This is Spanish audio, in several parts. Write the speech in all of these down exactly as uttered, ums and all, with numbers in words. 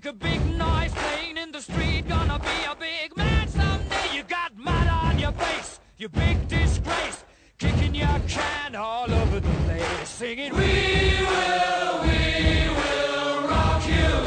make a big noise playing in the street. Gonna be a big man someday. You got mud on your face, you big disgrace. Kicking your can all over the place. Singing, we will, we will rock you.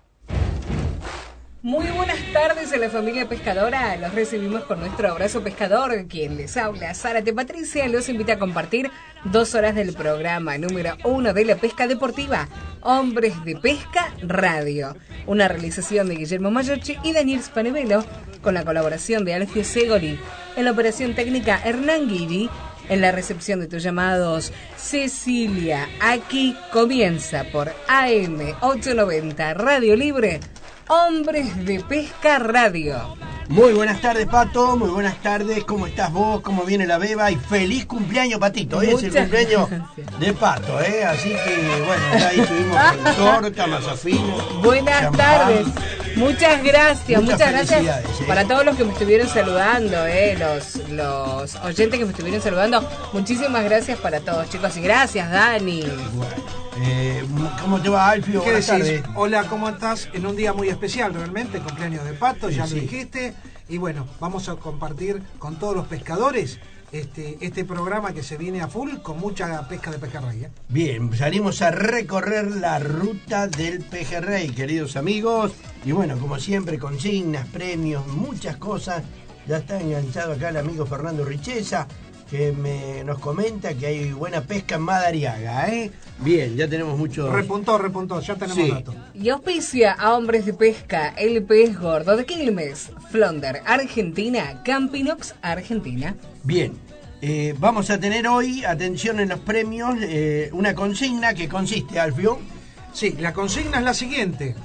Muy buenas tardes a la familia pescadora, los recibimos con nuestro abrazo pescador. Quien les habla, Zárate Patricia, los invita a compartir dos horas del programa número uno de la pesca deportiva, Hombres de Pesca Radio. Una realización de Guillermo Mayorchi y Daniel Spanevelo, con la colaboración de Alfio Segoli. En la operación técnica, Hernán Guiri. En la recepción de tus llamados, Cecilia. Aquí comienza por A M ochocientos noventa Radio Libre, Hombres de Pesca Radio. Muy buenas tardes, Pato, muy buenas tardes. ¿Cómo estás vos? ¿Cómo viene la beba? Y feliz cumpleaños, Patito. Hoy es el cumpleaños gracias. de Pato, ¿eh? Así que, bueno, ya ahí estuvimos con torta, mazafino. Buenas champán. tardes. Muchas gracias, muchas, muchas gracias ¿eh? para todos los que me estuvieron saludando, ¿eh? los, los oyentes que me estuvieron saludando. Muchísimas gracias para todos, chicos. Y gracias, Dani. Bueno. Eh, ¿Cómo te va, Alfio? ¿Qué decís? Tardes. Hola, ¿cómo estás? En un día muy especial, realmente, cumpleaños de Pato, ya sí, lo dijiste. Y bueno, vamos a compartir con todos los pescadores este, este programa que se viene a full con mucha pesca de pejerrey, ¿eh? Bien, salimos a recorrer la ruta del pejerrey, queridos amigos. Y bueno, como siempre, consignas, premios, muchas cosas. Ya está enganchado acá el amigo Fernando Richeza, que me, nos comenta que hay buena pesca en Madariaga, ¿eh? Bien, ya tenemos mucho... Repuntó, repuntó, ya tenemos sí. datos. Y auspicia a Hombres de Pesca, el pez gordo de Quilmes, Flonder, Argentina, Campinox, Argentina. Bien, eh, vamos a tener hoy, atención en los premios, eh, una consigna que consiste, Alfio. Sí, la consigna es la siguiente.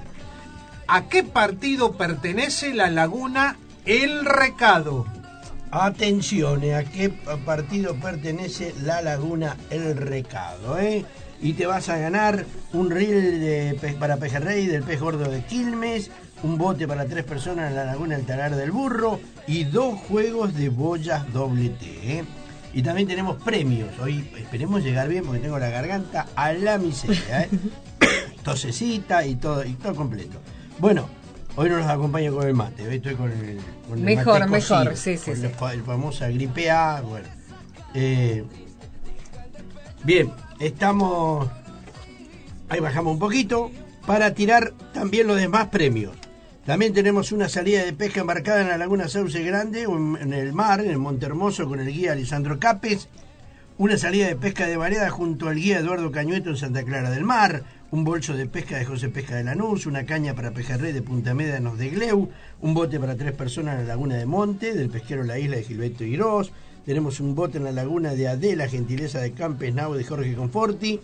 ¿A qué partido pertenece la laguna El Recado? Atención, ¿a qué partido pertenece la laguna El Recado? ¿eh? Y te vas a ganar un reel de pe- para pejerrey del pez gordo de Quilmes, un bote para tres personas en la laguna El Talar del Burro y dos juegos de boyas doble T. ¿eh? Y también tenemos premios. Hoy esperemos llegar bien porque tengo la garganta a la miseria. ¿eh? Tosecita y todo, y todo completo. Bueno. Hoy no nos acompaña con el mate, ¿ves? Estoy con el, con el mejor, mate mejor, cocido, sí, sí, con sí. La, el famosa gripe A, bueno. Eh, bien, estamos... Ahí bajamos un poquito para tirar también los demás premios. También tenemos una salida de pesca embarcada en la Laguna Sauce Grande, o en, en el mar, en el Monte Hermoso, con el guía Lisandro Capes. Una salida de pesca de variada junto al guía Eduardo Cañueto en Santa Clara del Mar. Un bolso de pesca de José Pesca de Lanús, una caña para pejerrey de Punta Médanos de Gleu, un bote para tres personas en la Laguna de Monte, del pesquero La Isla de Gilberto Hirós. Tenemos un bote en la Laguna de Adela, gentileza de Campes Nau de Jorge Conforti.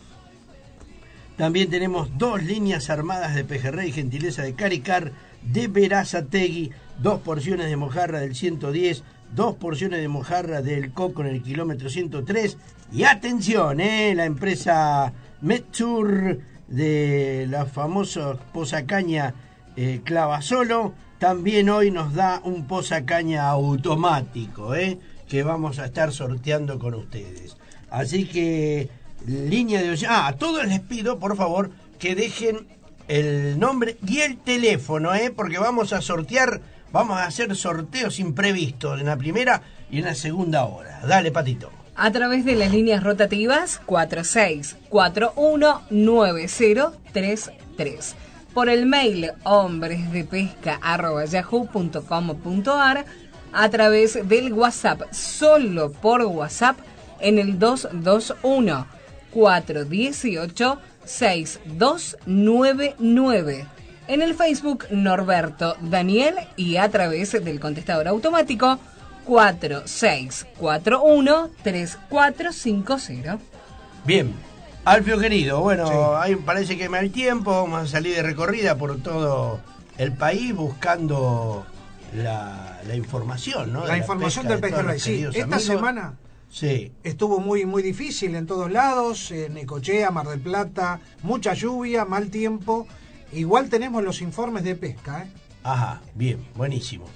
También tenemos dos líneas armadas de pejerrey, gentileza de Caricar de Verazategui, dos porciones de mojarra del ciento diez, dos porciones de mojarra del Coco en el kilómetro ciento tres. Y atención, eh, la empresa Metsur de la famosa posacaña eh, Clavasolo, también hoy nos da un posacaña automático, eh, que vamos a estar sorteando con ustedes. Así que, línea de... Ah, a todos les pido, por favor, que dejen el nombre y el teléfono, eh, porque vamos a sortear, vamos a hacer sorteos imprevistos en la primera y en la segunda hora. Dale, Patito. A través de las líneas rotativas cuatro seis cuatro uno nueve cero tres tres. Por el mail hombresdepesca arroba yahoo punto com punto ar. A través del WhatsApp, solo por WhatsApp, en el dos dos uno cuatro uno ocho seis dos nueve nueve. En el Facebook, Norberto Daniel, y a través del contestador automático cuatro seis cuatro uno tres cuatro cinco cero. Bien, Alfio querido, bueno, sí. ahí parece que me da el tiempo, vamos a salir de recorrida por todo el país buscando la, la información, ¿no? La, de información la del pejerrey, sí. Esta amigos. semana sí. estuvo muy, muy difícil en todos lados, en Necochea, Mar del Plata, mucha lluvia, mal tiempo. Igual tenemos los informes de pesca, ¿eh? Ajá, bien, buenísimo.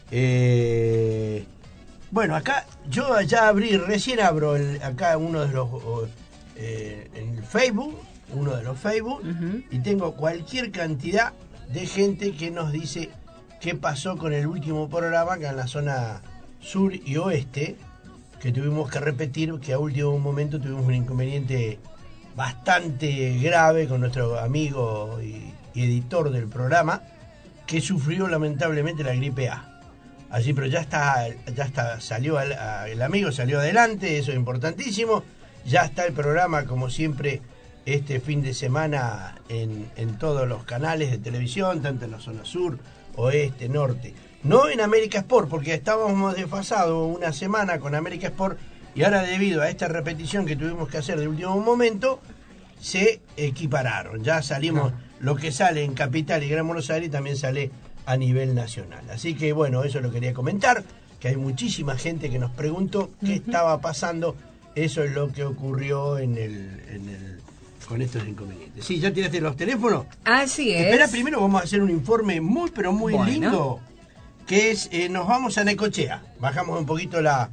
Eh... Bueno, acá yo ya abrí, recién abro el, acá uno de los, eh, en el Facebook, uno de los Facebook, uh-huh. y tengo cualquier cantidad de gente que nos dice qué pasó con el último programa acá en la zona sur y oeste, que tuvimos que repetir, que a último momento tuvimos un inconveniente bastante grave con nuestro amigo y, y editor del programa, que sufrió lamentablemente la gripe A. Así, pero ya está, ya está, salió el, el amigo salió adelante, eso es importantísimo. Ya está el programa, como siempre, este fin de semana en, en todos los canales de televisión, tanto en la zona sur, oeste, norte. No en América Sport, porque estábamos desfasados una semana con América Sport y ahora, debido a esta repetición que tuvimos que hacer de último momento, se equipararon. Ya salimos, no. Lo que sale en Capital y Gran Buenos Aires también sale a nivel nacional. Así que bueno, eso lo quería comentar, que hay muchísima gente que nos preguntó qué uh-huh. estaba pasando. Eso es lo que ocurrió en el, en el con estos inconvenientes. Sí, ¿ya tiraste los teléfonos? Así es. Espera, primero vamos a hacer un informe muy, pero muy bueno. lindo, que es, eh, nos vamos a Necochea. Bajamos un poquito la,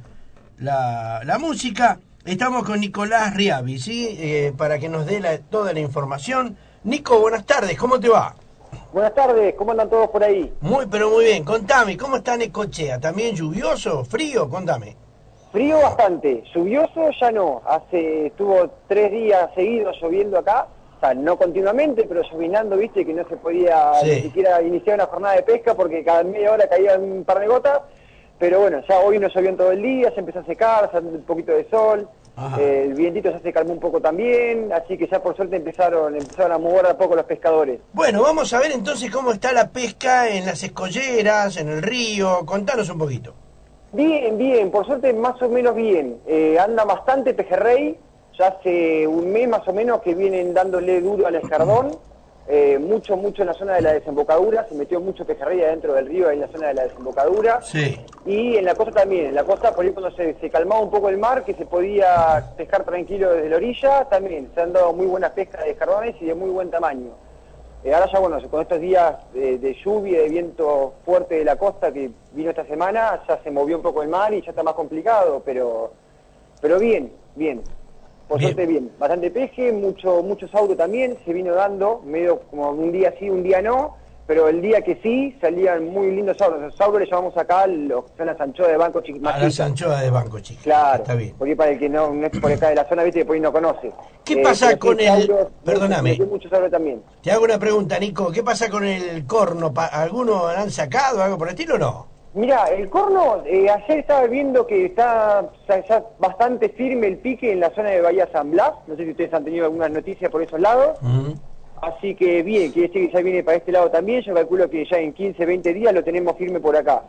la, la música. Estamos con Nicolás Riabi, ¿sí? Eh, para que nos dé la, toda la información. Nico, buenas tardes, ¿cómo te va? Buenas tardes, ¿cómo andan todos por ahí? Muy, pero muy bien. Contame, ¿cómo está Necochea? ¿También lluvioso, frío? Contame. Frío bastante, lluvioso ya no. Hace, estuvo tres días seguidos lloviendo acá, o sea, no continuamente, pero llovinando, viste, que no se podía sí. ni siquiera iniciar una jornada de pesca porque cada media hora caía un par de gotas. Pero bueno, ya hoy no llovió en todo el día, se empezó a secar, salió un poquito de sol. Eh, el vientito ya se calmó un poco también, así que ya por suerte empezaron empezaron a mover a poco los pescadores. Bueno, vamos a ver entonces cómo está la pesca en las escolleras, en el río. Contanos un poquito. Bien, bien, por suerte más o menos bien. Eh, anda bastante pejerrey, ya hace un mes más o menos que vienen dándole duro al escardón. Eh, mucho, mucho en la zona de la desembocadura, se metió mucho pejerrey adentro del río, ahí en la zona de la desembocadura. Sí. Y en la costa también, en la costa por ahí cuando se, se calmaba un poco el mar, que se podía pescar tranquilo desde la orilla, también se han dado muy buenas pescas de escardones y de muy buen tamaño. Eh, ahora ya bueno, con estos días de, de lluvia, de viento fuerte de la costa que vino esta semana, ya se movió un poco el mar y ya está más complicado, pero, pero bien, bien. Por bien. suerte bien, bastante peje, mucho mucho sauro también, se vino dando, medio como un día sí, un día no, pero el día que sí, salían muy lindos sauros. Los sauros le llamamos acá, los son las anchoas de banco chiquitas. A las anchoas de banco chiquitas. Claro, está bien. Porque para el que no, no es por acá de la zona, viste, que por ahí no conoce. ¿Qué eh, pasa con el...? Sauros, perdóname. Mucho, mucho sauro también. Te hago una pregunta, Nico, ¿qué pasa con el corno? ¿Alguno han sacado, algo por el estilo o no? Mira, el corno, eh, ayer estaba viendo que está ya, ya bastante firme el pique en la zona de Bahía San Blas. No sé si ustedes han tenido algunas noticias por esos lados. Uh-huh. Así que bien, quiere decir que ya viene para este lado también. Yo calculo que ya en quince, veinte días lo tenemos firme por acá.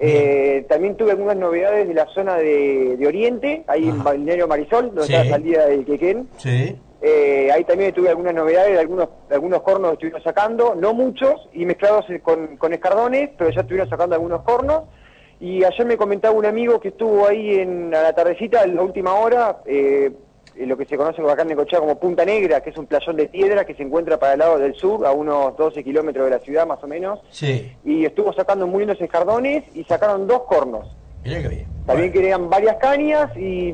Eh, también tuve algunas novedades de la zona de, de Oriente, ahí uh-huh. en Balneario Marisol, donde sí. está la salida del Quequén. Sí. Eh, ahí también tuve algunas novedades de algunos, de algunos cornos que estuvieron sacando, no muchos, y mezclados con, con escardones, pero ya estuvieron sacando algunos cornos. Y ayer me comentaba un amigo que estuvo ahí en a la tardecita, en la última hora, eh, lo que se conoce acá en Necochea como Punta Negra, que es un playón de piedra que se encuentra para el lado del sur, a unos doce kilómetros de la ciudad más o menos. Sí. Y estuvo sacando muy lindos escardones y sacaron dos cornos. Mirá que bien. También bueno. querían varias cañas y...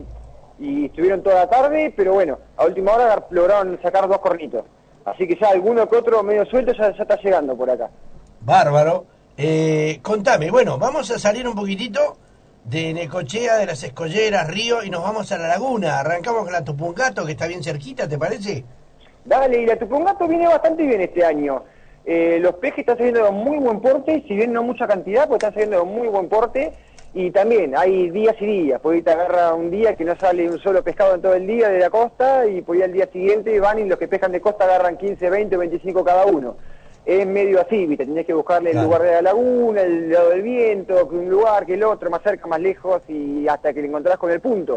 y estuvieron toda la tarde, pero bueno, a última hora lograron sacar dos cornitos. Así que ya alguno que otro medio suelto ya, ya está llegando por acá. Bárbaro. Eh, contame, bueno, vamos a salir un poquitito de Necochea, de las escolleras, río, y nos vamos a la laguna. Arrancamos con la Tupungato, que está bien cerquita, ¿te parece? Dale, y la Tupungato viene bastante bien este año. Eh, los pejes están saliendo de muy buen porte, si bien no mucha cantidad, pues están saliendo de muy buen porte. Y también hay días y días, porque te agarra un día que no sale un solo pescado en todo el día de la costa y por ahí al día siguiente van y los que pescan de costa agarran quince, veinte, veinticinco cada uno. Es medio así, ¿viste? Tenés que buscarle claro. el lugar de la laguna, el lado del viento, que un lugar, que el otro, más cerca, más lejos y hasta que le encontrás con el punto.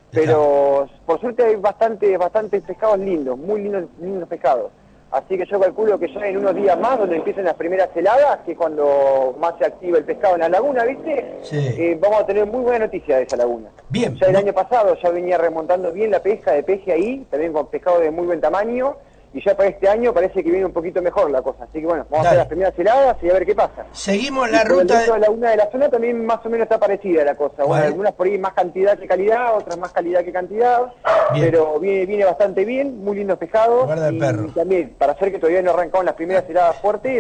Pero claro. por suerte hay bastantes bastantes pescados lindos, muy lindos, lindos pescados. Así que yo calculo que ya en unos días más, donde empiecen las primeras heladas, que es cuando más se activa el pescado en la laguna, ¿viste? Sí. Eh, vamos a tener muy buena noticia de esa laguna. Bien. Ya el no. año pasado ya venía remontando bien la pesca de peje ahí, también con pescado de muy buen tamaño, y ya para este año parece que viene un poquito mejor la cosa. Así que bueno, vamos Dale. a hacer las primeras heladas y a ver qué pasa. Seguimos la y ruta... de la laguna de la zona también más o menos está parecida la cosa. Bueno, bueno algunas por ahí más cantidad que calidad, otras más calidad que cantidad, bien. pero viene, viene bastante bien, muy lindos pescados. Guarda el y, perro. y también, para hacer que todavía no arrancaban las primeras heladas fuertes,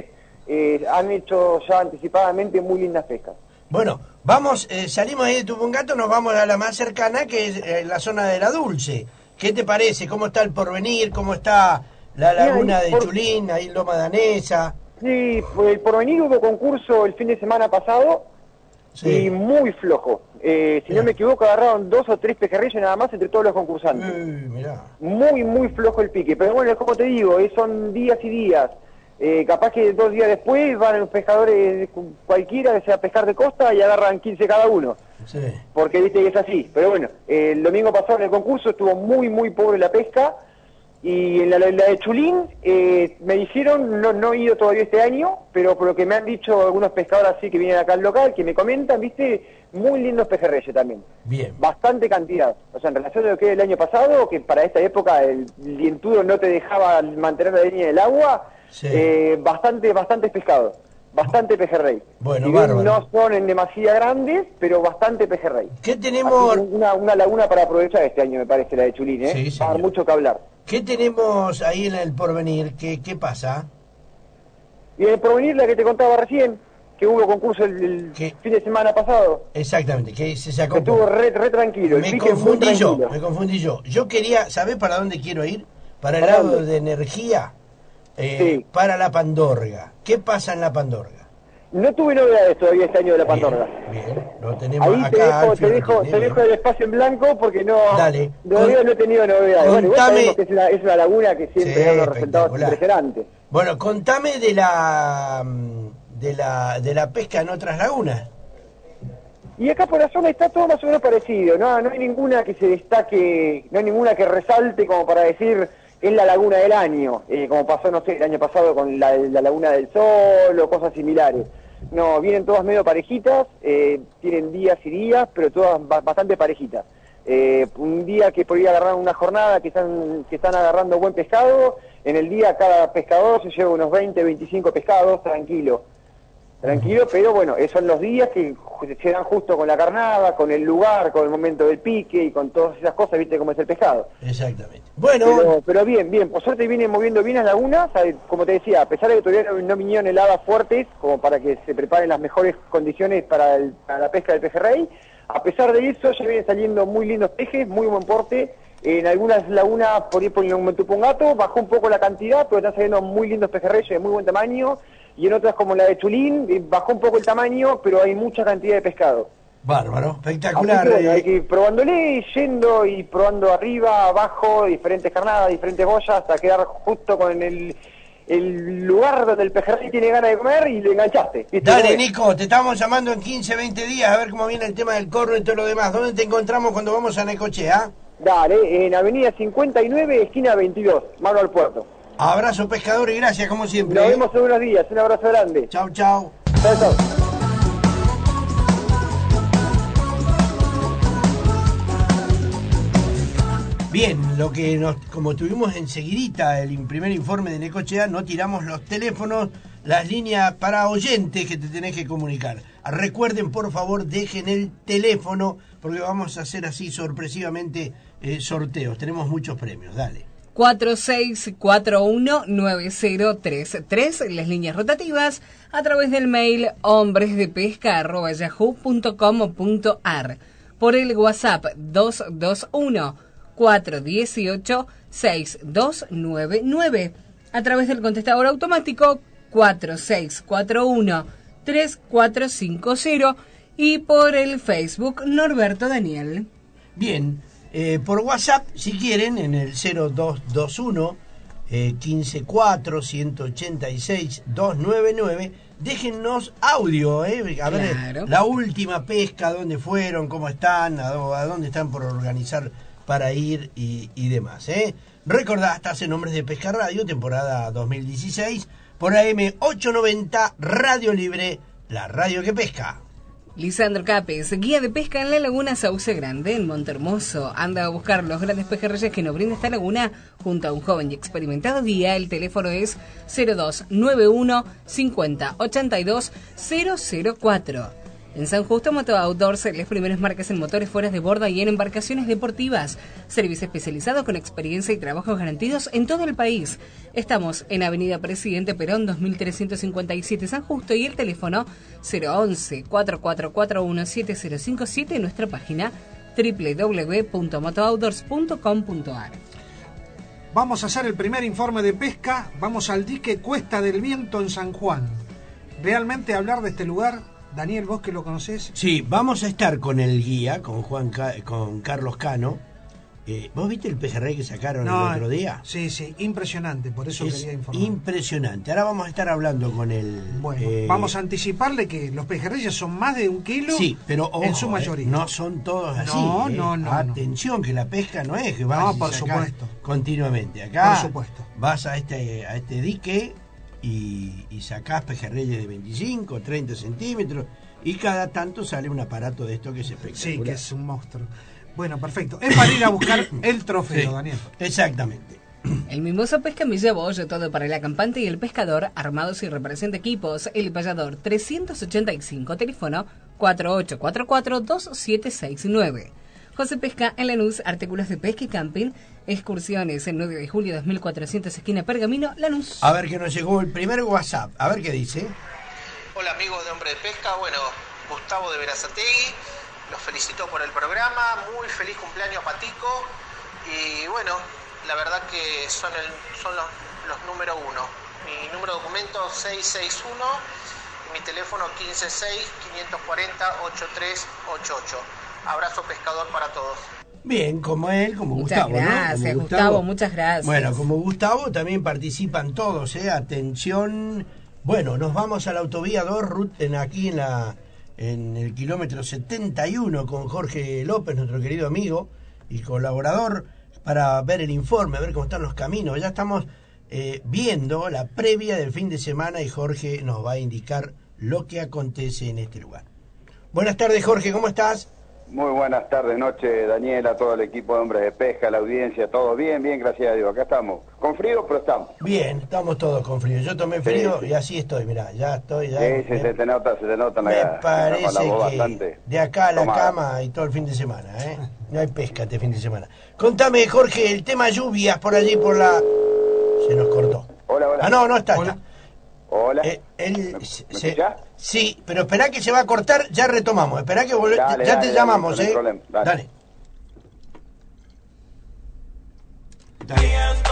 eh, han hecho ya anticipadamente muy lindas pescas. Bueno, vamos, eh, salimos ahí de Tupungato, nos vamos a la más cercana, que es eh, la zona de La Dulce. ¿Qué te parece? ¿Cómo está el Porvenir? ¿Cómo está la laguna ahí, de por... Chulín, ahí en Loma Danesa? Sí, el Porvenir hubo concurso el fin de semana pasado, sí, y muy flojo. Eh, si Mirá. no me equivoco, agarraron dos o tres pejerreyes nada más entre todos los concursantes. Uy, mirá. Muy, muy flojo el pique. Pero bueno, como te digo, eh, son días y días. Eh, capaz que dos días después van los pescadores cualquiera, que sea pescar de costa, y agarran quince cada uno. Sí. Porque viste que es así. Pero bueno, eh, el domingo pasado en el concurso estuvo muy, muy pobre la pesca. Y en la, la de Chulín, eh, me dijeron, no, no he ido todavía este año, pero por lo que me han dicho algunos pescadores así que vienen acá al local, que me comentan, viste, muy lindos pejerreyes también. Bien. Bastante cantidad. O sea, en relación a lo que era el año pasado, que para esta época el dientudo no te dejaba mantener la línea del agua, sí. eh, bastante, bastante pescado. Bastante pejerrey. Bueno, si bárbaro. No son en demasía grandes, pero bastante pejerrey. ¿Qué tenemos? Una, una laguna para aprovechar este año, me parece, la de Chulín, ¿eh? Sí, va a dar mucho que hablar. ¿Qué tenemos ahí en el Porvenir? ¿Qué, qué pasa? Y en el Porvenir, la que te contaba recién, que hubo concurso el, el fin de semana pasado. Exactamente, que se sacó. Que estuvo re, re tranquilo. Me confundí yo, me confundí yo. Yo quería, ¿sabés para dónde quiero ir? Para el lado dónde? de energía, eh, sí. para la Pandorga. ¿Qué pasa en la Pandorga? No tuve novedades todavía este año de la Pandorga. Bien, bien. Lo tenemos ahí acá. Te dejo, te dejo, te dejo el espacio en blanco porque no, Dale. todavía Con, no he tenido novedades. Contame, bueno, igual sabemos que es una, es una laguna que siempre sí, da unos resultados impresionantes. Bueno, contame de la de la de la pesca en otras lagunas. Y acá por la zona está todo más o menos parecido, no, no hay ninguna que se destaque, no hay ninguna que resalte como para decir es la laguna del año, eh, como pasó, no sé, el año pasado con la, la Laguna del Sol o cosas similares. No, vienen todas medio parejitas, eh, tienen días y días, pero todas bastante parejitas. Eh, un día que podría agarrar una jornada que están, que están agarrando buen pescado, en el día cada pescador se lleva unos veinte, veinticinco pescados, tranquilo. Tranquilo, pero bueno, esos son los días que se dan justo con la carnada, con el lugar, con el momento del pique y con todas esas cosas, viste cómo es el pescado. Exactamente. Bueno. Pero, pero bien, bien, por suerte viene moviendo bien las lagunas, como te decía, a pesar de que todavía no, no vinieron heladas fuertes, como para que se preparen las mejores condiciones para, el, para la pesca del pejerrey, a pesar de eso ya vienen saliendo muy lindos pejes, muy buen porte. En algunas lagunas, por ahí por el Tupungato, bajó un poco la cantidad, pero están saliendo muy lindos pejerreyes de muy buen tamaño. Y en otras como la de Chulín, bajó un poco el tamaño, pero hay mucha cantidad de pescado. Bárbaro, espectacular. Que, bueno, hay que ir probándole, yendo y probando arriba, abajo, diferentes carnadas, diferentes boyas, hasta quedar justo con el, el lugar donde el pejerrey tiene ganas de comer y le enganchaste. Dale, Nico, te estamos llamando en quince, veinte días a ver cómo viene el tema del corro y todo lo demás. ¿Dónde te encontramos cuando vamos a Necochea? Dale, en Avenida cincuenta y nueve, esquina veintidós, mano al puerto. Abrazo, pescador, y gracias, como siempre. Nos vemos en unos días. Un abrazo grande. Chau, chau. Chau, chau. Bien, lo que nos, como tuvimos enseguidita el primer informe de Necochea, no tiramos los teléfonos, las líneas para oyentes que te tenés que comunicar. Recuerden, por favor, dejen el teléfono, porque vamos a hacer así sorpresivamente eh, sorteos. Tenemos muchos premios, dale. cuatro seis cuatro uno nueve cero tres tres, las líneas rotativas, a través del mail hombresdepesca arroba yahoo punto com punto ar, por el WhatsApp dos dos uno, cuatro uno ocho, seis dos nueve nueve, a través del contestador automático cuatro seis cuatro uno, tres cuatro cinco cero y por el Facebook Norberto Daniel. Bien. Eh, por WhatsApp, si quieren, en el cero dos dos uno, eh, quince cuatro, ciento ochenta y seis, doscientos noventa y nueve, déjennos audio, eh, a ver claro. La última pesca, dónde fueron, cómo están, a, a dónde están por organizar para ir y, y demás. Eh. Recordá, estás en Hombres de Pesca Radio, temporada dos mil dieciséis, por A M ochocientos noventa, Radio Libre, la radio que pesca. Lisandro Capes, guía de pesca en la laguna Sauce Grande, en Montehermoso. Anda a buscar los grandes pejerreyes que nos brinda esta laguna junto a un joven y experimentado guía. El teléfono es cero dos nueve uno, cincuenta, ochenta y dos, cero cero cuatro. En San Justo Moto Outdoors, las primeras marcas en motores fuera de borda y en embarcaciones deportivas. Servicio especializado con experiencia y trabajos garantidos en todo el país. Estamos en Avenida Presidente Perón dos mil trescientos cincuenta y siete San Justo y el teléfono cero once, cuatro cuatro cuatro uno, siete cero cinco siete en nuestra página doble u doble u doble u punto moto outdoors punto com punto a r. Vamos a hacer el primer informe de pesca. Vamos al dique Cuesta del Viento en San Juan. Realmente hablar de este lugar, Daniel, vos que lo conocés. Sí, vamos a estar con el guía, con Juan Ca- con Carlos Cano. Eh, ¿Vos viste el pejerrey que sacaron No, el otro día? Sí, sí, impresionante, por eso Es quería informar. impresionante. Ahora vamos a estar hablando con el... Bueno, eh, vamos a anticiparle que los pejerreyes son más de un kilo. Sí, pero ojo, en su mayoría. eh, no son todos así. No, eh. no, no, Atención, no. que la pesca no es que vas No, a por sacar supuesto. continuamente. Acá Por supuesto. vas a este, a este dique y, y sacás pejerreyes de veinticinco, treinta centímetros y cada tanto sale un aparato de esto que es espectacular. Sí, que es un monstruo. Bueno, perfecto. Es para ir a buscar el trofeo, Sí, Daniel. exactamente. El Mimoso Pesca me llevó yo todo para el acampante y el pescador, armados y reparación de equipos. El Payador trescientos ochenta y cinco, teléfono cuatro ocho cuatro cuatro, dos siete seis nueve. José Pesca en Lanús, artículos de pesca y camping, excursiones en nueve de julio dos mil cuatrocientos, esquina Pergamino, Lanús. A ver que nos llegó el primer WhatsApp. A ver qué dice. Hola amigos de Hombre de Pesca, bueno, Gustavo de Verazategui, los felicito por el programa, muy feliz cumpleaños Patico y bueno, la verdad que son, el, son los, los número uno. Mi número de documento seis seis uno y mi teléfono uno cinco seis, cinco cuatro cero, ocho tres ocho ocho. Abrazo pescador para todos. Bien, como él, como Muchas Gustavo, ¿no? gracias, Como Gustavo, muchas gracias. Bueno, como Gustavo también participan todos, ¿eh? Atención. Bueno, nos vamos a la autovía dos, Rut- en aquí en la en el kilómetro setenta y uno con Jorge López, nuestro querido amigo y colaborador, para ver el informe, a ver cómo están los caminos. Ya estamos eh, viendo la previa del fin de semana y Jorge nos va a indicar lo que acontece en este lugar. Buenas tardes, Jorge, ¿cómo estás? Muy buenas tardes, noche, Daniela, todo el equipo de Hombres de Pesca, la audiencia, todo bien, bien, gracias a Dios. Acá estamos, con frío, pero estamos. Bien, estamos todos con frío. Yo tomé frío Sí, sí. y así estoy, mirá, ya estoy. Ya, Sí, sí, me, se te nota, se te nota en me la, parece en la voz que bastante de acá a la tomada. cama y todo el fin de semana, ¿eh? No hay pesca este fin de semana. Contame, Jorge, el tema lluvias por allí, por la... Se nos cortó. Hola, hola. Ah, no, no está. Hola. está. Hola. Eh, él ¿Me, se- me escuchás? Sí, pero esperá que se va a cortar, ya retomamos. Esperá que volve- Dale, ya dale, te dale, llamamos, no hay ¿eh? problema, dale. Dale. Dale.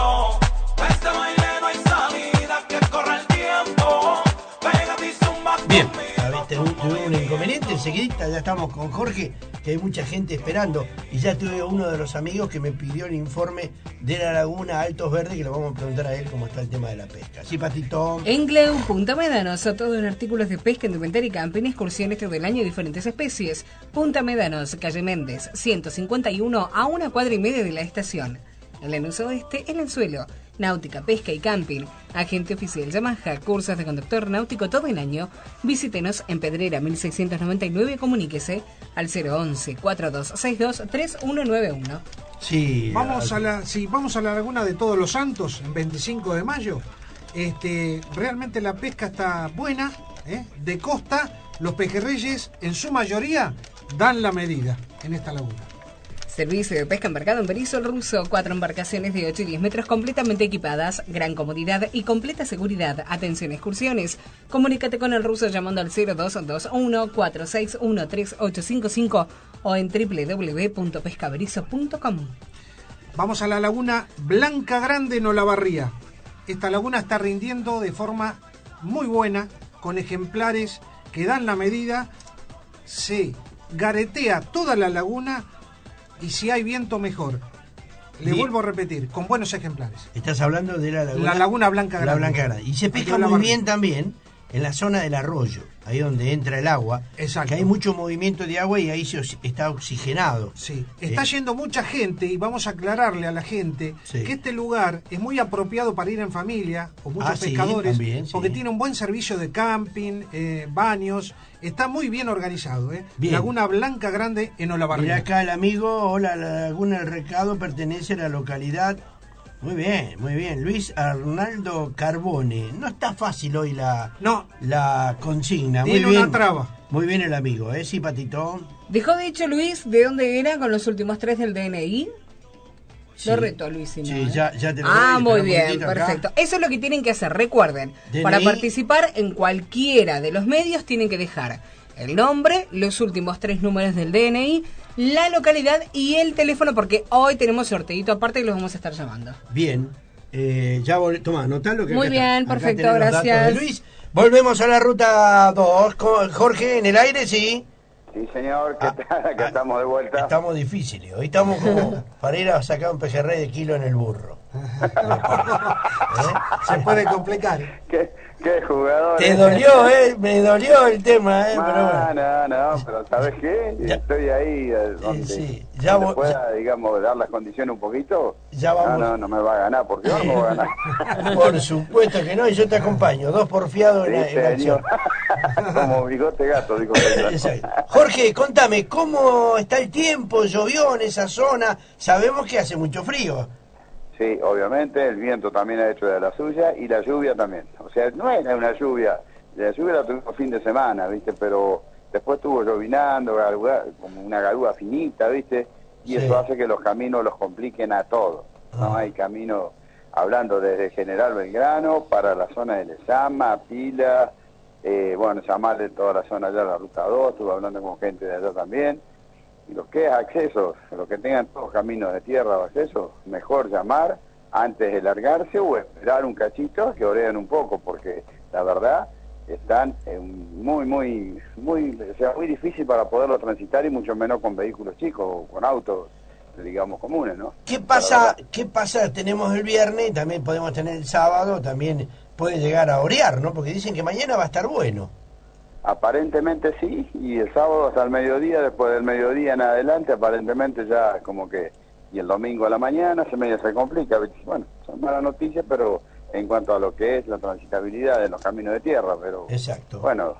Bien, a ver, tuve tuve un inconveniente, enseguidita ya estamos con Jorge, que hay mucha gente esperando, y ya tuve uno de los amigos que me pidió el informe de la laguna Altos Verdes, que le vamos a preguntar a él cómo está el tema de la pesca. Sí, Patito. En Gleu, Punta Médanos, todo en artículos de pesca, indumentaria y camping, excursiones todo el año de diferentes especies. Punta Médanos, calle Méndez, ciento cincuenta y uno, a una cuadra y media de la estación. En Lanús Oeste, El Anzuelo, náutica, pesca y camping. Agente oficial Yamaha, cursos de conductor náutico todo el año. Visítenos en Pedrera mil seiscientos noventa y nueve, comuníquese al cero once, cuatro dos seis dos, tres uno nueve uno. Sí. Vamos la- a la, sí, vamos a la Laguna de Todos los Santos, el veinticinco de mayo. Este, realmente la pesca está buena, ¿eh? De costa, los pejerreyes en su mayoría dan la medida en esta laguna. Servicio de pesca embarcado en Berizo el Ruso, cuatro embarcaciones de ocho y diez metros completamente equipadas, gran comodidad y completa seguridad. Atención excursiones. Comunícate con el Ruso llamando al cero dos dos uno, cuatro seis uno, tres ocho cinco cinco o en doble u doble u doble u punto pescaberizo punto com. Vamos a la laguna Blanca Grande en Olavarría. Esta laguna está rindiendo de forma muy buena, con ejemplares que dan la medida. Se garetea toda la laguna y si hay viento mejor. Le Bien. vuelvo a repetir, con buenos ejemplares. Estás hablando de la laguna. La laguna Blanca La Grande. Blanca Grande. Y se pesca Aquí muy Olavarría. bien también en la zona del arroyo, ahí donde entra el agua. Exacto. Que hay mucho movimiento de agua y ahí se os- está oxigenado. Sí, está Eh, yendo mucha gente y vamos a aclararle a la gente Sí. que este lugar es muy apropiado para ir en familia o muchos Ah, sí, pescadores también, sí. porque tiene un buen servicio de camping, eh, baños, está muy bien organizado. ¿eh? Bien. Laguna Blanca Grande en Mira Olavarría. acá el amigo, hola, la Laguna del Recado pertenece a la localidad. Muy bien, muy bien. Luis Arnaldo Carbone. No está fácil hoy la, No, la consigna. tiene muy bien. una traba. Muy bien el amigo, ¿eh? Sí, Patito. Dejó dicho Luis de dónde era con los últimos tres del D N I. Sí. Lo reto, Luis. Si no, Sí, ¿eh? ya, ya te lo Ah, doy, muy espera un bien, momentito acá. perfecto. Eso es lo que tienen que hacer. Recuerden, D N I. para participar en cualquiera de los medios tienen que dejar el nombre, los últimos tres números del D N I, la localidad y el teléfono, porque hoy tenemos sorteito aparte y los vamos a estar llamando. Bien. Eh, ya vol- Toma, anotalo que Muy acá bien, está. Acá perfecto, tenés los datos gracias. de Luis. Volvemos a la ruta dos. Con Jorge, en el aire, sí. Sí, señor, ¿qué Ah, tal? Acá ah, estamos de vuelta. Estamos difíciles. Hoy estamos como para ir a sacar un pejerrey de kilo en el burro. ¿Eh? Se puede complicar. ¿Qué, qué jugador? Te dolió, ¿eh? Me dolió el tema, ¿eh? No, Pero bueno. no, no, pero ¿sabes qué? Ya. Estoy ahí eh, donde, sí, ya donde vo- pueda, digamos, dar las condiciones un poquito. Ya vamos. No, no, no me va a ganar, porque yo no me voy a ganar. Por supuesto que no, y yo te acompaño. Dos porfiados en, la- Sí, en la acción. señor. Como bigote gato, digo. Exacto. Jorge, contame, ¿cómo está el tiempo? ¿Llovió en esa zona? Sabemos que hace mucho frío. Sí, obviamente, el viento también ha hecho de la suya y la lluvia también. O sea, no era una lluvia, la lluvia la tuvimos fin de semana, ¿viste? Pero después estuvo llovinando, garúa- como una garúa finita, ¿viste? Y Sí. eso hace que los caminos los compliquen a todos. No Ah. hay camino, hablando desde General Belgrano para la zona de Lezama, Pila, eh, bueno, llamar de toda la zona allá, la Ruta dos, estuve hablando con gente de allá también. Y los que es acceso, los que tengan todos caminos de tierra o acceso, mejor llamar antes de largarse o esperar un cachito que orean un poco, porque la verdad están en muy, muy, muy, o sea, muy difícil para poderlo transitar y mucho menos con vehículos chicos o con autos, digamos, comunes, ¿no? ¿Qué La pasa? verdad. ¿Qué pasa? Tenemos el viernes, también podemos tener el sábado, también puede llegar a orear, ¿no? Porque dicen que mañana va a estar bueno. Aparentemente sí, y el sábado hasta el mediodía, después del mediodía en adelante, aparentemente ya como que, y el domingo a la mañana se medio se complica, ¿viste? Bueno, son malas noticias, pero en cuanto a lo que es la transitabilidad de los caminos de tierra, pero Exacto. bueno,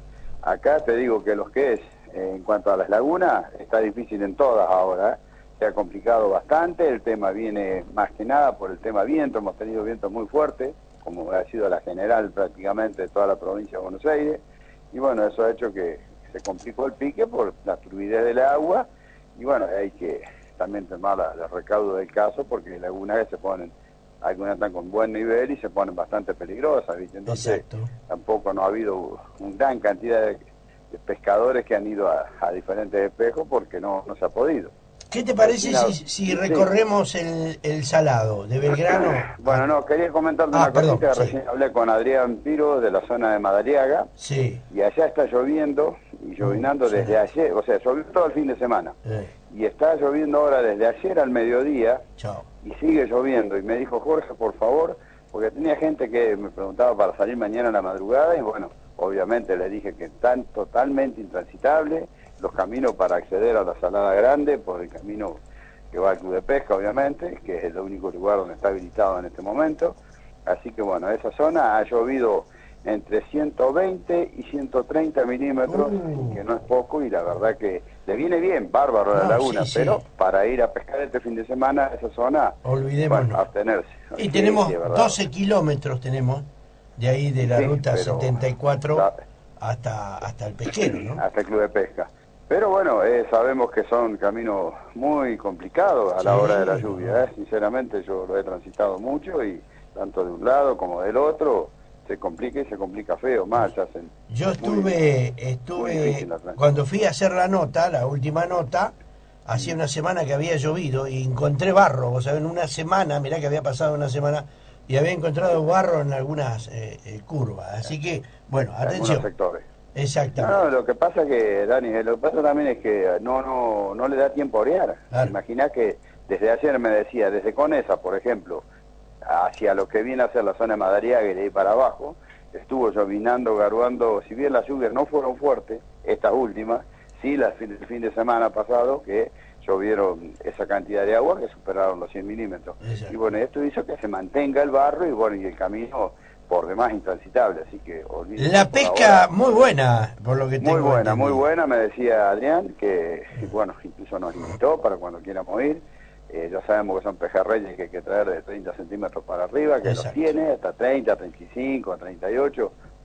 acá te digo que los que es, eh, en cuanto a las lagunas, está difícil en todas ahora, ¿eh? Se ha complicado bastante, el tema viene más que nada por el tema viento, hemos tenido viento muy fuerte, como ha sido la general prácticamente de toda la provincia de Buenos Aires, y bueno, eso ha hecho que se complicó el pique por la turbidez del agua, y bueno, hay que también tomar la, el recaudo del caso, porque lagunas que se ponen, algunas están con buen nivel y se ponen bastante peligrosas, ¿viste? Entonces, Exacto. tampoco no ha habido una gran cantidad de, de pescadores que han ido a, a diferentes espejos porque no, no se ha podido. ¿Qué te parece Al final- si, si Sí. recorremos el, el salado de Belgrano? Bueno, no, quería comentarte Ah, una perdón, cosita, sí. recién hablé con Adrián Piro de la zona de Madariaga, Sí. y allá está lloviendo, y llovinando Uh, sí. desde ayer, o sea, llovió todo el fin de semana, Eh, y está lloviendo ahora desde ayer al mediodía, chao. y sigue lloviendo, y me dijo Jorge, por favor, porque tenía gente que me preguntaba para salir mañana en la madrugada, y bueno, obviamente le dije que están totalmente intransitables los caminos para acceder a la Salada Grande, por el camino que va al Club de Pesca, obviamente, que es el único lugar donde está habilitado en este momento. Así que bueno, esa zona ha llovido entre ciento veinte y ciento treinta milímetros, Uh. que no es poco, y la verdad que le viene bien, bárbaro a la No, laguna, sí, sí. pero para ir a pescar este fin de semana, esa zona, Olvidémonos. bueno, abstenerse. Y Sí, tenemos sí, es verdad. doce kilómetros tenemos de ahí de la Sí, ruta pero- setenta y cuatro la- hasta hasta el pesquero, ¿no? hasta el Club de Pesca. Pero bueno, eh, sabemos que son caminos muy complicados a la Sí, hora de la no. lluvia. ¿eh? Sinceramente yo lo he transitado mucho y tanto de un lado como del otro se complica y se complica feo, más se hacen Yo muy- estuve, muy estuve, difícil la transición. cuando fui a hacer la nota, la última nota, hacía una semana que había llovido y encontré barro, vos sabés, en una semana, mirá que había pasado una semana, y había encontrado barro en algunas eh, eh, curvas, así que, bueno, en algunos atención, sectores. No, exactamente. no, lo que pasa que, Dani, lo que pasa también es que no no no le da tiempo a orear. Claro. Imaginá que desde ayer me decía, desde Conesa, por ejemplo, hacia lo que viene a ser la zona de Madariaga y de ahí para abajo, estuvo llovinando, garuando, si bien las lluvias no fueron fuertes, estas últimas, sí las fin- el fin de semana pasado, que llovieron esa cantidad de agua que superaron los cien milímetros. Exacto. Y bueno, esto hizo que se mantenga el barro y bueno, y el camino por demás intransitable, así que olvídate La por pesca ahora. muy buena, por lo que tengo Muy buena, entendido. muy buena, me decía Adrián, que bueno, incluso nos invitó para cuando quieramos ir. Eh, ya sabemos que son pejerreyes que hay que traer de treinta centímetros para arriba, que Exacto. los tiene, hasta treinta, treinta y cinco, treinta y ocho,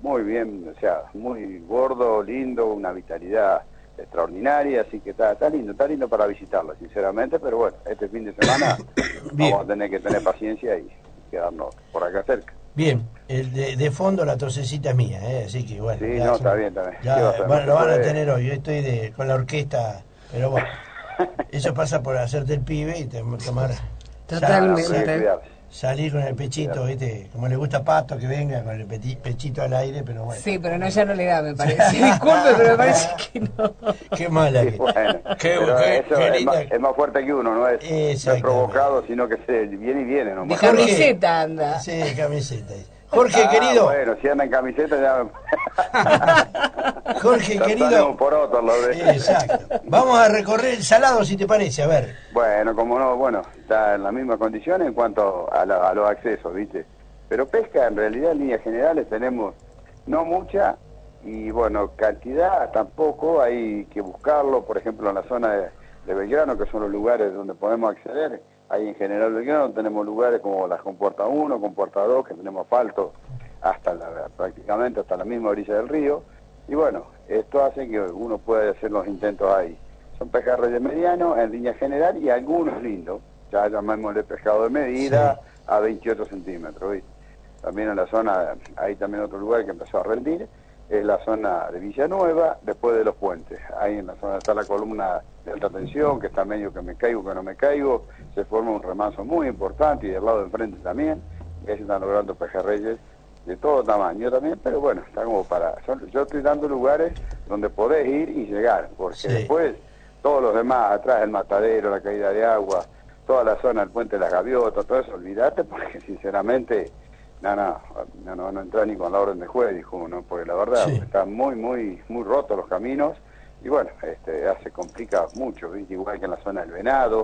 muy bien, o sea, muy gordo, lindo, una vitalidad extraordinaria, así que está, está lindo, está lindo para visitarlo, sinceramente, pero bueno, este fin de semana vamos a tener que tener paciencia y quedarnos por acá cerca. Bien, el de, de fondo la tosecita es mía, ¿eh? Así que bueno. Sí, ya no, se- está bien, está bien. ya, ¿Qué va a hacer? bueno, No lo se van a puede. tener hoy, yo estoy de, con la orquesta, pero bueno, eso pasa por hacerte el pibe y te, tomar... Totalmente. sal- Hay que cuidarse. salir con el pechito, ¿viste? Como le gusta a Pato que venga con el peti- pechito al aire, pero bueno. Sí, pero no, ya no le da, me parece. Disculpe, pero me parece que no. Qué mala Sí, que... bueno, Qué- pero qué- eso qué es, linda- más, es más fuerte que uno, no es, no es Exactamente. provocado, sino que se viene y viene De nomás. Jorge- camiseta anda. Sí, camiseta. Jorge, Ah, querido. bueno, si anda en camiseta ya... Jorge, ya querido. salimos por otro, lo de... Exacto. Vamos a recorrer el Salado, si te parece, a ver. Bueno, como no, bueno, está en las mismas condiciones en cuanto a, la- a los accesos, ¿viste? Pero pesca, en realidad, en líneas generales, tenemos no mucha y, bueno, cantidad tampoco, hay que buscarlo, por ejemplo, en la zona de, de Belgrano, que son los lugares donde podemos acceder. Ahí en General Belgrano tenemos lugares como las Compuerta uno, Compuerta dos, que tenemos asfalto hasta la, prácticamente hasta la misma orilla del río. Y bueno, esto hace que uno pueda hacer los intentos ahí. Son pejerreyes medianos en línea general y algunos lindos, ya llamémosle pescado de medida, sí, a veintiocho centímetros, ¿viste? También en la zona, hay también otro lugar que empezó a rendir, es la zona de Villanueva, después de los puentes. Ahí en la zona está la columna de alta tensión, que está medio que me caigo, que no me caigo, se forma un remanso muy importante y del lado de enfrente también, y ahí se están logrando pejerreyes de todo tamaño también, pero bueno, está como para... Son, yo estoy dando lugares donde podés ir y llegar, porque sí, después todos los demás, atrás el matadero, la caída de agua, toda la zona del puente de las Gaviotas, todo eso, olvídate, porque sinceramente... No, no, no, no, no entra ni con la orden de juez, dijo uno, porque la verdad sí, están muy, muy, muy rotos los caminos y bueno, este, hace complica mucho, ¿viste? Igual que en la zona del Venado,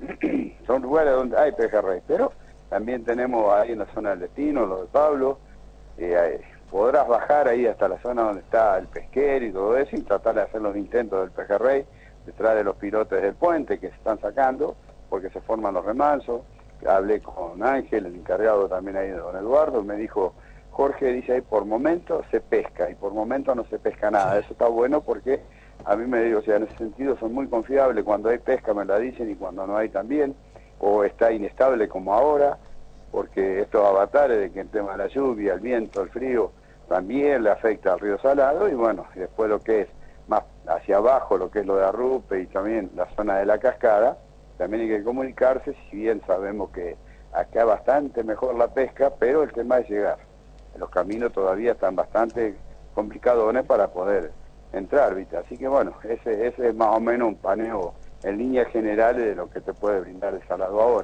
son lugares donde hay pejerrey, pero también tenemos ahí en la zona del Destino, lo de Pablo, eh, ahí, podrás bajar ahí hasta la zona donde está el pesquero y todo eso y tratar de hacer los intentos del pejerrey detrás de los pilotes del puente que se están sacando, porque se forman los remansos. Hablé con Ángel, el encargado también ahí de don Eduardo, me dijo, Jorge, dice ahí, por momento se pesca y por momento no se pesca nada. Eso está bueno porque a mí me digo, o sea, en ese sentido son muy confiables, cuando hay pesca me la dicen y cuando no hay también, o está inestable como ahora, porque estos avatares de que el tema de la lluvia, el viento, el frío, también le afecta al río Salado y bueno, y después lo que es más hacia abajo, lo que es lo de Arrupe y también la zona de la cascada, también hay que comunicarse, si bien sabemos que acá bastante mejor la pesca, pero el tema es llegar. Los caminos todavía están bastante complicadones para poder entrar, ¿viste? Así que bueno, ese, ese es más o menos un paneo en líneas generales de lo que te puede brindar el Salado ahora.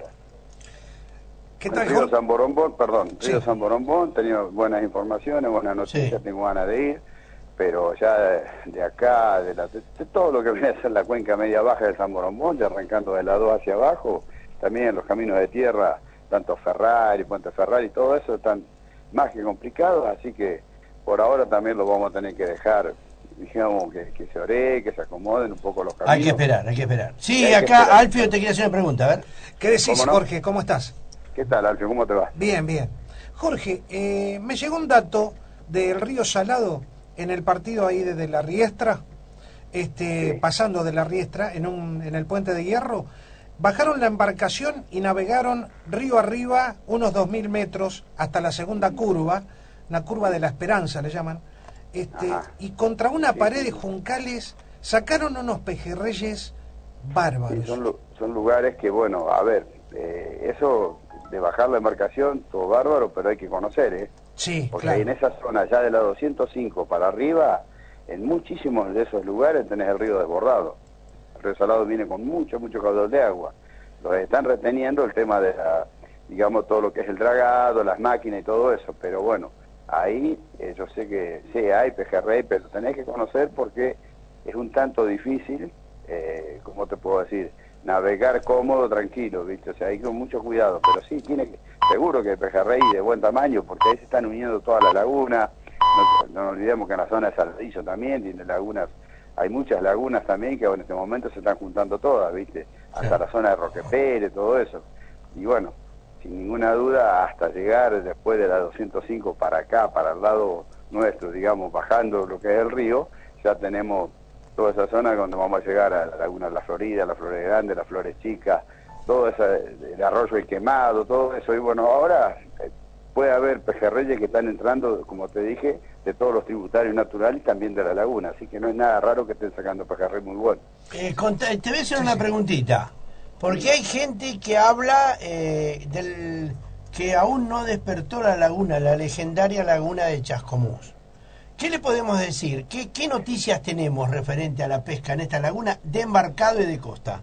¿Qué El tal, río Jorge? San Borombón, perdón, Sí. río San Borombón, he tenido buenas informaciones, buenas noticias, Sí. tengo ganas de ir, pero ya de, de acá, de, la, de, de todo lo que viene a ser la cuenca media baja del San Borombón, ya arrancando de la dos hacia abajo, también los caminos de tierra, tanto Ferrari, Puente Ferrari, todo eso están más que complicados, así que por ahora también lo vamos a tener que dejar, digamos, que, que se ore, que se acomoden un poco los caminos. Hay que esperar, hay que esperar. Sí, Hay que acá esperar. Alfio te quiere hacer una pregunta, a ver. ¿Qué decís, ¿Cómo no? Jorge? ¿Cómo estás? ¿Qué tal, Alfio? ¿Cómo te va? Bien, bien. Jorge, eh, me llegó un dato del río Salado en el partido ahí desde la Riestra, este, Sí. pasando de la Riestra en, un, en el puente de hierro, bajaron la embarcación y navegaron río arriba unos dos mil metros hasta la segunda curva, la curva de la Esperanza le llaman, este, Ajá. y contra una Sí, pared sí. de juncales sacaron unos pejerreyes Sí, bárbaros. son, lu- son lugares que, bueno, a ver, eh, eso de bajar la embarcación, todo bárbaro, pero hay que conocer, ¿eh? Sí, Porque claro. en esa zona, ya de la doscientos cinco para arriba, en muchísimos de esos lugares tenés el río desbordado. El río Salado viene con mucho, mucho caudal de agua. Los están reteniendo el tema de la, digamos, todo lo que es el dragado, las máquinas y todo eso, pero bueno, ahí eh, yo sé que sí hay pejerrey, pero tenés que conocer porque es un tanto difícil, eh, ¿cómo te puedo decir? Navegar cómodo, tranquilo, ¿viste? O sea, hay con mucho cuidado, pero sí, tiene que, seguro que hay pejerrey de buen tamaño, porque ahí se están uniendo todas las lagunas, no, no olvidemos que en la zona de Saladillo también tiene lagunas, hay muchas lagunas también que en este momento se están juntando todas, ¿viste? Hasta Claro. la zona de Roque Pérez, todo eso. Y bueno, sin ninguna duda, hasta llegar después de la doscientos cinco para acá, para el lado nuestros, digamos, bajando lo que es el río, ya tenemos toda esa zona donde vamos a llegar a la Laguna de la Florida, la Flores Grande, las Flores Chicas, todo ese, el arroyo El Quemado, todo eso. Y bueno, ahora eh, puede haber pejerreyes que están entrando, como te dije, de todos los tributarios naturales y también de la laguna, así que no es nada raro que estén sacando pejerrey muy bueno. Eh, te voy a hacer una preguntita, porque hay gente que habla eh, del que aún no despertó la laguna, la legendaria laguna de Chascomús. ¿Qué le podemos decir? ¿Qué, qué noticias tenemos referente a la pesca en esta laguna de embarcado y de costa?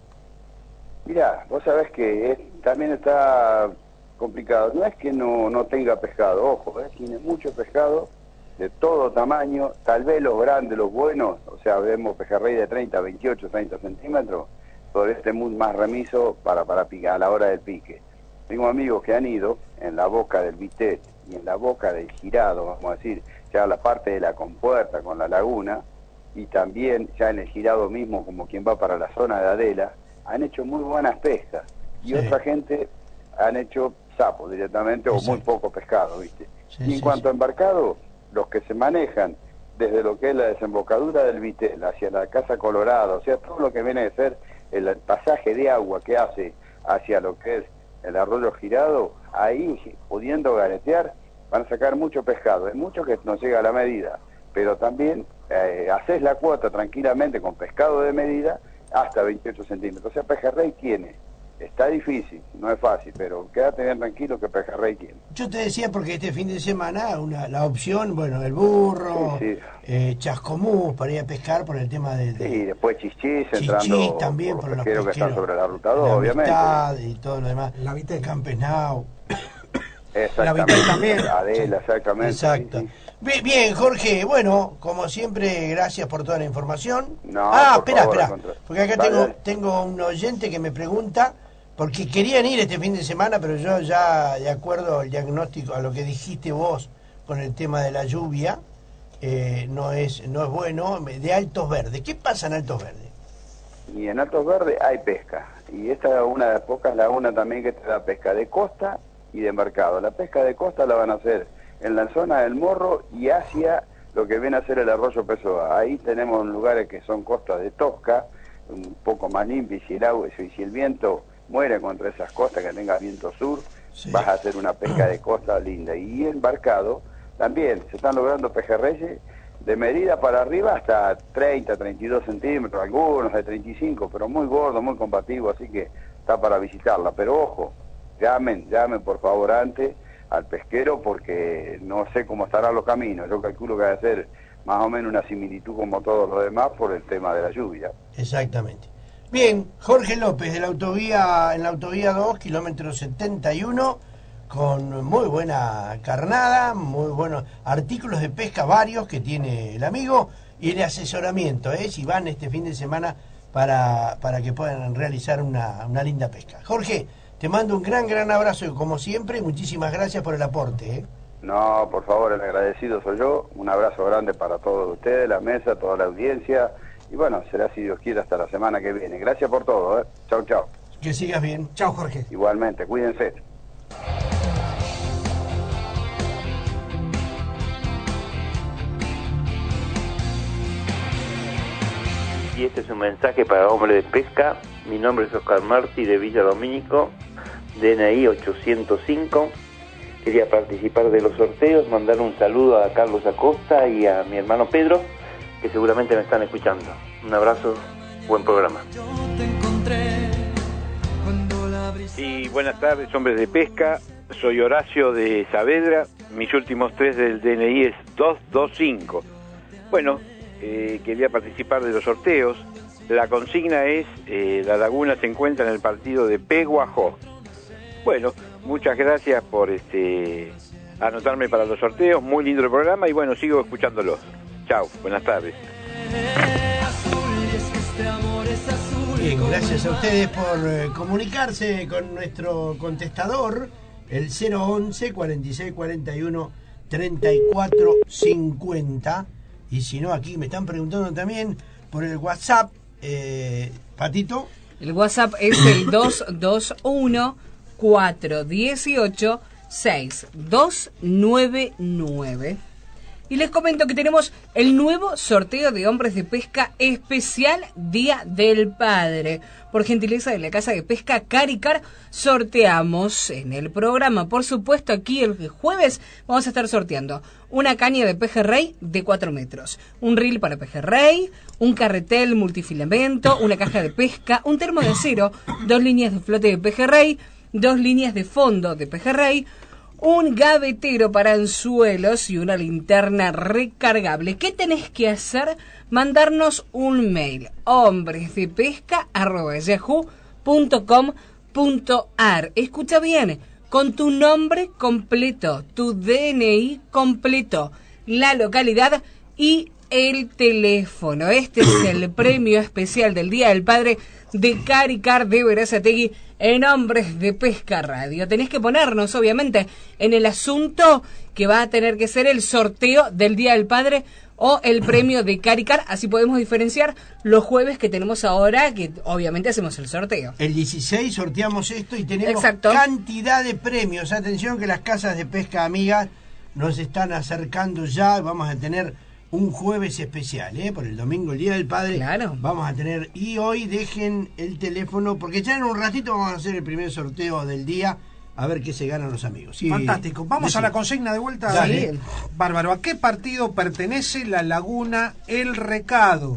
Mirá, vos sabés que es, también está complicado. No es que no, no tenga pescado, ojo, ¿eh? Tiene mucho pescado de todo tamaño, tal vez los grandes, los buenos, o sea, vemos pejerrey de treinta, veintiocho, treinta centímetros, por este mood más remiso para, para picar a la hora del pique. Tengo amigos que han ido en la boca del Vitet y en la boca del Girado, vamos a decir, ya la parte de la compuerta con la laguna, y también ya en el Girado mismo, como quien va para la zona de Adela, han hecho muy buenas pescas, y sí. Otra gente han hecho sapos directamente, o muy poco pescado, ¿viste? Sí, y en sí, cuanto sí. a embarcado, los que se manejan desde lo que es la desembocadura del Vitel hacia la Casa Colorada, o sea, todo lo que viene a ser el pasaje de agua que hace hacia lo que es el arroyo Girado, ahí, pudiendo garetear, van a sacar mucho pescado. Hay mucho que no llega a la medida, pero también eh, haces la cuota tranquilamente con pescado de medida hasta veintiocho centímetros. O sea, pejerrey tiene. Está difícil, no es fácil, pero quédate bien tranquilo que pejerrey tiene. Yo te decía porque este fin de semana una, la opción, bueno, el burro, sí, sí. Eh, Chascomús para ir a pescar por el tema de... de sí, después Chichís, entrando Chichís también por, por los pesqueros que están sobre la ruta dos, la obviamente. Amistad y todo lo demás. La Vitel. Campenau. Exactamente. La Vitel también. Adela, exactamente. Exacto. Sí, sí. Bien, Jorge, bueno, como siempre, gracias por toda la información. No, ah, por espera, favor, espera, porque acá dale, tengo, dale. tengo un oyente que me pregunta, porque querían ir este fin de semana, pero yo ya, de acuerdo al diagnóstico, a lo que dijiste vos con el tema de la lluvia, eh, no es no es bueno, de Altos Verdes. ¿Qué pasa en Altos Verdes? Y en Altos Verdes hay pesca, y esta es una de las pocas lagunas también que te da pesca de costa y de embarcado. La pesca de costa la van a hacer en la zona del Morro y hacia lo que viene a ser el arroyo Pessoa. Ahí tenemos lugares que son costas de tosca, un poco más limpias, y si el agua, si el viento muere contra esas costas, que tenga viento sur, sí. Vas a hacer una pesca de costa linda. Y embarcado también se están logrando pejerreyes de medida para arriba hasta treinta, treinta y dos centímetros, algunos de treinta y cinco, pero muy gordo, muy combativo, así que está para visitarla. Pero ojo, llamen, llamen por favor antes al pesquero, porque no sé cómo estarán los caminos. Yo calculo que va a ser más o menos una similitud como todos los demás por el tema de la lluvia. Exactamente. Bien, Jorge López de la autovía, en la autovía dos, kilómetro setenta y uno, con muy buena carnada, muy buenos artículos de pesca varios que tiene el amigo, y el asesoramiento, ¿eh? Si van este fin de semana para, para que puedan realizar una, una linda pesca. Jorge, te mando un gran, gran abrazo, y como siempre, muchísimas gracias por el aporte, ¿eh? No, por favor, el agradecido soy yo. Un abrazo grande para todos ustedes, la mesa, toda la audiencia. Y bueno, será si Dios quiere hasta la semana que viene. Gracias por todo, ¿eh? Chau, chau. Que sigas bien. Chau, Jorge. Igualmente, cuídense. Y este es un mensaje para Hombre de Pesca. Mi nombre es Oscar Martí de Villa Domínico, D N I ochocientos cinco. Quería participar de los sorteos, mandar un saludo a Carlos Acosta y a mi hermano Pedro, que seguramente me están escuchando. Un abrazo, buen programa. Sí, buenas tardes, hombres de pesca. Soy Horacio de Saavedra. Mis últimos tres del D N I es dos dos cinco. Bueno, eh, quería participar de los sorteos. La consigna es, eh, la laguna se encuentra en el partido de Peguajó. Bueno, muchas gracias por este anotarme para los sorteos. Muy lindo el programa y bueno, sigo escuchándolos. Chao, buenas tardes. Bien, gracias a ustedes por eh, comunicarse con nuestro contestador, el cero once, cuarenta y seis cuarenta y uno, treinta y cuatro cincuenta. Y si no, aquí me están preguntando también por el WhatsApp, eh, Patito. El WhatsApp es el dos dos uno, cuatro uno ocho, seis dos nueve nueve. Y les comento que tenemos el nuevo sorteo de hombres de pesca especial Día del Padre. Por gentileza de la Casa de Pesca Caricar, sorteamos en el programa. Por supuesto, aquí el jueves vamos a estar sorteando una caña de pejerrey de cuatro metros, un reel para pejerrey, un carretel multifilamento, una caja de pesca, un termo de acero, dos líneas de flote de pejerrey, dos líneas de fondo de pejerrey, un gavetero para anzuelos y una linterna recargable. ¿Qué tenés que hacer? Mandarnos un mail, hombresdepesca arroba yahoo punto com punto ar. Escucha bien, con tu nombre completo, tu D N I completo, la localidad y el teléfono. Este es el premio especial del Día del Padre de Caricar de Berazategui en Hombres de Pesca Radio. Tenés que ponernos, obviamente, en el asunto que va a tener que ser el sorteo del Día del Padre o el premio de Caricar. Así podemos diferenciar los jueves que tenemos ahora, que obviamente hacemos el sorteo. El dieciséis sorteamos esto y tenemos Exacto. cantidad de premios. Atención que las casas de pesca amigas nos están acercando ya. Vamos a tener un jueves especial, ¿eh? Por el domingo, el Día del Padre. Claro. Vamos a tener, y hoy dejen el teléfono, porque ya en un ratito vamos a hacer el primer sorteo del día, a ver qué se ganan los amigos. Sí, fantástico. Vamos decime. a la consigna de vuelta. Dale. Sí. Bárbaro, ¿a qué partido pertenece la Laguna El Recado?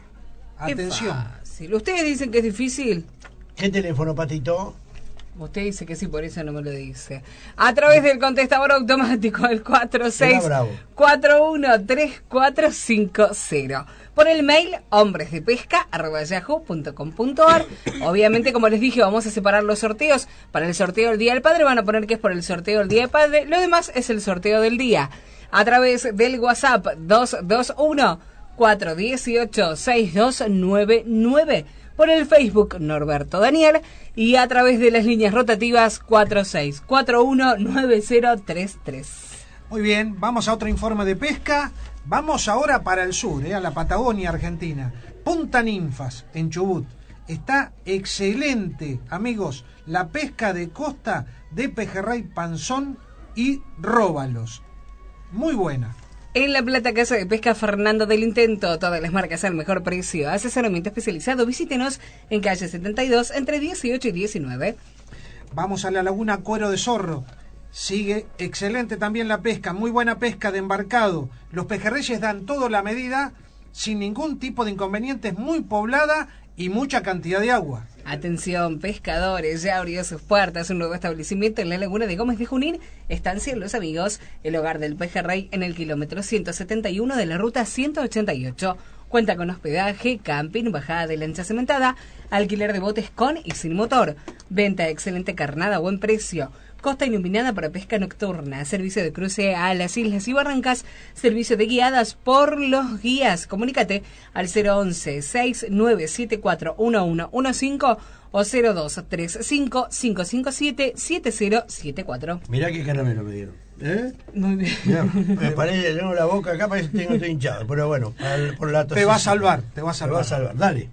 Atención. Si ustedes dicen que es difícil, ¿Qué teléfono, Patito? usted dice que sí, por eso no me lo dice. A través del contestador automático al cuatro seis cuatro uno tres cuatro cinco cero. Por el mail hombresdepesca arroba yahoo punto com punto ar. Obviamente, como les dije, vamos a separar los sorteos. Para el sorteo del Día del Padre van a poner que es por el sorteo del Día del Padre. Lo demás es el sorteo del día. A través del WhatsApp dos dos uno cuatro uno ocho seis dos nueve nueve. Por el Facebook Norberto Daniel y a través de las líneas rotativas cuatro seis cuatro uno nueve cero tres tres. Muy bien, vamos a otro informe de pesca. Vamos ahora para el sur, eh, a la Patagonia Argentina. Punta Ninfas, en Chubut. Está excelente, amigos, la pesca de costa de pejerrey panzón y róbalos. Muy buena. En La Plata, Casa de Pesca Fernando del Intento, todas las marcas al mejor precio. Asesoramiento especializado, visítenos en calle setenta y dos, entre dieciocho y diecinueve. Vamos a la Laguna Cuero de Zorro. Sigue excelente también la pesca, muy buena pesca de embarcado. Los pejerreyes dan toda la medida, sin ningún tipo de inconvenientes, muy poblada y mucha cantidad de agua. Atención, pescadores, ya abrió sus puertas un nuevo establecimiento en la Laguna de Gómez de Junín. Estancia Los Amigos, el hogar del pejerrey en el kilómetro ciento setenta y uno de la ruta ciento ochenta y ocho. Cuenta con hospedaje, camping, bajada de lancha cementada, alquiler de botes con y sin motor, venta de excelente carnada a buen precio, costa iluminada para pesca nocturna, servicio de cruce a las islas y barrancas, servicio de guiadas por los guías. Comunícate al cero once seis nueve siete cuatro uno uno uno cinco o cero dos tres cinco cinco cinco siete siete cero siete cuatro. Mirá qué caramelo me dieron. ¿Eh? Muy bien. Mirá, me parece, tengo la boca acá, parece que tengo estoy hinchado, pero bueno, al, por la Te va a salvar, te va a salvar. Te va a salvar, dale.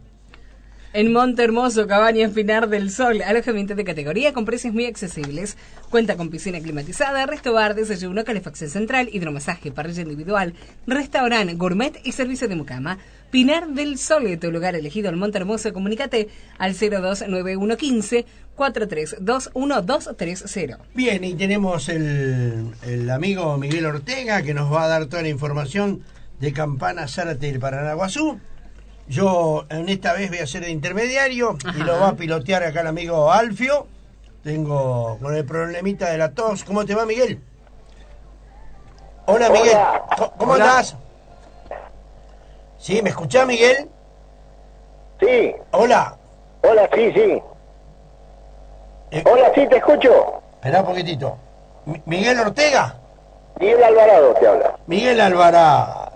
En Monte Hermoso, Cabañas Pinar del Sol, alojamiento de categoría con precios muy accesibles. Cuenta con piscina climatizada, resto bar, desayuno, calefacción central, hidromasaje, parrilla individual, restaurante, gourmet y servicio de mucama. Pinar del Sol, tu lugar elegido en Monte Hermoso. Comunícate al cero dos nueve uno uno cinco cuatro tres dos uno dos tres cero. Bien, y tenemos el, el amigo Miguel Ortega que nos va a dar toda la información de Campana Zárate del Paranaguazú. Yo en esta vez voy a ser de intermediario. Ajá. Y lo va a pilotear acá el amigo Alfio. Tengo con el problemita de la tos. ¿Cómo te va, Miguel? Hola, Miguel. Hola. ¿Cómo Hola. andás? ¿Sí? ¿Me escuchás, Miguel? Sí. Hola. Hola, sí, sí. Eh, Hola, sí, te escucho. Esperá un poquitito. M- ¿Miguel Ortega? Miguel Alvarado te habla. Miguel Alvarado.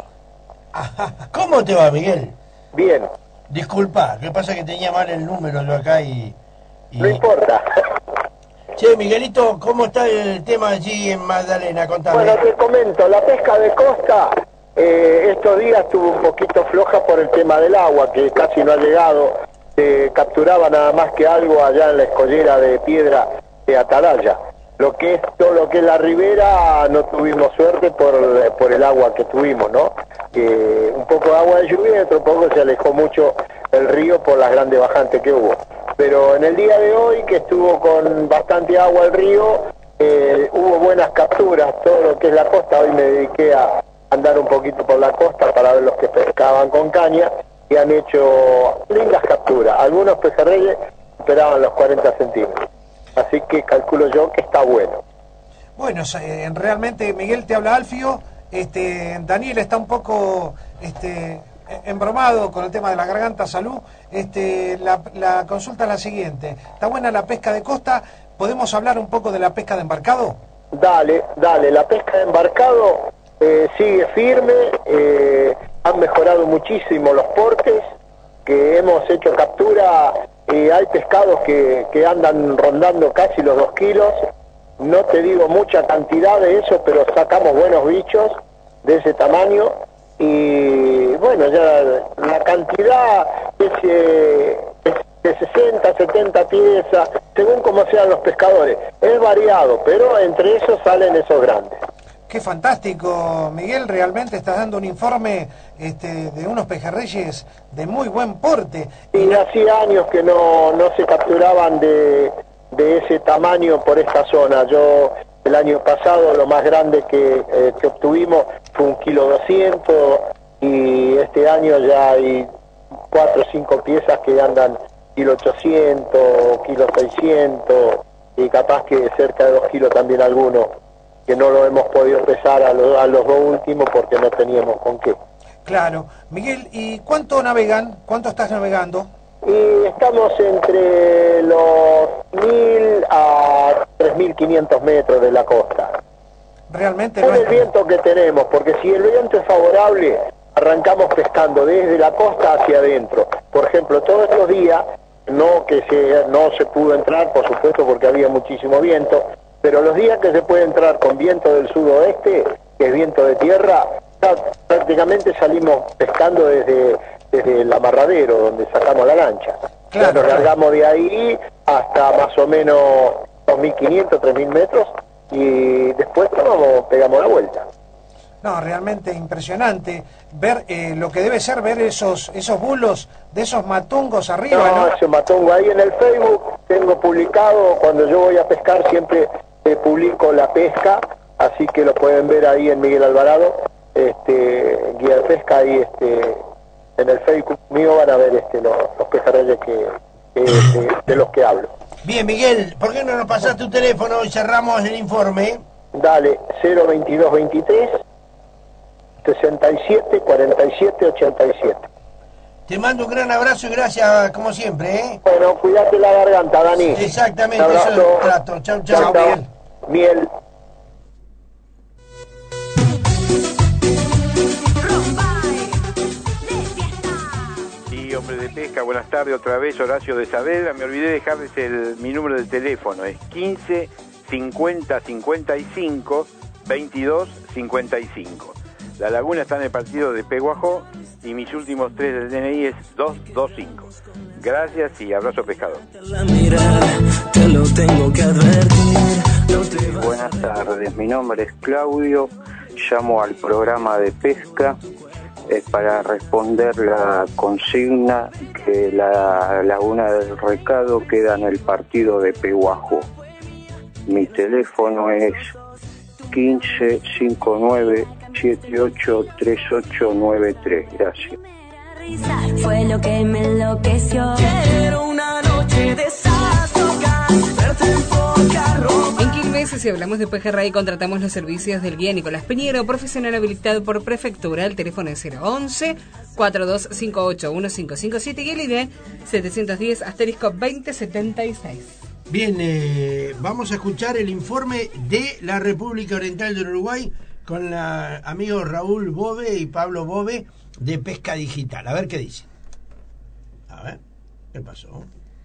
¿Cómo te va, Miguel? Bien. Disculpa, que pasa que tenía mal el número yo acá y... y... No importa. Che, Miguelito, ¿cómo está el tema allí en Magdalena? Contame. Bueno, te comento, la pesca de costa eh, estos días estuvo un poquito floja por el tema del agua, que casi no ha llegado. Se capturaba nada más que algo allá en la escollera de piedra de Atalaya. Lo que es todo lo que es la ribera no tuvimos suerte por, por el agua que tuvimos, ¿no? Que un poco de agua de lluvia y otro poco se alejó mucho el río por las grandes bajantes que hubo. Pero en el día de hoy, que estuvo con bastante agua el río, eh, hubo buenas capturas, todo lo que es la costa. Hoy me dediqué a andar un poquito por la costa para ver los que pescaban con caña y han hecho lindas capturas. Algunos pejerreyes superaban los cuarenta centímetros. Así que calculo yo que está bueno. Bueno, eh, realmente, Miguel, te habla Alfio. Este, Daniel está un poco este, embromado con el tema de la garganta, salud. Este, la, la consulta es la siguiente. ¿Está buena la pesca de costa? ¿Podemos hablar un poco de la pesca de embarcado? Dale, dale. La pesca de embarcado eh, sigue firme. Eh, han mejorado muchísimo los portes, que hemos hecho captura. Eh, hay pescados que, que andan rondando casi los dos kilos. No te digo mucha cantidad de eso, pero sacamos buenos bichos de ese tamaño. Y bueno, ya la cantidad es, eh, es de sesenta, setenta piezas, según como sean los pescadores. Es variado, pero entre esos salen esos grandes. Qué fantástico, Miguel, realmente estás dando un informe este, de unos pejerreyes de muy buen porte. Y hacía años que no, no se capturaban de, de ese tamaño por esta zona. Yo el año pasado lo más grande que, eh, que obtuvimos fue un kilo doscientos y este año ya hay cuatro o cinco piezas que andan kilo ochocientos, kilo seiscientos y capaz que cerca de dos kilos también algunos, que no lo hemos podido pesar a, lo, a los dos últimos porque no teníamos con qué. Claro. Miguel, ¿y cuánto navegan? ¿Cuánto estás navegando? Y estamos entre los mil a tres mil quinientos metros de la costa. Realmente Con no el es... viento que tenemos, porque si el viento es favorable, arrancamos pescando desde la costa hacia adentro. Por ejemplo, todos los días, no que se, no se pudo entrar, por supuesto, porque había muchísimo viento, pero los días que se puede entrar con viento del sudoeste, que es viento de tierra, prácticamente salimos pescando desde, desde el amarradero, donde sacamos la lancha. Claro, Nos claro. largamos de ahí hasta más o menos dos mil quinientos, tres mil metros, y después tomamos, pegamos la vuelta. No, realmente impresionante ver eh, lo que debe ser ver esos esos bulos de esos matungos arriba, ¿no? No, ese matongo ahí en el Facebook tengo publicado, cuando yo voy a pescar siempre eh, publico la pesca, así que lo pueden ver ahí en Miguel Alvarado, este, guía de pesca, ahí este, en el Facebook mío van a ver este, los, los pejerreyes que, que, de, de los que hablo. Bien, Miguel, ¿por qué no nos pasás tu teléfono y cerramos el informe? Dale, cero veintidós veintitrés sesenta y siete cuarenta y siete ochenta y siete. Te mando un gran abrazo y gracias, como siempre, ¿eh? Bueno, cuídate la garganta, Dani. Exactamente, Un eso abrazo. es el trato. Chau, chau, Chau, chau. Miguel. Miel. Sí, hombre de pesca, buenas tardes otra vez, Horacio de Saavedra. Me olvidé dejarles el, mi número de teléfono, es quince cincuenta cincuenta y cinco veintidós cincuenta y cinco. La laguna está en el partido de Peguajó y mis últimos tres del D N I es dos dos cinco. Gracias y abrazo pescador. Buenas tardes, mi nombre es Claudio, llamo al programa de pesca eh, para responder la consigna que la laguna del Recado queda en el partido de Peguajó. Mi teléfono es quince cincuenta y nueve setenta y ocho treinta y ocho noventa y tres. Gracias. Fue lo que me enloqueció. Quiero una noche de sazón, verte en poca ropa. En Quilmes, si hablamos de pejerrey, contratamos los servicios del guía Nicolás Piñero, profesional habilitado por prefectura. El teléfono es cero once, cuarenta y dos cincuenta y ocho, quince cincuenta y siete y el I D E setecientos diez asterisco veinte setenta y seis. Bien, eh, vamos a escuchar el informe de la República Oriental del Uruguay con los amigos Raúl Bove y Pablo Bove de Pesca Digital. A ver qué dice. A ver, ¿qué pasó?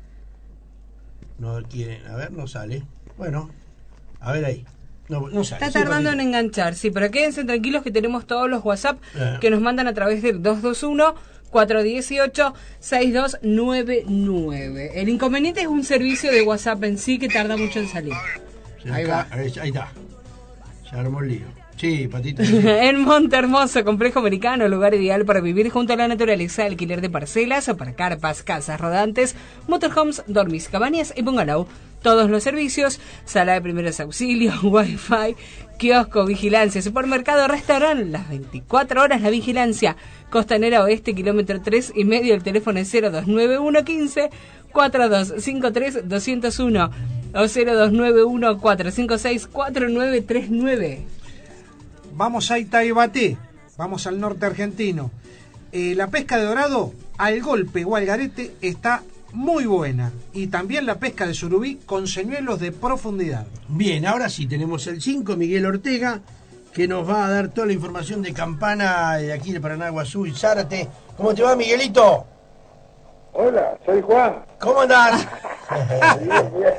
No quieren, a ver, no sale. Bueno, a ver ahí. No, no sale. Está tardando en enganchar, sí, pero quédense tranquilos que tenemos todos los WhatsApp Eh. que nos mandan a través del dos dos uno, cuatro uno ocho, seis dos nueve nueve. El inconveniente es un servicio de WhatsApp en sí que tarda mucho en salir. Ahí va. Ahí está. Se armó el lío. Sí, Patito. En Monte Hermoso, complejo americano, lugar ideal para vivir junto a la naturaleza, alquiler de parcelas para carpas, casas rodantes, motorhomes, dormis, cabañas y bungalow. Todos los servicios, sala de primeros auxilios, wifi, kiosco, vigilancia, supermercado, restaurante, las veinticuatro horas la vigilancia. Costanera Oeste, kilómetro tres y medio, el teléfono es cero dos nueve uno quince cuatro dos cinco tres dos cero uno o cero dos nueve uno cuatro cinco seis cuatro nueve tres nueve. Vamos a Itaibate, vamos al norte argentino. Eh, la pesca de dorado al golpe o al garete está muy buena. Y también la pesca de surubí con señuelos de profundidad. Bien, ahora sí tenemos el cinco, Miguel Ortega, que nos va a dar toda la información de Campana, de aquí de Paranaguazú y Zárate. ¿Cómo te va, Miguelito? Hola, soy Juan. ¿Cómo andás? Bien, bien.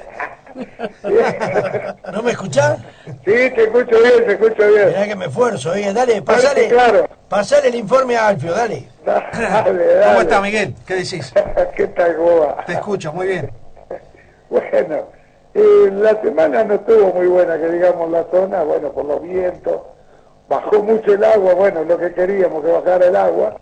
¿No me escuchás? Sí, te escucho bien, te escucho bien. Mirá que me esfuerzo, eh. Dale, pasale, claro. pasale el informe a Alfio, dale. Dale, dale. ¿Cómo está, Miguel? ¿Qué decís? ¿Qué tal, Goba? Te escucho, muy bien. Bueno, eh, la semana no estuvo muy buena, que digamos, la zona, bueno, por los vientos, bajó mucho el agua, bueno, lo que queríamos que bajara el agua,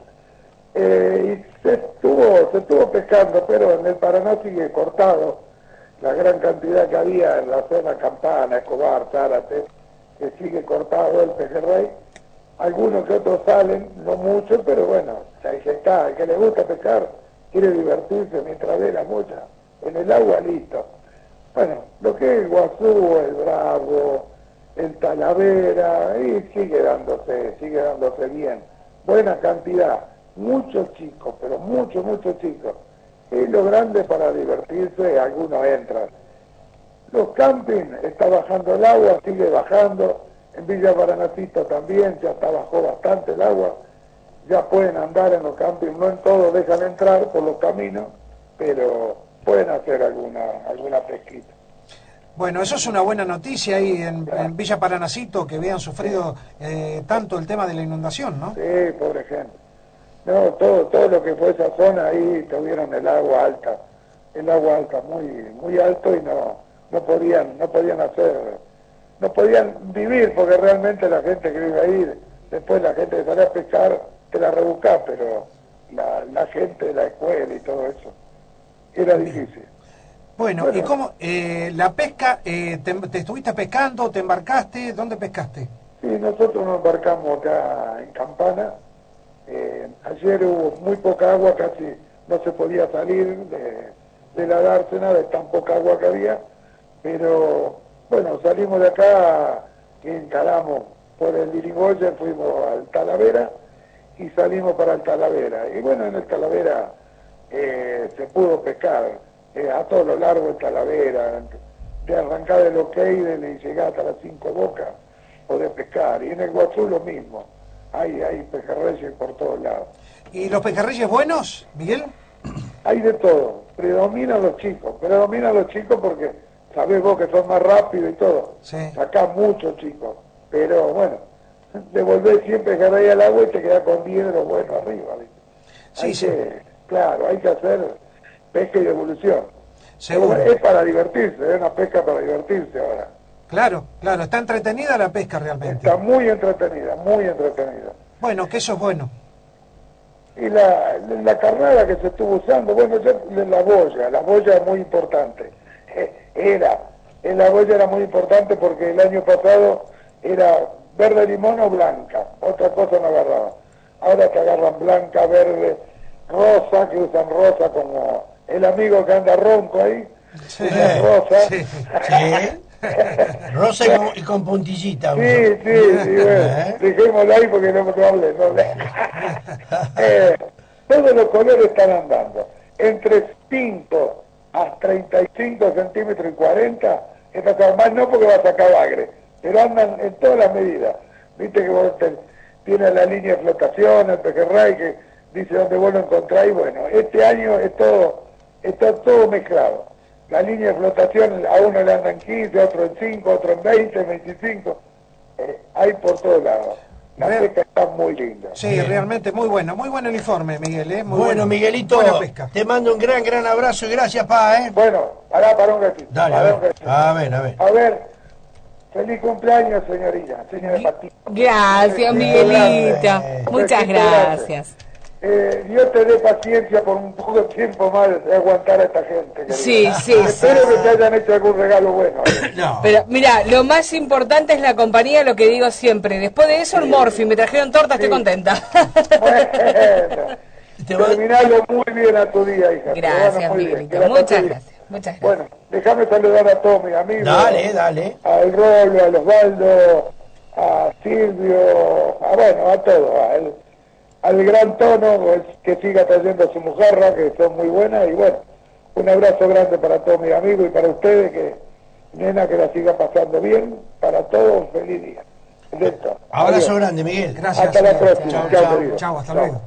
eh, y se estuvo, se estuvo pescando, pero en el Paraná sigue cortado. La gran cantidad que había en la zona Campana, Escobar, Zárate, que sigue cortado el pejerrey. Algunos que otros salen, no muchos, pero bueno, ahí se está. El que le gusta pescar, quiere divertirse mientras ve la mocha en el agua, listo. Bueno, lo que es el Guazú, el Bravo, el Talavera, y sigue dándose, sigue dándose bien. Buena cantidad, muchos chicos, pero muchos, muchos chicos. Y lo grande para divertirse, algunos entran. Los campings, está bajando el agua, sigue bajando. En Villa Paranacito también, ya está bajó bastante el agua. Ya pueden andar en los campings, no en todos dejan entrar por los caminos, pero pueden hacer alguna, alguna pesquita. Bueno, eso es una buena noticia ahí en, en Villa Paranacito, que habían sufrido eh, tanto el tema de la inundación, ¿no? Sí, pobre gente. No, todo todo lo que fue esa zona ahí tuvieron el agua alta, el agua alta muy muy alto y no no podían no podían hacer, no podían vivir porque realmente la gente que vive ahí, después la gente que sale a pescar te la rebuscás, pero la, la gente de la escuela y todo eso era difícil. Bueno, Bueno. ¿y cómo eh, la pesca? Eh, te, ¿Te estuviste pescando? ¿Te embarcaste? ¿Dónde pescaste? Sí, nosotros nos embarcamos acá en Campana. Eh, ayer hubo muy poca agua, casi no se podía salir de, de la dársena de tan poca agua que había, pero bueno, salimos de acá y encaramos por el Irigoyen, fuimos al Talavera y salimos para el Talavera. Y bueno, en el Talavera eh, se pudo pescar eh, a todo lo largo del Talavera, de arrancar del Oqueide y llegar hasta las Cinco Bocas, poder pescar. Y en el Guazú lo mismo. Hay, hay pejerreyes por todos lados. ¿Y los pejerreyes buenos, Miguel? Hay de todo. Predominan los chicos. Predominan los chicos porque sabés vos que son más rápidos y todo. Sí. Sacás muchos chicos. Pero bueno, devolvés siempre pejerrey al agua y te quedás con diez de los buenos arriba. ¿Viste? Sí, hay sí. Que, claro, hay que hacer pesca y devolución. Seguro. Es para divertirse, es una pesca para divertirse ahora. Claro, claro, está entretenida la pesca realmente. Está muy entretenida, muy entretenida. Bueno, que eso es bueno. Y la, la carnada que se estuvo usando, bueno, ya la boya, la boya es muy importante. Era, en la boya era muy importante porque el año pasado era verde limón o blanca, otra cosa no agarraban. Ahora te agarran blanca, verde, rosa, que usan rosa como el amigo que anda ronco ahí, Sí, usa rosa. sí, sí. Rosa y con, y con puntillita. Sí, sí, sí, bueno, dejémoslo ahí porque no me hable, no le... eh, todos los colores están andando, entre cinco a treinta y cinco centímetros y cuarenta, esta más no porque va a sacar bagre, pero andan en todas las medidas. Viste que vos te, tienes la línea de flotación, el pejerrey que dice dónde vos lo encontráis, bueno, este año es todo, está todo mezclado. La línea de flotación, a uno le andan quince, a otro en cinco, a otro en veinte, veinticinco. Eh, hay por todos lados. La Real... pesca está muy linda. Sí, Bien. Realmente muy bueno. Muy bueno el informe, Miguel. ¿eh? Muy Bueno, bueno, Miguelito, buena pesca. te mando un gran, gran abrazo y gracias, pa, ¿eh? Bueno, pará, pará un gatito. Dale, a pará un ver, gatito. a ver, a ver. A ver, Feliz cumpleaños, señorita, señora Patito. Gracias, Miguelito. Muchas gracias. Eh, Dios te dé paciencia por un poco de tiempo más de aguantar a esta gente. Querida. Sí, sí, Espero sí. que te hayan hecho algún regalo bueno. No. Pero mira, lo más importante es la compañía, lo que digo siempre. Después de eso, el Morphy. Me trajeron torta, estoy contenta. Bueno, terminalo muy bien a tu día, hija. Gracias, Bueno, muy bien. Miguelito. Que la Muchas pases bien. gracias. Muchas gracias. Bueno, déjame saludar a todos mis amigos. Dale, dale. Al Rolo, al Osvaldo, a Silvio, a bueno, a todos. Al, al gran Tono, que siga trayendo a su mujerra, que son muy buenas. Y bueno, un abrazo grande para todos mis amigos y para ustedes, que nena, que la siga pasando bien. Para todos, feliz día. Listo. Abrazo Adiós. grande, Miguel. Gracias. Hasta la señor. próxima. Chao, Chao, chao. querido. Chao, hasta Chao. luego.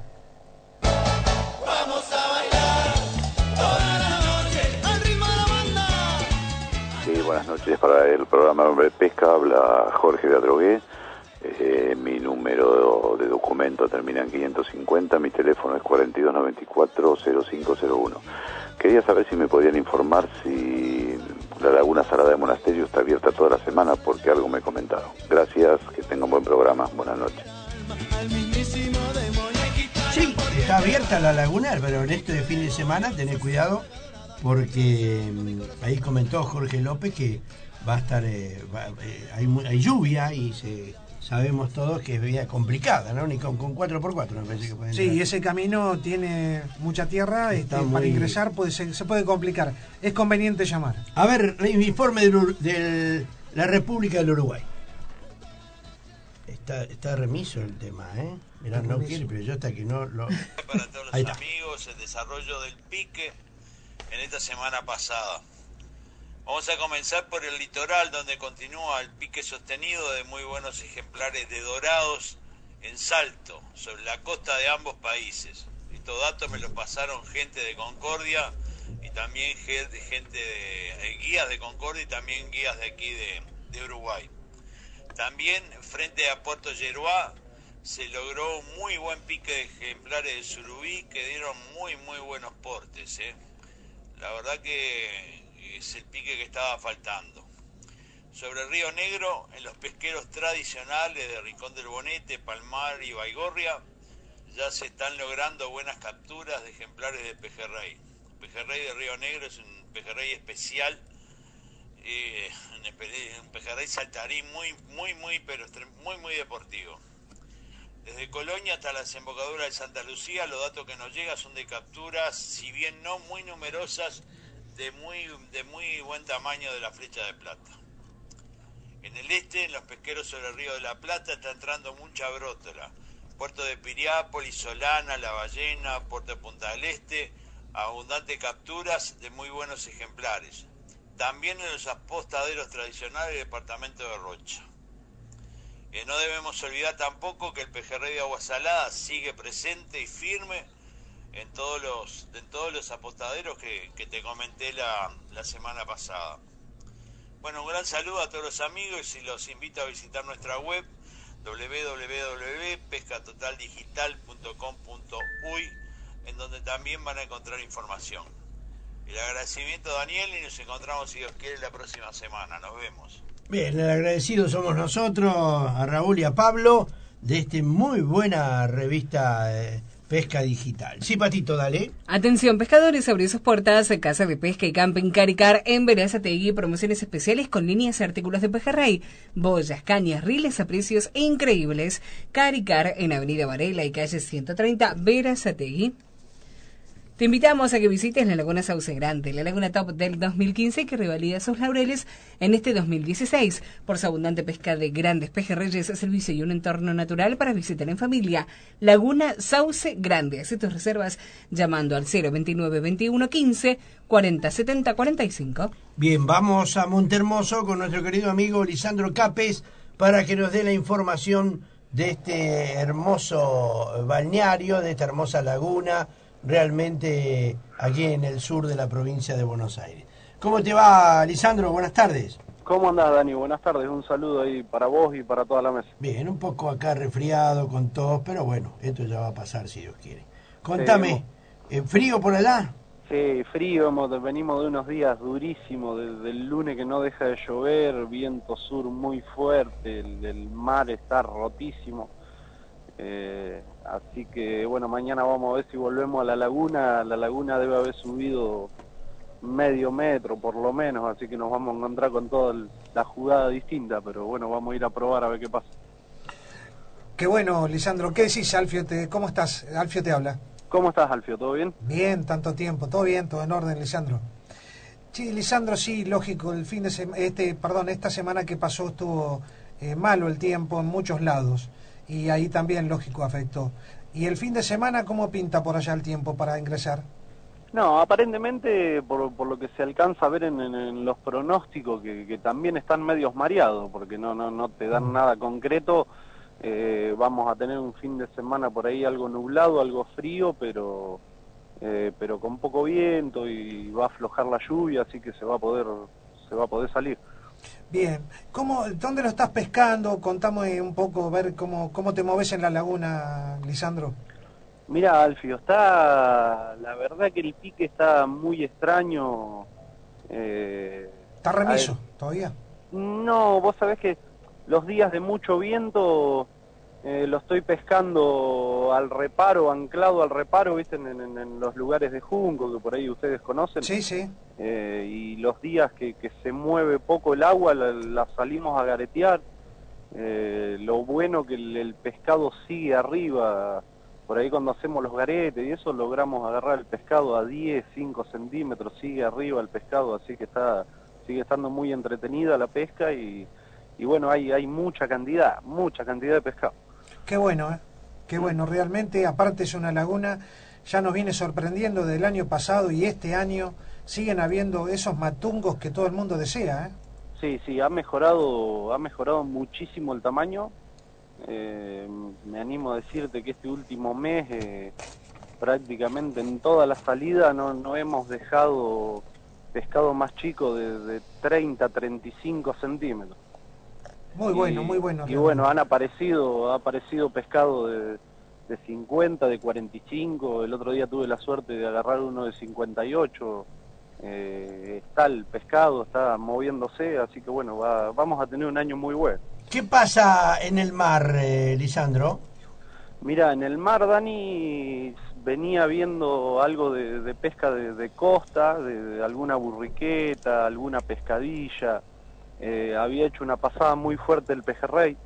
Sí, buenas noches para el programa Hombre de Pesca, habla Jorge de Adrogué. Eh, mi número de documento termina en quinientos cincuenta, mi teléfono es cuarenta y dos noventa y cuatro cero cinco cero uno. Quería saber si me podían informar si la Laguna Salada de Monasterio está abierta toda la semana, porque algo me comentaron. Gracias, que tengan un buen programa, buenas noches. Sí, está abierta la lagunar, pero en este fin de semana tened cuidado porque mm, ahí comentó Jorge López que va a estar, eh, va- eh, hay, mu- hay lluvia y se, sabemos todos que es vía complicada, ¿no? Ni con, con cuatro por cuatro me parece que pueden Sí, entrar. y ese camino tiene mucha tierra, este, muy- para ingresar puede ser- se puede complicar. Es conveniente llamar. A ver, el informe de Ur- del- la República del Uruguay. Está, está remiso el tema, ¿eh? Mirá, Está no remiso. quiere, pero yo hasta que no lo... Para todos Ahí los está. amigos, el desarrollo del pique en esta semana pasada. Vamos a comenzar por el litoral, donde continúa el pique sostenido de muy buenos ejemplares de dorados en Salto, sobre la costa de ambos países. Estos datos me los pasaron gente de Concordia y también ge- gente de eh, guías de Concordia y también guías de aquí de, de Uruguay. También frente a Puerto Yeruá se logró un muy buen pique de ejemplares de surubí que dieron muy muy buenos portes, ¿eh? La verdad que es el pique que estaba faltando. Sobre el Río Negro, en los pesqueros tradicionales de Rincón del Bonete, Palmar y Baigorria, ya se están logrando buenas capturas de ejemplares de pejerrey. El pejerrey de Río Negro es un pejerrey especial, eh, un espe- un pejerrey saltarín muy, muy, muy, pero extrem- muy, muy deportivo. Desde Colonia hasta la desembocadura de Santa Lucía, los datos que nos llegan son de capturas, si bien no muy numerosas, de muy, de muy buen tamaño de la flecha de plata. En el este, en los pesqueros sobre el río de la Plata, está entrando mucha brótola. Puerto de Piriápolis, Solana, La Ballena, Puerto de Punta del Este, abundantes capturas de muy buenos ejemplares. También en los apostaderos tradicionales del departamento de Rocha. Eh, no debemos olvidar tampoco que el pejerrey de agua salada sigue presente y firme en todos los, en todos los apostaderos que, que te comenté la, la semana pasada. Bueno, un gran saludo a todos los amigos y los invito a visitar nuestra web doble u doble u doble u punto pesca total digital punto com punto uy, en donde también van a encontrar información. El agradecimiento a Daniel y nos encontramos, si Dios quiere, la próxima semana. Nos vemos. Bien, el agradecido somos nosotros, a Raúl y a Pablo, de esta muy buena revista eh, Pesca Digital. Sí, Patito, dale. Atención, pescadores, abrió sus puertas a Casa de Pesca y Camping Caricar en Verazategui, promociones especiales con líneas y artículos de pejerrey, boyas, cañas, riles a precios increíbles. Caricar en Avenida Varela y calle ciento treinta, Verazategui. Te invitamos a que visites la Laguna Sauce Grande, la Laguna Top del dos mil quince, que revalida sus laureles en este dos mil dieciséis por su abundante pesca de grandes pejerreyes, servicio y un entorno natural para visitar en familia. Laguna Sauce Grande. Haz tus reservas llamando al cero veintinueve veintiuno quince cuarenta setenta cuarenta y cinco. Bien, vamos a Montermoso con nuestro querido amigo Lisandro Capes para que nos dé la información de este hermoso balneario, de esta hermosa laguna, realmente aquí en el sur de la provincia de Buenos Aires. ¿Cómo te va, Lisandro? Buenas tardes. ¿Cómo andás, Dani? Buenas tardes. Un saludo ahí para vos y para toda la mesa. Bien, un poco acá resfriado con tos, pero bueno, esto ya va a pasar si Dios quiere. Contame, ¿eh, frío por allá? Sí, frío, hemos, venimos de unos días durísimos, desde el lunes que no deja de llover, viento sur muy fuerte, el, el mar está rotísimo. Eh, así que bueno, mañana vamos a ver si volvemos a la laguna. La laguna debe haber subido medio metro por lo menos, así que nos vamos a encontrar con toda el, la jugada distinta, pero bueno, vamos a ir a probar a ver qué pasa. Qué bueno, Lisandro. ¿Qué decís, Alfio? Te, ¿Cómo estás? Alfio te habla. ¿Cómo estás, Alfio? ¿Todo bien? Bien, tanto tiempo. Todo bien, todo en orden, Lisandro. Sí, Lisandro, sí, lógico. El fin de semana, este, perdón, esta semana que pasó estuvo eh, malo el tiempo en muchos lados. Y ahí también, lógico, afectó. ¿Y el fin de semana cómo pinta por allá el tiempo para ingresar? No, aparentemente, por, por lo que se alcanza a ver en, en, en los pronósticos, que, que también están medios mareados, porque no, no, no te dan nada concreto, eh, vamos a tener un fin de semana por ahí algo nublado, algo frío, pero, eh, pero con poco viento y va a aflojar la lluvia, así que se va a poder, se va a poder salir. Bien, ¿cómo, dónde lo estás pescando? Contame un poco, ver cómo, cómo te moves en la laguna, Lisandro. Mira, Alfio, está, la verdad que el pique está muy extraño. Eh, ¿Está remiso todavía? No, vos sabés que los días de mucho viento eh, lo estoy pescando al reparo, anclado al reparo, viste, en, en, en los lugares de junco que por ahí ustedes conocen. Sí, sí. Eh, y los días que, que se mueve poco el agua la, la salimos a garetear. Eh, lo bueno que el, el pescado sigue arriba, por ahí cuando hacemos los garetes y eso logramos agarrar el pescado a diez, cinco centímetros, sigue arriba el pescado, así que está sigue estando muy entretenida la pesca y, y bueno, hay, hay mucha cantidad, mucha cantidad de pescado. Qué bueno, ¿eh? Qué bueno, realmente, aparte es una laguna, ya nos viene sorprendiendo del año pasado y este año siguen habiendo esos matungos que todo el mundo desea, ¿eh? Sí, sí, ha mejorado, ha mejorado muchísimo el tamaño. Eh, me animo a decirte que este último mes, eh, prácticamente en toda la salida, no, no hemos dejado pescado más chico de, de treinta, treinta y cinco centímetros. Muy bueno, y, muy bueno. Y bueno, han aparecido, ha aparecido pescado de, de cincuenta, de cuarenta y cinco. El otro día tuve la suerte de agarrar uno de cincuenta y ocho. Eh, está el pescado, está moviéndose, así que bueno, va, vamos a tener un año muy bueno. ¿Qué pasa en el mar, eh, Lisandro? Mira, en el mar, Dani, venía viendo algo de, de pesca de, de costa, de, de alguna burriqueta, alguna pescadilla. Eh, había hecho una pasada muy fuerte el pejerrey,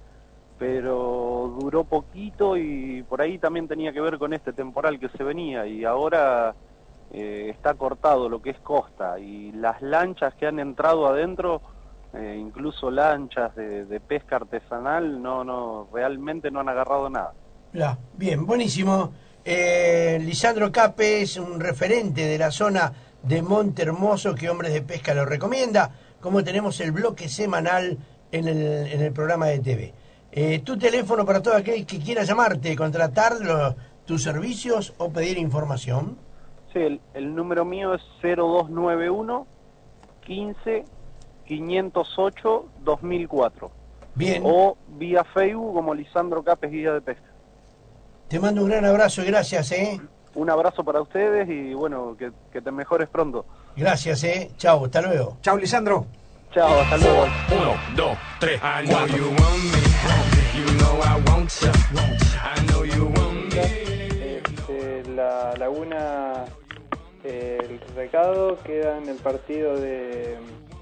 pero duró poquito y por ahí también tenía que ver con este temporal que se venía y ahora eh, está cortado lo que es costa y las lanchas que han entrado adentro, eh, incluso lanchas de, de pesca artesanal, no, no, realmente no han agarrado nada. Ya, bien, buenísimo. Eh, Lisandro Cape es un referente de la zona de Monte Hermoso que Hombres de Pesca lo recomienda, como tenemos el bloque semanal en el, en el programa de T V. Eh, tu teléfono para todo aquel que quiera llamarte, contratar los, tus servicios o pedir información. Sí, el, el número mío es cero dos nueve uno, quince, quinientos ocho, dos mil cuatro. Bien. O vía Facebook como Lisandro Capes, guía de pesca. Te mando un gran abrazo y gracias, ¿eh? Un abrazo para ustedes y bueno, que, que te mejores pronto. Gracias, ¿eh? Chau, hasta luego. Chau, Lisandro. Chao, hasta luego. Uno, dos, tres, I know you want me, you know I want you, I know you want me. Este, la laguna, eh, el recado queda en el partido de,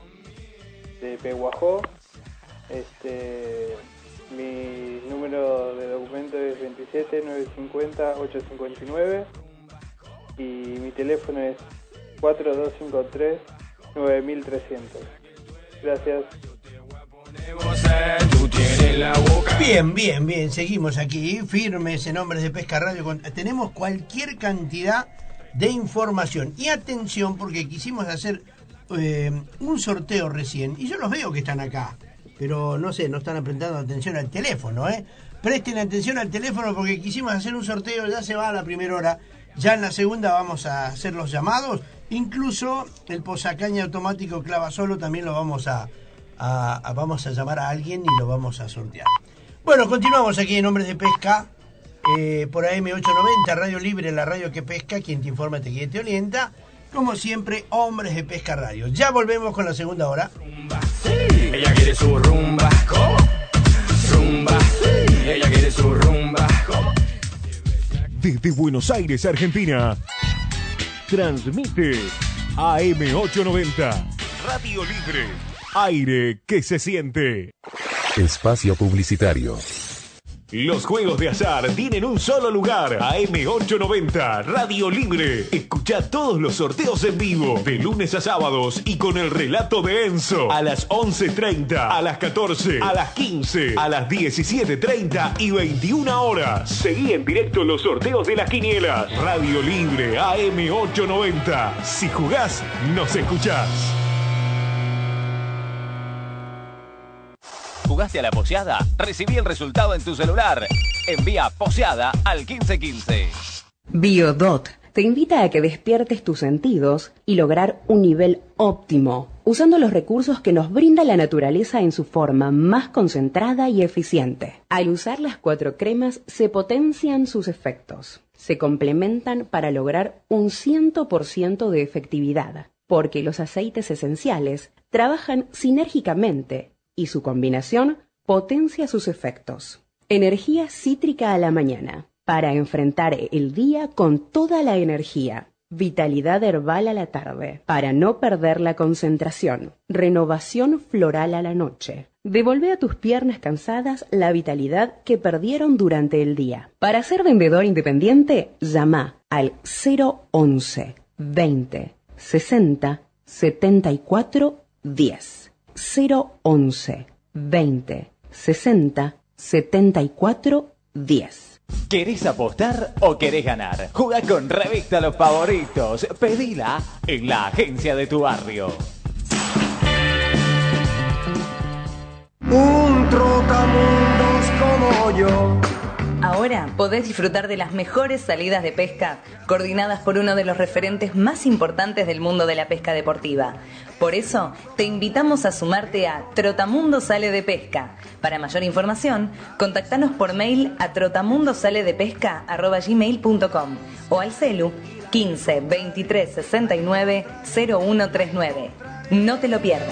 de Peguajó. Este, mi número de documento es veintisiete, novecientos cincuenta, ochocientos cincuenta y nueve y mi teléfono es cuatro dos cinco tres, nueve mil trescientos. Gracias. Bien, bien, bien, seguimos aquí firmes en Hombres de Pesca Radio. Tenemos cualquier cantidad de información. Y atención, porque quisimos hacer eh, un sorteo recién, y yo los veo que están acá, pero no sé, no están prestando atención al teléfono, ¿eh? Presten atención al teléfono porque quisimos hacer un sorteo, ya se va a la primera hora, ya en la segunda vamos a hacer los llamados, incluso el posacaña automático clava solo también lo vamos a, a, a vamos a llamar a alguien y lo vamos a sortear. Bueno, continuamos aquí en Hombres de Pesca, eh, por A M ochocientos noventa, Radio Libre, la radio que pesca, quien te informa, te guía y te orienta. como siempre, Hombres de Pesca Radio. Ya volvemos con la segunda hora. Sí. Ella quiere su rumba. ¿Cómo? Rumba. Sí. Ella quiere su rumba. ¿Cómo? Desde Buenos Aires, Argentina, transmite A M ochocientos noventa, Radio Libre, aire que se siente. Espacio publicitario. Los juegos de azar tienen un solo lugar. A M ochocientos noventa, Radio Libre. Escucha todos los sorteos en vivo, de lunes a sábados y con el relato de Enzo. A las once treinta, a las catorce, a las quince, a las diecisiete treinta y veintiuna horas. Seguí en directo los sorteos de las quinielas. Radio Libre, A M ochocientos noventa. Si jugás, nos escuchás. ¿Jugaste a la poseada? Recibí el resultado en tu celular. Envía poseada al quince quince. Biodot te invita a que despiertes tus sentidos y lograr un nivel óptimo, usando los recursos que nos brinda la naturaleza en su forma más concentrada y eficiente. Al usar las cuatro cremas se potencian sus efectos. Se complementan para lograr un cien por ciento de efectividad, porque los aceites esenciales trabajan sinérgicamente y su combinación potencia sus efectos. Energía cítrica a la mañana, para enfrentar el día con toda la energía. Vitalidad herbal a la tarde, para no perder la concentración. Renovación floral a la noche. Devolve a tus piernas cansadas la vitalidad que perdieron durante el día. Para ser vendedor independiente, llama al cero once, veinte, sesenta, setenta y cuatro, diez. cero once, veinte, sesenta, setenta y cuatro, diez. ¿Querés apostar o querés ganar? Jugá con Revista Los Favoritos. Pedila en la agencia de tu barrio. Un trotamundos como yo. Ahora podés disfrutar de las mejores salidas de pesca coordinadas por uno de los referentes más importantes del mundo de la pesca deportiva. Por eso, te invitamos a sumarte a Trotamundo Sale de Pesca. Para mayor información, contactanos por mail a trotamundosaledepesca arroba gmail punto com o al celu quince, veintitrés, sesenta y nueve, cero uno treinta y nueve. No te lo pierdas.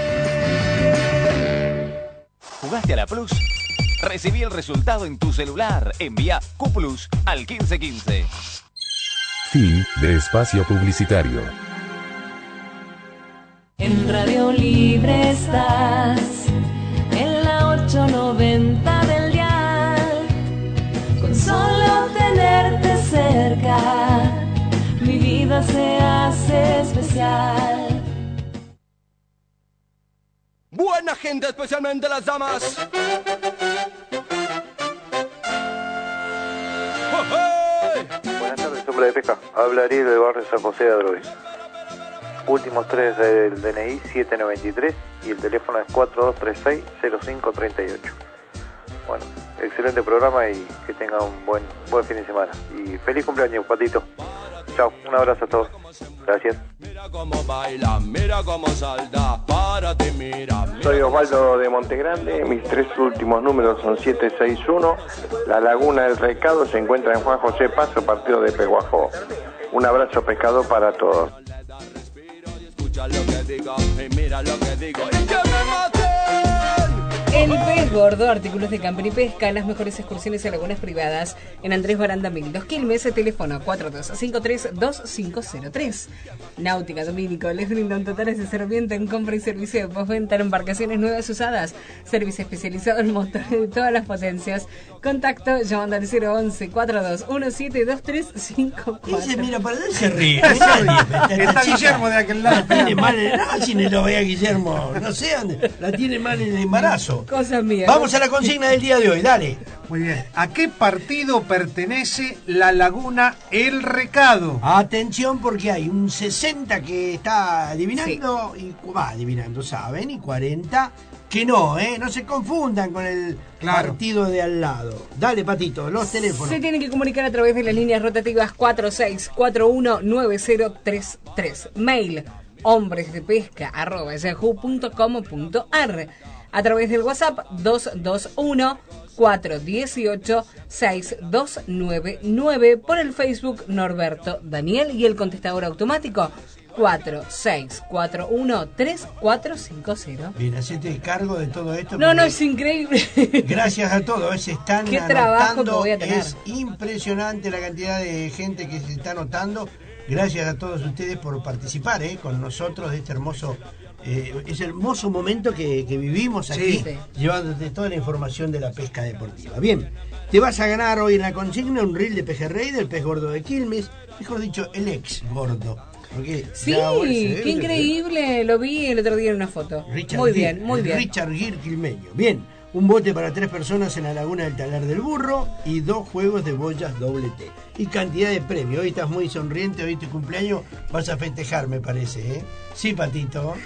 ¿Jugaste a la Plus? Recibí el resultado en tu celular. Envía Q Plus al quince quince. Fin de espacio publicitario. En Radio Libre estás, en la ochocientos noventa del dial. Con solo tenerte cerca, mi vida se hace especial. Buena gente, especialmente las damas. Buenas tardes, hombre de pesca. Habla Ariel del barrio San José de Adrogues. Últimos tres del D N I siete noventa y tres y el teléfono es cuatro dos tres seis, cero cinco tres ocho. Bueno, excelente programa y que tenga un buen buen fin de semana. Y feliz cumpleaños, Patito. Chao, un abrazo a todos. Gracias. Mira cómo baila, mira cómo salta, párate, mira, mira. Soy Osvaldo de Montegrande, mis tres últimos números son siete seis uno. La Laguna del Recado se encuentra en Juan José Paso, partido de Peguajó. Un abrazo pescador para todos. Escucha lo que digo, y mira lo que digo, y que me maten. El Pez Gordo, artículos de camping y pesca, las mejores excursiones a lagunas privadas en Andrés Baranda mil dos Quilmes, teléfono cuatro dos cinco tres, dos cinco cero tres. Náutica Domínico les brinda un total asesoramiento en compra y servicio de postventa en embarcaciones nuevas usadas, servicio especializado en motores de todas las potencias. Contacto llamando al cero once, cuarenta y dos diecisiete, veintitrés cincuenta y cuatro. Dice, mira, para dónde se ríe. Está Guillermo de aquel lado. La tiene mal en, no, si no lo vea Guillermo, no sé dónde, la tiene mal en el embarazo. Cosas mías. Vamos a la consigna del día de hoy, dale. Muy bien. ¿A qué partido pertenece la Laguna El Recado? Atención porque hay un sesenta que está adivinando, sí. y va adivinando, saben, y cuarenta que no, ¿eh? No se confundan con el claro. partido de al lado. Dale, Patito, los teléfonos. Se tienen que comunicar a través de las líneas rotativas cuatro seis cuatro uno nueve cero tres tres. Mail hombresdepesca arroba yahoo punto com punto ar. a través del WhatsApp dos dos uno, cuatro uno ocho, seis dos nueve nueve, por el Facebook Norberto Daniel y el contestador automático cuatro seis cuatro uno, tres cuatro cinco cero. Bien, hacete cargo de todo esto. No, no, es increíble. Gracias a todos, se están Qué trabajo que anotando. voy a tener. Es impresionante la cantidad de gente que se está anotando. Gracias a todos ustedes por participar eh, con nosotros de este hermoso eh, ese hermoso momento que, que vivimos aquí, Sí. llevándote toda la información de la pesca deportiva. Bien, te vas a ganar hoy en la consigna un reel de pejerrey del pez gordo de Quilmes, mejor dicho, el ex gordo. Porque Sí, ya ahora se ve, qué increíble, lo vi el otro día en una foto. Richard Muy Gere, bien, muy el bien. Richard Gere quilmeño. Bien, un bote para tres personas en la laguna del Talar del Burro y dos juegos de boyas doble T. Y cantidad de premios. Hoy estás muy sonriente, hoy tu cumpleaños vas a festejar, me parece, ¿eh? Sí, Patito.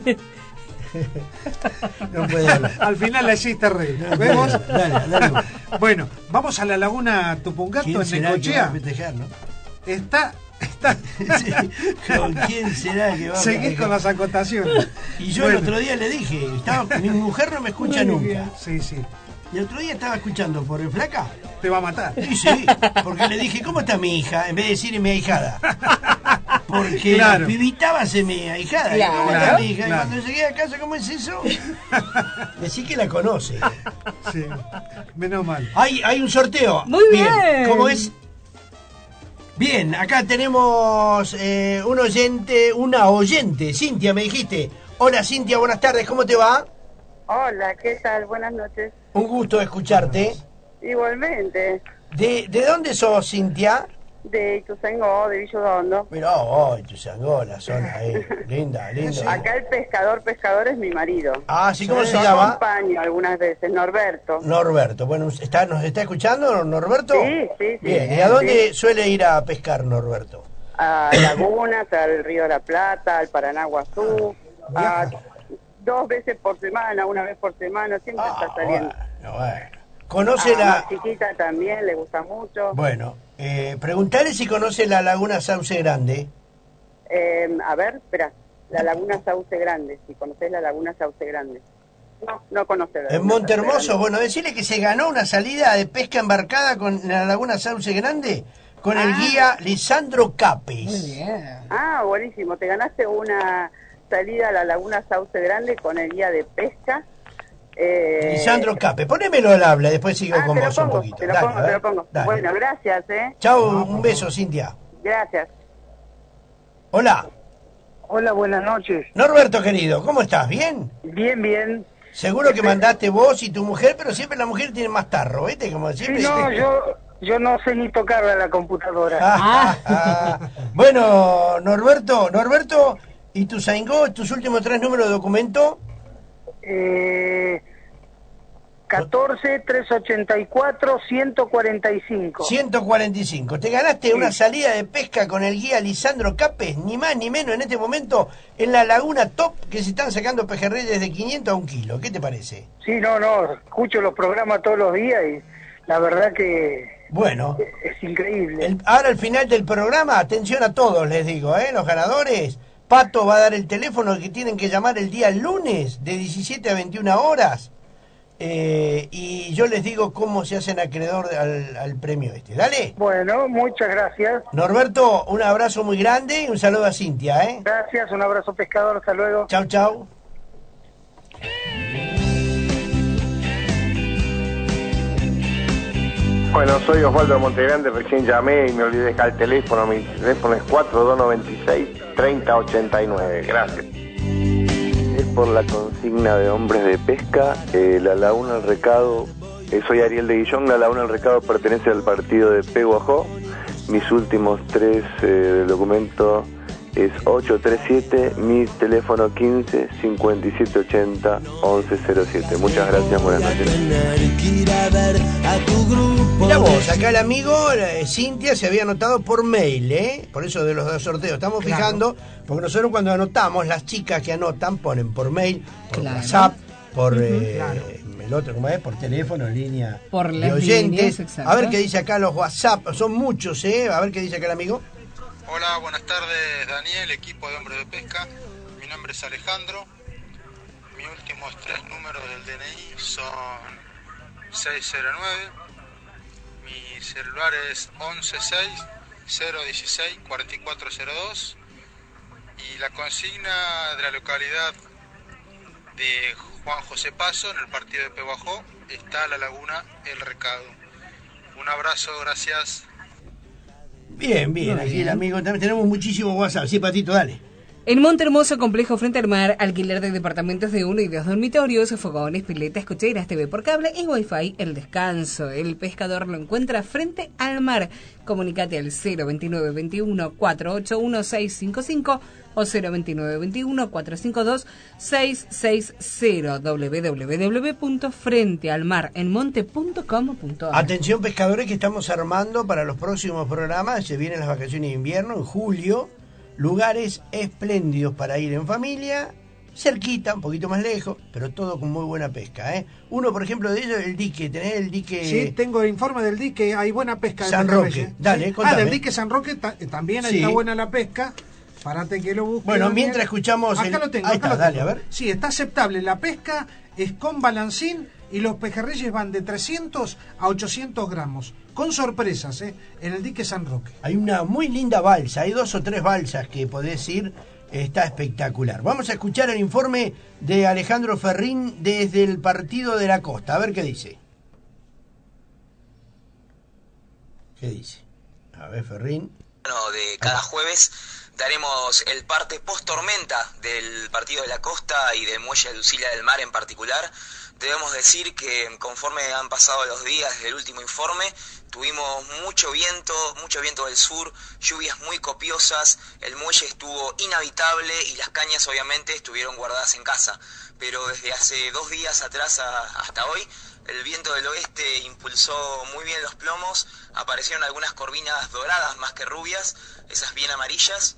No puede hablar. Al final la hiciste reír. No, ¿Vemos? dale, dale. Bueno, vamos a la laguna Tupungato ¿Quién en será que va a Necochea. festejar, no? Está, está. Sí, ¿con quién será que va a Seguís festejar? con las acotaciones. Y yo Bueno. el otro día le dije, estaba, mi mujer no me escucha Muy nunca. bien. Sí, sí. Y el otro día estaba escuchando por el flaca. Te va a matar. Sí, sí, porque le dije, ¿cómo está mi hija? En vez de decir mi ahijada. Porque Claro. la pibita va a ser mi ahijada. Claro. ¿Cómo está mi hija? Claro. Y cuando llegué a casa, ¿cómo es eso? Decí que la conoce. Sí. Menos mal. Hay, hay un sorteo. Muy bien. ¿Cómo es? Bien, acá tenemos eh, un oyente, una oyente. Cintia, me dijiste. Hola, Cintia, buenas tardes, ¿cómo te va? Hola, ¿qué tal? Buenas noches. Un gusto escucharte. Igualmente, ¿De, de dónde sos, Cintia? de Ituzaingó, de Villodondo. Mirá, oh, Ituzaingó, la zona ahí. Linda, linda. Acá el pescador, pescador es mi marido. Ah, ¿sí? ¿Cómo se Lo llama? acompaño algunas veces, Norberto. Norberto. Bueno, ¿está, ¿nos está escuchando, Norberto? Sí, sí, sí. Bien, ¿y a dónde Sí. suele ir a pescar, Norberto? A lagunas, al Río de la Plata, al Paranaguazú, a dos veces por semana, una vez por semana, siempre está saliendo. Bueno, bueno. ¿Conoce A la...? más chiquita también, le gusta mucho. Bueno, eh, preguntale si conoce la laguna Sauce Grande. Eh, a ver, espera, la Laguna Sauce Grande, si conocés la Laguna Sauce Grande. No, no conoce la En Laguna Monte Sauce Hermoso, Grande. bueno, decirle que se ganó una salida de pesca embarcada con la laguna Sauce Grande con el guía Lisandro Capes. Muy bien. Ah, buenísimo, te ganaste una salida a la Laguna Sauce Grande con el guía de pesca. Eh, Lisandro Capes, ponémelo al habla, después sigo ah, con te lo vos un pongo, poquito. te lo Dale, pongo, a te ver, lo pongo. dale. Bueno, gracias, ¿eh? Chau, un beso, Cintia. Gracias. Hola. Hola, buenas noches. Norberto, querido, ¿cómo estás? ¿Bien? Bien, bien. Seguro que mandaste vos y tu mujer, pero siempre la mujer tiene más tarro, ¿viste? Como siempre. Sí, no, yo, yo no sé ni tocarla la computadora. Ah, ah. Bueno, Norberto, Norberto, ¿y tu Saingó, tus últimos tres números de documento? Eh, catorce, trescientos ochenta y cuatro, ciento cuarenta y cinco. ciento cuarenta y cinco. Te ganaste una salida de pesca con el guía Lisandro Capes, ni más ni menos en este momento, en la laguna Top, que se están sacando pejerreyes desde quinientos a un kilo. ¿Qué te parece? Sí, no, no, escucho los programas todos los días y la verdad que Bueno, es increíble. el- ahora al final del programa, atención a todos, les digo, ¿eh? Los ganadores. Pato va a dar el teléfono que tienen que llamar el día lunes de diecisiete a veintiuna horas. Eh, y yo les digo cómo se hacen acreedor al, al premio este. Dale. Bueno, muchas gracias. Norberto, un abrazo muy grande y un saludo a Cintia, ¿eh? Gracias, un abrazo pescador, hasta luego. Chau, chau. Bueno, soy Osvaldo Montegrande, recién llamé y me olvidé dejar el teléfono. Mi teléfono es cuatro dos nueve seis, tres cero ocho nueve. Gracias. Es por la consigna de hombres de pesca, eh, la Laguna del Recado, eh, soy Ariel de Guillón, la Laguna del Recado pertenece al partido de Peguajó, mis últimos tres eh, documentos es ocho tres siete, mi teléfono quince, cincuenta y siete ochenta, once cero siete. Muchas gracias, buenas noches. Mira vos, acá el amigo eh, Cintia se había anotado por mail, ¿eh? Por eso de los dos sorteos. Estamos Claro. fijando, porque nosotros cuando anotamos, las chicas que anotan ponen por mail, por Claro. WhatsApp, por Ujú. eh, Claro. el otro, ¿cómo es? Por teléfono, en línea Por de las oyentes. líneas, exacto. A ver qué dice acá los WhatsApp. Son muchos, ¿eh? A ver qué dice acá el amigo. Hola, buenas tardes Daniel, equipo de Hombres de Pesca. Mi nombre es Alejandro. mis últimos tres números del D N I son seis cero nueve, mi celular es once seis cero dieciséis cuarenta y cuatro cero dos y la consigna de la localidad de Juan José Paso, en el partido de Peguajó, está la laguna El Recado. Un abrazo, gracias. Bien, bien, Muy aquí bien. el amigo también. Tenemos muchísimo WhatsApp. Sí, Patito, dale. En Monte Hermoso, complejo frente al mar, alquiler de departamentos de uno y dos dormitorios, fogones, piletas, cocheras, T V por cable y Wi-Fi. El Descanso. El pescador lo encuentra frente al mar. Comunicate al cero veintinueve veintiuno cuatrocientos ochenta y uno seiscientos cincuenta y cinco o cero veintinueve veintiuno cuatrocientos cincuenta y dos seiscientos sesenta w w w punto frente al mar en monte punto com punto a r. Atención, pescadores, que estamos armando para los próximos programas. Se vienen las vacaciones de invierno en julio. Lugares espléndidos para ir en familia, cerquita, un poquito más lejos, pero todo con muy buena pesca, ¿eh? Uno, por ejemplo, de ellos, el dique. ¿Tenés el dique? Sí, tengo el informe del dique, hay buena pesca. San de Roque, Pejerreyes. dale, Sí. contame. Ah, del dique San Roque ta- también Sí. está buena la pesca. Parate que lo busque. Bueno, Daniel. mientras escuchamos Acá el- lo tengo, ahí acá está, lo dale, tengo. a ver. Sí, está aceptable. La pesca es con balancín y los pejerreyes van de trescientos a ochocientos gramos. Con sorpresas, ¿eh? En el dique San Roque. Hay una muy linda balsa, hay dos o tres balsas que podés ir, está espectacular. Vamos a escuchar el informe de Alejandro Ferrín desde el partido de la costa, a ver qué dice. ¿Qué dice? A ver, Ferrín. Bueno, de cada jueves daremos el parte post tormenta del partido de la costa y del muelle de Lucila del Mar en particular. Debemos decir que conforme han pasado los días desde el último informe, tuvimos mucho viento, mucho viento del sur, lluvias muy copiosas, el muelle estuvo inhabitable y las cañas obviamente estuvieron guardadas en casa. Pero desde hace dos días atrás a- hasta hoy, el viento del oeste impulsó muy bien los plomos, aparecieron algunas corvinas doradas más que rubias, esas bien amarillas,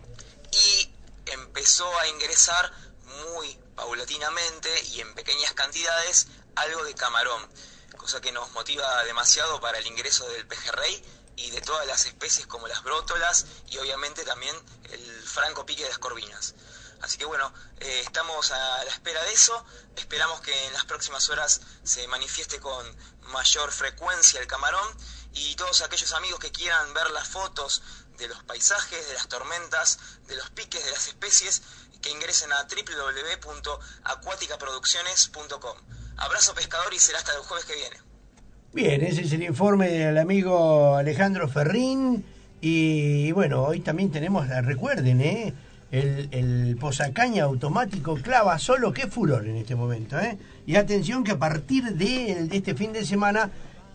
y empezó a ingresar muy paulatinamente y en pequeñas cantidades algo de camarón, cosa que nos motiva demasiado para el ingreso del pejerrey y de todas las especies como las brótolas y obviamente también el franco pique de las corvinas. Así que bueno, eh, estamos a la espera de eso, esperamos que en las próximas horas se manifieste con mayor frecuencia el camarón y todos aquellos amigos que quieran ver las fotos de los paisajes, de las tormentas, de los piques, de las especies, que ingresen a w w w punto acuática producciones punto com. Abrazo pescador y será hasta el jueves que viene. Bien, ese es el informe del amigo Alejandro Ferrín. Y bueno, hoy también tenemos, recuerden, ¿eh? el, el posacaña automático clava solo, qué furor en este momento, ¿eh? Y atención que a partir de, de este fin de semana,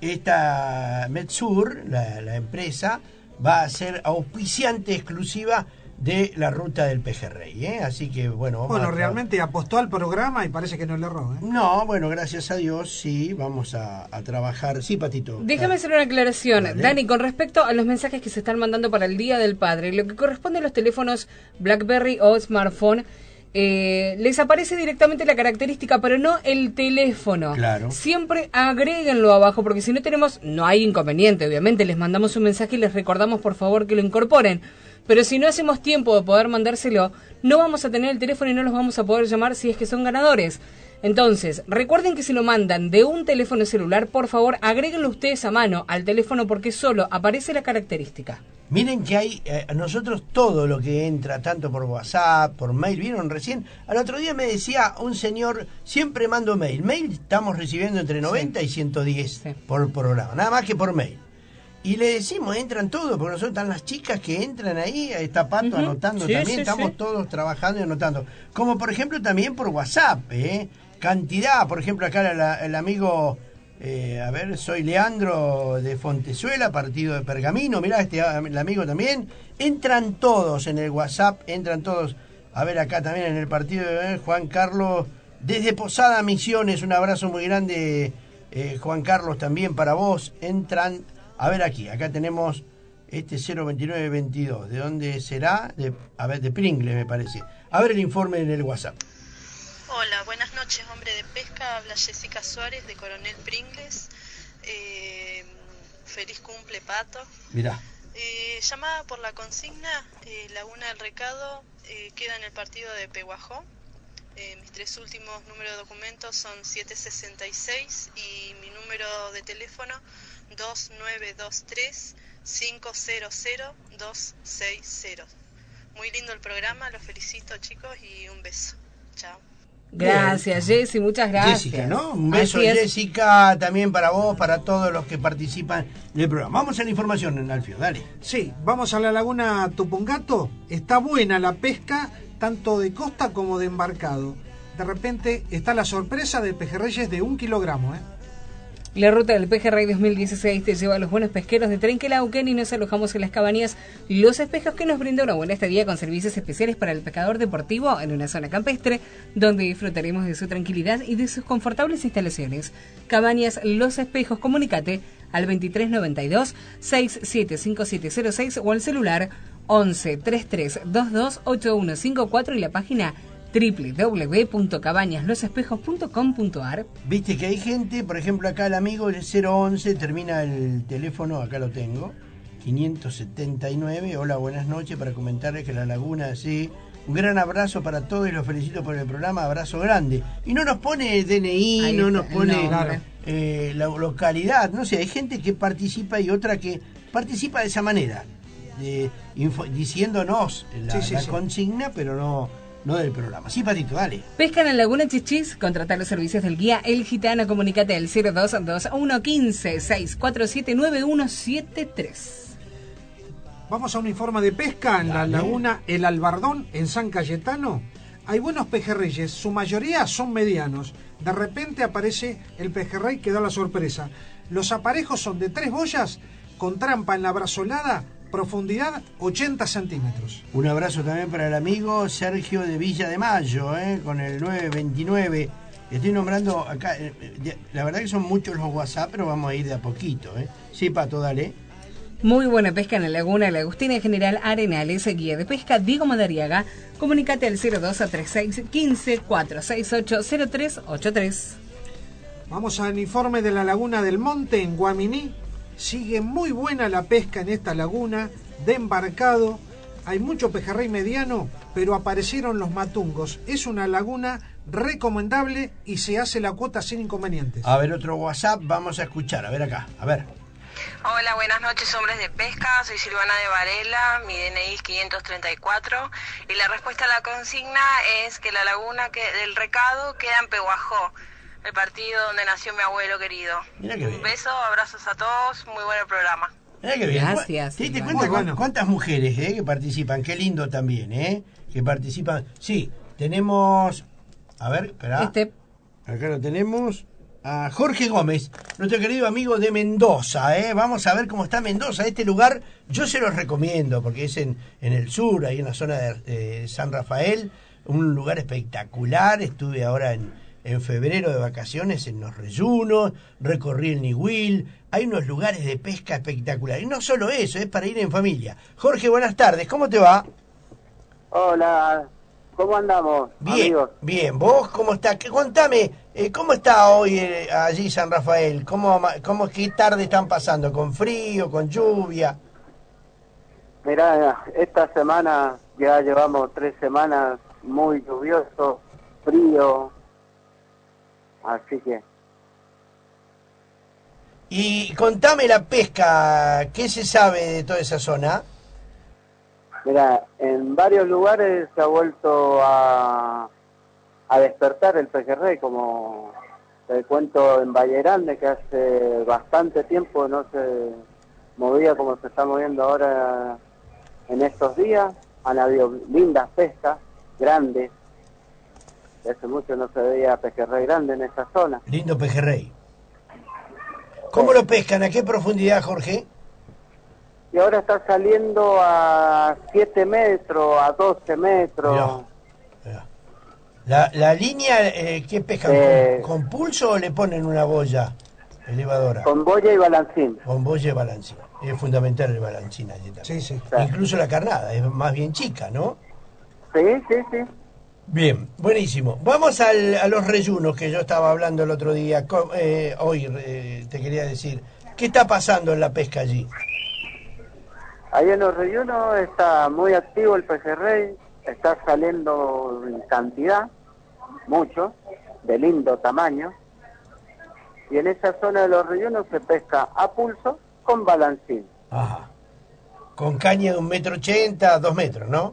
esta Metsur, la, la empresa, va a ser auspiciante exclusiva de la ruta del pejerrey, ¿eh? Así que bueno, vamos Bueno, a tra- realmente apostó al programa y parece que no le erró, ¿eh? No, bueno, gracias a Dios, sí, vamos a, a trabajar. Sí, Patito. Déjame hacer una aclaración. Dale. Dani, con respecto a los mensajes que se están mandando para el Día del Padre, lo que corresponde a los teléfonos BlackBerry o smartphone, eh, les aparece directamente la característica, pero no el teléfono. Claro. Siempre agréguenlo abajo, porque si no tenemos, no hay inconveniente, obviamente, les mandamos un mensaje y les recordamos por favor que lo incorporen. Pero si no hacemos tiempo de poder mandárselo, no vamos a tener el teléfono y no los vamos a poder llamar si es que son ganadores. Entonces, recuerden que si lo mandan de un teléfono celular, por favor, agréguenlo ustedes a mano al teléfono porque solo aparece la característica. Miren que hay, eh, a nosotros todo lo que entra, tanto por WhatsApp, por mail, vieron recién, al otro día me decía un señor, siempre mando mail, mail estamos recibiendo entre noventa y ciento diez por programa, nada más que por mail. Y le decimos, entran todos, porque nosotros están las chicas que entran ahí, está Pato Ujú. anotando Sí, también, sí, estamos sí. todos trabajando y anotando. Como por ejemplo también por WhatsApp, ¿eh? Cantidad, por ejemplo acá la- el amigo, eh, a ver, soy Leandro de Fontezuela, partido de Pergamino, mirá este ah, el amigo también, entran todos en el WhatsApp, entran todos, a ver acá también en el partido de eh, Juan Carlos, desde Posada Misiones, un abrazo muy grande, eh, Juan Carlos también para vos, entran... A ver aquí, acá tenemos este cero veintinueve veintidós. ¿De dónde será? De, a ver, de Pringles me parece. A ver el informe en el WhatsApp. Hola, buenas noches, hombre de pesca. Habla Jessica Suárez de Coronel Pringles. Eh, feliz cumple, Pato. Mirá. Eh, llamada por la consigna, eh, Laguna del Recado eh, queda en el partido de Peguajó. Eh, mis tres últimos números de documentos son siete sesenta y seis y mi número de teléfono dos nueve dos tres cinco cero cero dos seis cero. Muy lindo el programa, los felicito chicos y un beso. Chao. Gracias, Jessy, muchas gracias. Jessica, ¿no? Un beso, Así es. Jessica, también para vos, para todos los que participan del programa. Vamos a la información, Alfio, dale. Sí, vamos a la laguna Tupungato. Está buena la pesca, tanto de costa como de embarcado. De repente está la sorpresa de pejerreyes de un kilogramo, ¿eh? La ruta del Pejerrey dos mil dieciséis te lleva a los buenos pesqueros de Trenquelauquen y nos alojamos en las cabañas Los Espejos, que nos brinda una buena estadía con servicios especiales para el pescador deportivo en una zona campestre donde disfrutaremos de su tranquilidad y de sus confortables instalaciones. Cabañas Los Espejos, comunícate al veintitrés noventa y dos sesenta y siete cincuenta y siete cero seis o al celular once treinta y tres veintidós ochenta y uno cincuenta y cuatro y la página doble u doble u doble u punto cabañas los espejos punto com punto a r. Viste que hay gente, por ejemplo acá el amigo el cero once, termina el teléfono, acá lo tengo, quinientos setenta y nueve, hola, buenas noches, para comentarles que la laguna, sí, un gran abrazo para todos y los felicito por el programa, abrazo grande. Y no nos pone D N I, Ahí no está, nos pone no, claro. eh, la localidad, no sé, hay gente que participa y otra que participa de esa manera, de, info, diciéndonos la, Sí, sí, la sí. consigna, pero no... no del programa. Sí, Patito, dale. Pesca en la Laguna Chichis, contrata los servicios del guía El Gitano, comunícate al cero dos dos uno uno cinco seis cuatro siete nueve uno siete tres. Vamos a un informe de pesca en la laguna El Albardón, en San Cayetano. Hay buenos pejerreyes, su mayoría son medianos. De repente aparece el pejerrey que da la sorpresa. Los aparejos son de tres boyas con trampa en la brazolada, profundidad ochenta centímetros. Un abrazo también para el amigo Sergio de Villa de Mayo, ¿eh? Con el nueve veintinueve. Estoy nombrando acá, eh, la verdad que son muchos los WhatsApp, pero vamos a ir de a poquito, ¿eh? Sí, Pato, dale. Muy buena pesca en la Laguna La Agustina, General Arenales, guía de pesca Diego Madariaga. Comunícate al cero dos treinta y seis quince cuatrocientos sesenta y ocho cero tres ochenta y tres. Vamos al informe de la laguna del Monte en Guaminí. Sigue muy buena la pesca en esta laguna de embarcado. Hay mucho pejerrey mediano, pero aparecieron los matungos. Es una laguna recomendable y se hace la cuota sin inconvenientes. A ver, otro WhatsApp, vamos a escuchar, a ver acá, a ver. Hola, buenas noches, hombres de pesca. Soy Silvana de Varela, mi D N I es quinientos treinta y cuatro y la respuesta a la consigna es que la laguna que, del Recado queda en Peguajó, el partido donde nació mi abuelo querido. Mirá qué bien. Un beso, abrazos a todos, muy bueno el programa. Mirá qué bien. Gracias. ¿Te diste Silvana. cuenta Muy bueno. cuántas mujeres eh, que participan? Qué lindo también, ¿eh? Que participan. Sí, tenemos... A ver, espera. Este, Acá lo tenemos a Jorge Gómez, nuestro querido amigo de Mendoza, ¿eh? Vamos a ver cómo está Mendoza. Este lugar yo se los recomiendo porque es en, en el sur, ahí en la zona de eh, San Rafael, un lugar espectacular. Estuve ahora en, en febrero de vacaciones en Los Reyunos, recorrí el Nihuil, hay unos lugares de pesca espectaculares. Y no solo eso, es para ir en familia. Jorge, buenas tardes, ¿cómo te va? Hola, ¿cómo andamos, Bien, amigos? bien. ¿Vos cómo estás? ¿Qué- Contame, eh, ¿cómo está hoy eh, allí San Rafael? ¿Cómo, ama- cómo, qué tarde están pasando? ¿Con frío, con lluvia? Mirá, esta semana ya llevamos tres semanas muy lluvioso, frío, así que... Y contame la pesca, ¿qué se sabe de toda esa zona? Mira, en varios lugares se ha vuelto a, a despertar el pejerrey, como te cuento en Valle Grande, que hace bastante tiempo no se movía como se está moviendo ahora en estos días. Han habido lindas pescas, grandes. Hace mucho no se veía pejerrey grande en esta zona. Lindo pejerrey. ¿Cómo lo pescan? ¿A qué profundidad, Jorge? Y ahora está saliendo a siete metros, a doce metros. Mirá. La, la línea, eh, ¿qué pescan? Eh. ¿Con, con pulso o le ponen una boya elevadora? Con boya y balancín. Con boya y balancín. Es fundamental el balancín allí también. Sí, sí. Incluso la carnada, es más bien chica, ¿no? Sí, sí, sí. Bien, buenísimo. Vamos al, a los reyunos que yo estaba hablando el otro día. Co- eh, hoy eh, te quería decir, ¿qué está pasando en la pesca allí? Ahí en los reyunos está muy activo el pejerrey, está saliendo en cantidad. muchos, de lindo tamaño. Y en esa zona de los reyunos se pesca a pulso con balancín. Ajá. Con caña de un metro ochenta, dos metros, ¿no?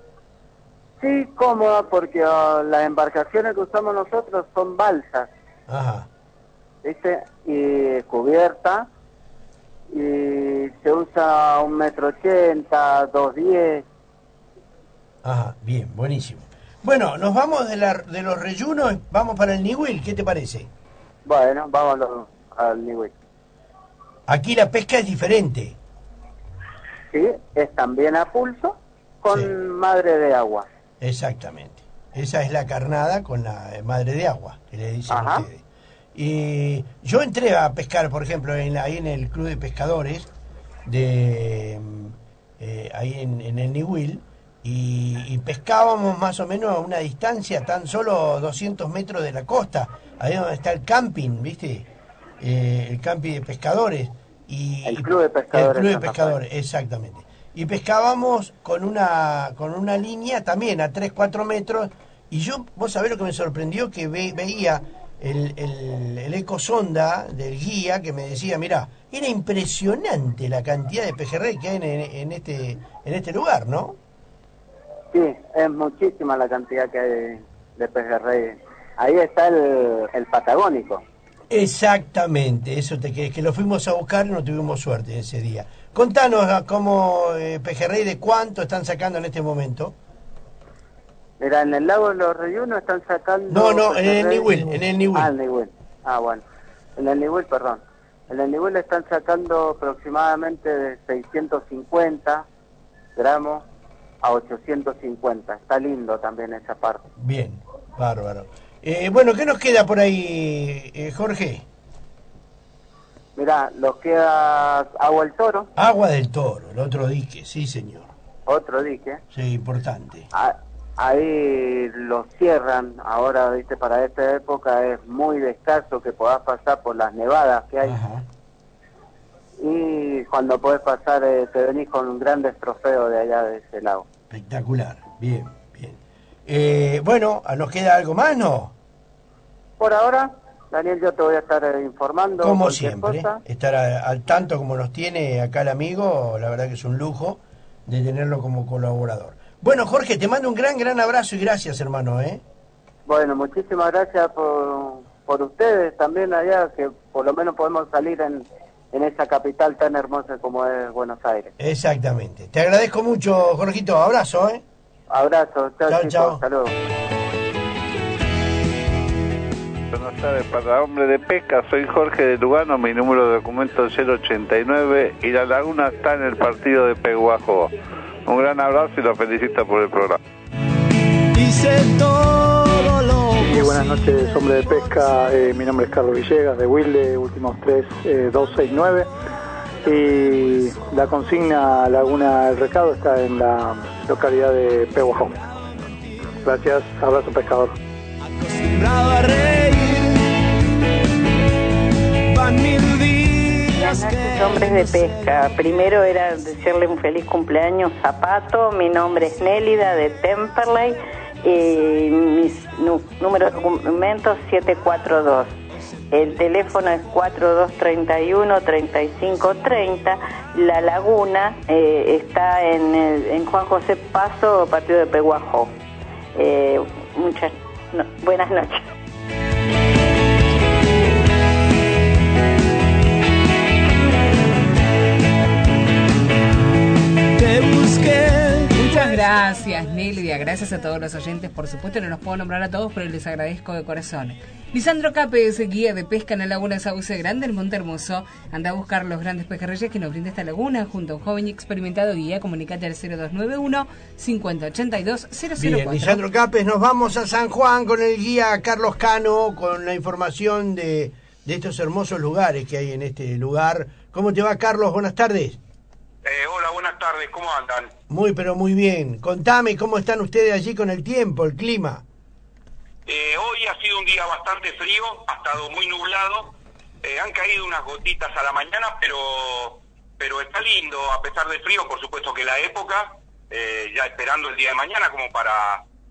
Sí, cómoda, porque uh, las embarcaciones que usamos nosotros son balsas. Ajá. ¿Viste? Y cubierta. Y se usa un metro ochenta, dos diez. Ajá, bien, buenísimo. Bueno, nos vamos de, la, de los reyunos, vamos para el Niwil, ¿qué te parece? Bueno, vamos al Niwil. Aquí la pesca es diferente. Sí, es también a pulso con sí. madre de agua. Exactamente. Esa es la carnada con la madre de agua, que le dicen Ajá. ustedes. Y yo entré a pescar, por ejemplo, en, ahí en el Club de Pescadores, de eh, ahí en, en el Niwil, y, y pescábamos más o menos a una distancia tan solo doscientos metros de la costa, ahí donde está el camping, ¿viste? Eh, el camping de pescadores. Y, el Club de Pescadores. El Club de Pescadores, exactamente. Y pescábamos con una con una línea también a tres, cuatro metros, y yo, vos sabés lo que me sorprendió, que ve, veía el, el, el ecosonda del guía que me decía, mirá, era impresionante la cantidad de pejerrey que hay en, en, este, en este lugar, ¿no? Sí, es muchísima la cantidad que hay de, de pejerrey. Ahí está el, el patagónico. Exactamente, eso te que, que lo fuimos a buscar y no tuvimos suerte ese día. Contanos cómo eh, pejerrey, de cuánto están sacando en este momento. Mira, en el lago de los Reyunos están sacando... No, no, en el Niwil, en el Niwil. Ah, el Niwil. Ah, bueno. En el Niwil, perdón. En el Niwil están sacando aproximadamente de seiscientos cincuenta gramos a ochocientos cincuenta. Está lindo también esa parte. Bien, bárbaro. Eh, bueno, ¿qué nos queda por ahí, eh, Jorge? Mirá, nos queda Agua del Toro. Agua del Toro, el otro dique, sí señor. Otro dique. Sí, importante. Ah, ahí lo cierran, ahora, viste, para esta época es muy escaso que puedas pasar por las nevadas que hay. Ajá. Y cuando podés pasar, eh, te venís con un gran trofeo de allá de ese lago. Espectacular, bien, bien. Eh, bueno, ¿nos queda algo más, no? Por ahora, Daniel, yo te voy a estar eh, informando. Como siempre, cosa. estar a, al tanto como nos tiene acá el amigo, la verdad que es un lujo de tenerlo como colaborador. Bueno, Jorge, te mando un gran, gran abrazo y gracias, hermano, ¿eh? Bueno, muchísimas gracias por, por ustedes también allá, que por lo menos podemos salir en, en esa capital tan hermosa como es Buenos Aires. Exactamente. Te agradezco mucho, Jorgito. Abrazo, ¿eh? Abrazo. Chao, chao, chicos. Chao. Saludos. Buenas tardes, para Hombre de Pesca, soy Jorge de Lugano, mi número de documento es cero ochenta y nueve y la laguna está en el partido de Peguajó. Un gran abrazo y los felicito por el programa. Sí, buenas noches, Hombre de Pesca, eh, mi nombre es Carlos Villegas de Wilde, últimos tres, eh, dos seis nueve, y la consigna Laguna del Recado está en la localidad de Peguajó. Gracias, abrazo pescador. A reír, van mil días. Buenas noches, Hombres de Pesca. Primero era desearle un feliz cumpleaños a Pato. Mi nombre es Nélida de Temperley y mis nu número de documentos siete cuatro dos. El teléfono es cuatro dos tres uno, tres cinco tres cero. La laguna eh, está en, el, en Juan José Paso, partido de Peguajó. Eh, muchas no, buenas noches. Te busqué. Muchas gracias, Nélida. Gracias a todos los oyentes. Por supuesto, no los puedo nombrar a todos, pero les agradezco de corazón. Lisandro Capes, guía de pesca en la laguna Sauce Grande, en Monte Hermoso. Anda a buscar los grandes pejerreyes que nos brinda esta laguna junto a un joven y experimentado guía. Comunicate al cero dos nueve uno, cincuenta ochenta y dos, cero cero cuatro. Bien, Lisandro Capes, nos vamos a San Juan con el guía Carlos Cano, con la información de, de estos hermosos lugares que hay en este lugar. ¿Cómo te va, Carlos? Buenas tardes. Eh, hola, buenas tardes, ¿cómo andan? Muy, pero muy bien. Contame cómo están ustedes allí con el tiempo, el clima. Eh, hoy ha sido un día bastante frío, ha estado muy nublado, eh, han caído unas gotitas a la mañana, pero pero está lindo, a pesar del frío, por supuesto que la época, eh, ya esperando el día de mañana como para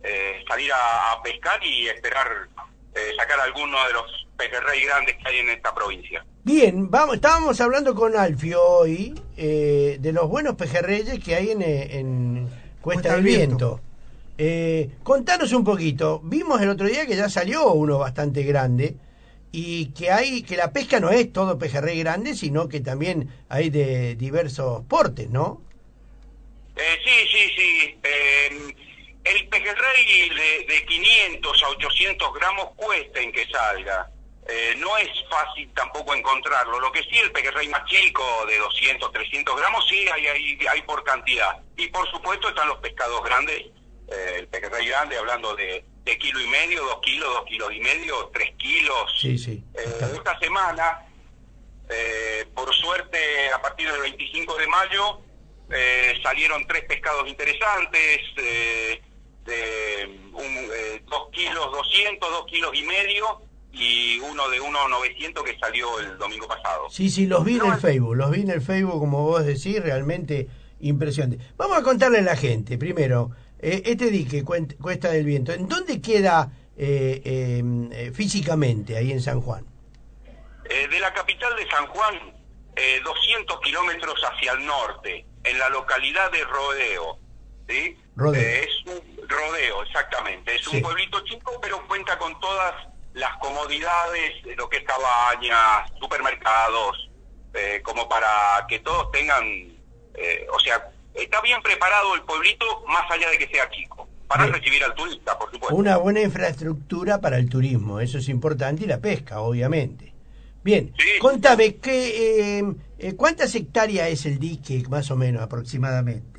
eh, salir a, a pescar y esperar eh, sacar alguno de los pejerrey grandes que hay en esta provincia. Bien, vamos, estábamos hablando con Alfio hoy eh, de los buenos pejerreyes que hay en, en Cuesta, Cuesta del Viento. Viento. Eh, contanos un poquito. Vimos el otro día que ya salió uno bastante grande y que hay que la pesca no es todo pejerrey grande, sino que también hay de diversos portes, ¿no? Eh, sí, sí, sí. Eh, el pejerrey de, de quinientos a ochocientos gramos cuesta en que salga. Eh, no es fácil tampoco encontrarlo. Lo que sí, el pejerrey más chico de doscientos, trescientos gramos, sí hay, hay, hay por cantidad. Y por supuesto están los pescados grandes, eh, el pejerrey grande hablando de, de kilo y medio, dos kilos, dos kilos y medio, tres kilos. Sí, sí. Eh, esta semana, eh, por suerte, a partir del veinticinco de mayo, eh, salieron tres pescados interesantes, eh, de un, eh, dos kilos doscientos, dos kilos y medio, y uno de uno novecientos que salió el domingo pasado. Sí, sí, los vi en el Facebook, los vi en el Facebook, como vos decís, realmente impresionante. Vamos a contarle a la gente, primero, eh, este dique, Cuesta del Viento, ¿en dónde queda eh, eh, físicamente, ahí en San Juan? Eh, de la capital de San Juan, eh, doscientos kilómetros hacia el norte, en la localidad de Rodeo, ¿sí? Rodeo. Eh, es un rodeo, exactamente, es sí. un pueblito chico, pero cuenta con todas las comodidades de lo que es cabañas, supermercados, eh, como para que todos tengan, eh, o sea, está bien preparado el pueblito, más allá de que sea chico, para bien. recibir al turista, por supuesto. Una buena infraestructura para el turismo, eso es importante, y la pesca, obviamente. Bien, sí. Contame, que, eh, eh, ¿cuántas hectáreas es el dique, más o menos, aproximadamente?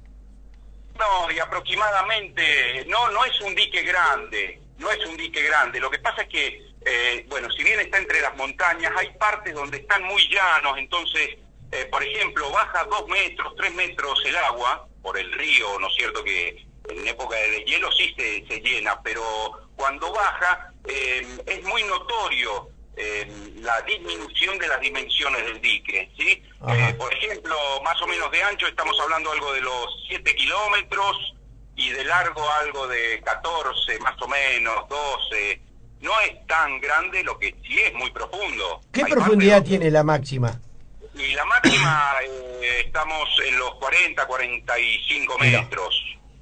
No, y aproximadamente, no, no es un dique grande. No es un dique grande, lo que pasa es que, eh, bueno, si bien está entre las montañas, hay partes donde están muy llanos, entonces, eh, por ejemplo, baja dos metros, tres metros el agua por el río, ¿no es cierto? Que en época de deshielo sí se, se llena, pero cuando baja eh, es muy notorio eh, la disminución de las dimensiones del dique, ¿sí? Eh, por ejemplo, más o menos de ancho estamos hablando algo de los siete kilómetros, y de largo algo de catorce, más o menos, doce. No es tan grande, lo que sí es muy profundo. ¿Qué Hay profundidad tiene la máxima? Y la máxima eh, estamos en los cuarenta, cuarenta y cinco metros.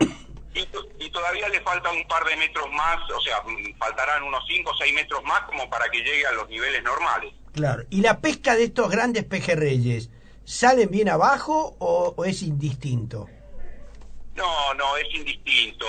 Y, y todavía le falta un par de metros más, o sea, faltarán unos cinco o seis metros más como para que llegue a los niveles normales. Claro. ¿Y la pesca de estos grandes pejerreyes, salen bien abajo o, o es indistinto? No, no, es indistinto.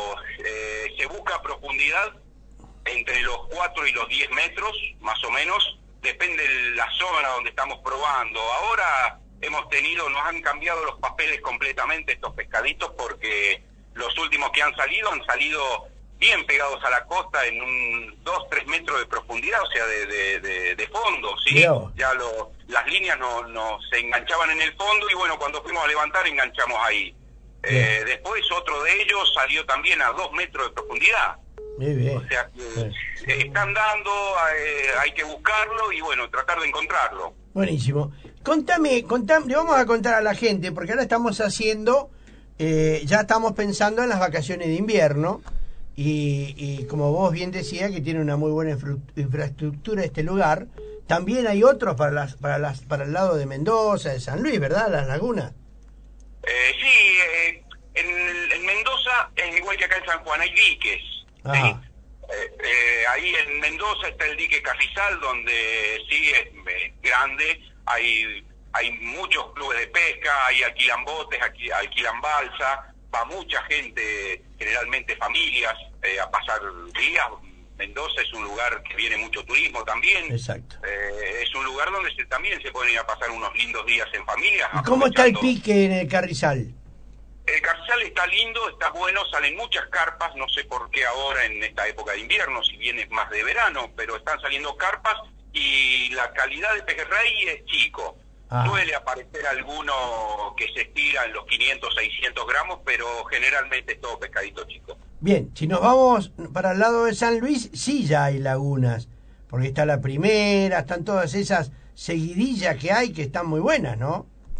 Eh, se busca profundidad entre los cuatro y los diez metros, más o menos. Depende de la zona donde estamos probando. Ahora hemos tenido, nos han cambiado los papeles completamente estos pescaditos porque los últimos que han salido han salido bien pegados a la costa en un dos, tres metros de profundidad, o sea, de, de, de, de fondo, ¿sí? Dios. Ya lo, las líneas no, no se enganchaban en el fondo y bueno, cuando fuimos a levantar enganchamos ahí. Eh, después otro de ellos salió también a dos metros de profundidad. Muy bien. O sea, que están dando, eh, hay que buscarlo y bueno, tratar de encontrarlo. Buenísimo. Contame, contame, le vamos a contar a la gente, porque ahora estamos haciendo, eh, ya estamos pensando en las vacaciones de invierno y, y como vos bien decías que tiene una muy buena infra infraestructura este lugar, también hay otros para, las, para, las, para el lado de Mendoza, de San Luis, ¿verdad? Las lagunas. Eh, sí, eh, en, en Mendoza es igual que acá en San Juan, hay diques. ¿sí? Eh, eh, ahí en Mendoza está el dique Carrizal, donde sí es, es grande, hay hay muchos clubes de pesca, ahí alquilan botes, aquí alquilan balsa, va mucha gente, generalmente familias, eh, a pasar días. Mendoza es un lugar que viene mucho turismo también. Exacto. Eh, es un lugar donde se, también se pueden ir a pasar unos lindos días en familia. ¿Y cómo está el pique en el Carrizal? El Carrizal está lindo, está bueno, salen muchas carpas, no sé por qué ahora en esta época de invierno, si bien es más de verano, pero están saliendo carpas y la calidad de pejerrey es chico. Ah. Suele aparecer alguno que se estira en los quinientos, seiscientos gramos, pero generalmente es todo pescadito chico. Bien, si nos vamos para el lado de San Luis, sí ya hay lagunas, porque está la primera, están todas esas seguidillas que hay que están muy buenas, ¿no?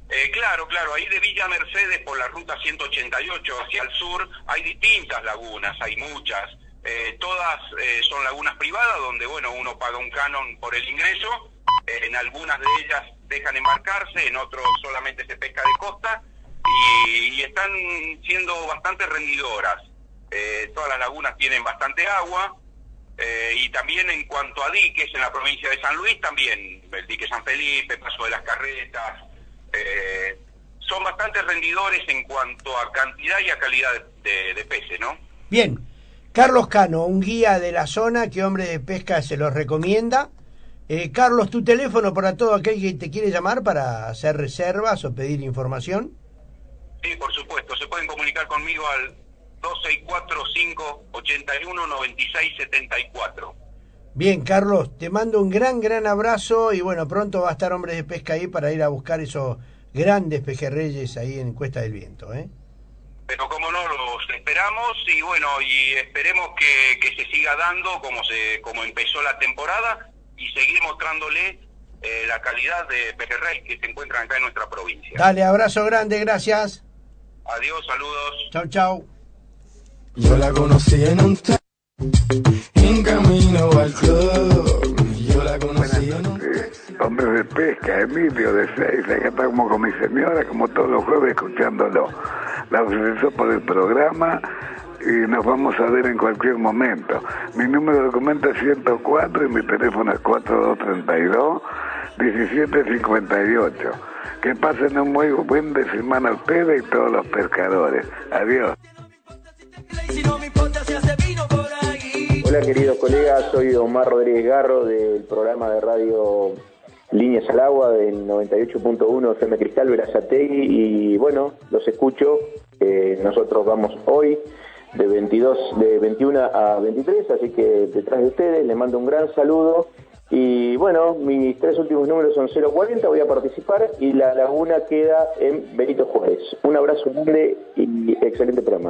Eh, claro, claro, ahí de Villa Mercedes por la ruta ciento ochenta y ocho hacia el sur hay distintas lagunas, hay muchas. Eh, todas eh, son lagunas privadas donde, bueno, uno paga un canon por el ingreso. Eh, en algunas de ellas dejan embarcarse, en otros solamente se pesca de costa y, y están siendo bastante rendidoras. Eh, todas las lagunas tienen bastante agua. Eh, y también en cuanto a diques en la provincia de San Luis, también el dique San Felipe, Paso de las Carretas, eh, son bastante rendidores en cuanto a cantidad y a calidad de, de, de peces, ¿no? Bien, Carlos Cano, un guía de la zona que Hombre de Pesca se los recomienda. Eh, Carlos, tu teléfono para todo aquel que te quiere llamar para hacer reservas o pedir información. Sí, por supuesto, se pueden comunicar conmigo al dos seis cuatro, cinco ocho uno, nueve seis siete cuatro. Bien, Carlos, te mando un gran, gran abrazo y bueno, pronto va a estar Hombres de Pesca ahí para ir a buscar esos grandes pejerreyes ahí en Cuesta del Viento, ¿eh? Pero como no, los esperamos y bueno, y esperemos que, que se siga dando como se como empezó la temporada y seguir mostrándole eh, la calidad de pejerrey que se encuentran acá en nuestra provincia. Dale, abrazo grande, gracias. Adiós, saludos. Chau, chau. Yo la conocí en un ta- en camino al club. Yo la conocí en un Hombres de Pesca, Emilio de Seis, acá estamos con mi señora, como todos los jueves, escuchándolo. La felicito por el programa y nos vamos a ver en cualquier momento. Mi número de documento es ciento cuatro y mi teléfono es cuatro dos tres dos, uno siete cinco ocho. Que pasen un muy buen de semana ustedes y todos los pescadores. Adiós. Hola queridos colegas, soy Omar Rodríguez Garro del programa de radio Líneas al Agua del noventa y ocho punto uno F M Cristal Verazategui y bueno, los escucho. Eh, nosotros vamos hoy de veintidós, de veintiuno a veintitrés, así que detrás de ustedes les mando un gran saludo y bueno, mis tres últimos números son cero cuarenta, voy a participar y la laguna queda en Benito Juárez. Un abrazo grande y excelente programa.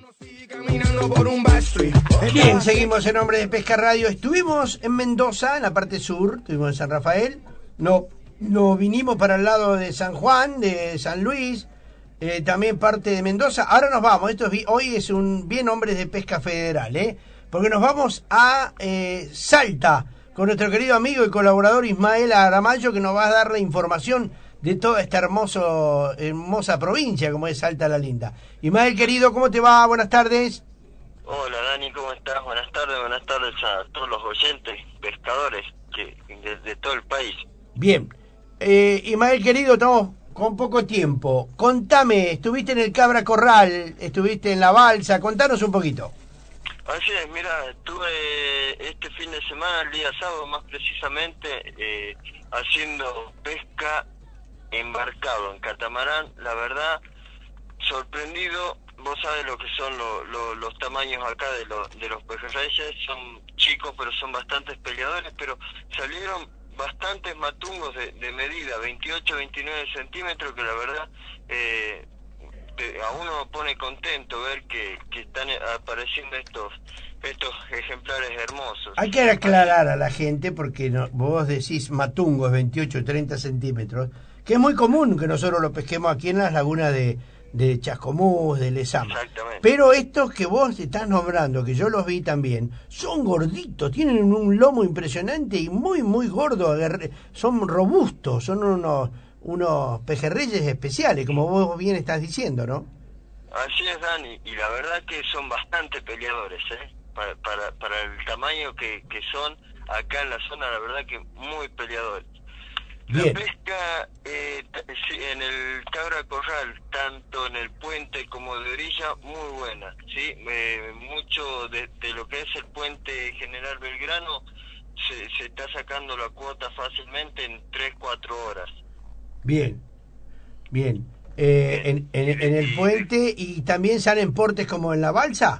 Bien, seguimos en Hombre de Pesca Radio. Estuvimos en Mendoza, en la parte sur, estuvimos en San Rafael, no, no vinimos para el lado de San Juan, de San Luis, eh, también parte de Mendoza. Ahora nos vamos, esto es, hoy es un bien Hombres de Pesca Federal, ¿eh? Porque nos vamos a eh, Salta, con nuestro querido amigo y colaborador Ismael Aramayo, que nos va a dar la información de toda esta hermoso, hermosa provincia como es Salta la Linda. Ismael, querido, ¿cómo te va? Buenas tardes. Hola Dani, ¿cómo estás? Buenas tardes, buenas tardes a todos los oyentes, pescadores que de, de todo el país. Bien, eh, Ismael, querido, estamos con poco tiempo. Contame, estuviste en el Cabra Corral, estuviste en la balsa, contanos un poquito. Así es, mira, estuve este fin de semana, el día sábado más precisamente, eh, haciendo pesca embarcado en catamarán. La verdad, sorprendido. Vos sabés lo que son lo, lo, los tamaños acá de, lo, de los pejerreyes, son chicos pero son bastantes peleadores, pero salieron bastantes matungos de, de medida, veintiocho, veintinueve centímetros, que la verdad eh, te, a uno pone contento ver que, que están apareciendo estos estos ejemplares hermosos. Hay que aclarar a la gente, porque no, vos decís matungos veintiocho, treinta centímetros, que es muy común que nosotros lo pesquemos aquí en las lagunas de de Chascomús, de Lezama. Pero estos que vos estás nombrando, que yo los vi también, son gorditos, tienen un lomo impresionante y muy, muy gordo, son robustos, son unos, unos pejerreyes especiales, como vos bien estás diciendo, ¿no? Así es, Dani, y la verdad que son bastante peleadores, ¿eh? Para, para, para el tamaño que, que son acá en la zona, la verdad que muy peleadores. Bien. La pesca eh, en el Cabra Corral, tanto en el puente como de orilla, muy buena, ¿sí? Eh, mucho de, de lo que es el puente General Belgrano se, se está sacando la cuota fácilmente en tres, cuatro horas. Bien, bien. Eh, en, en, en el puente, ¿y también salen portes como en la balsa?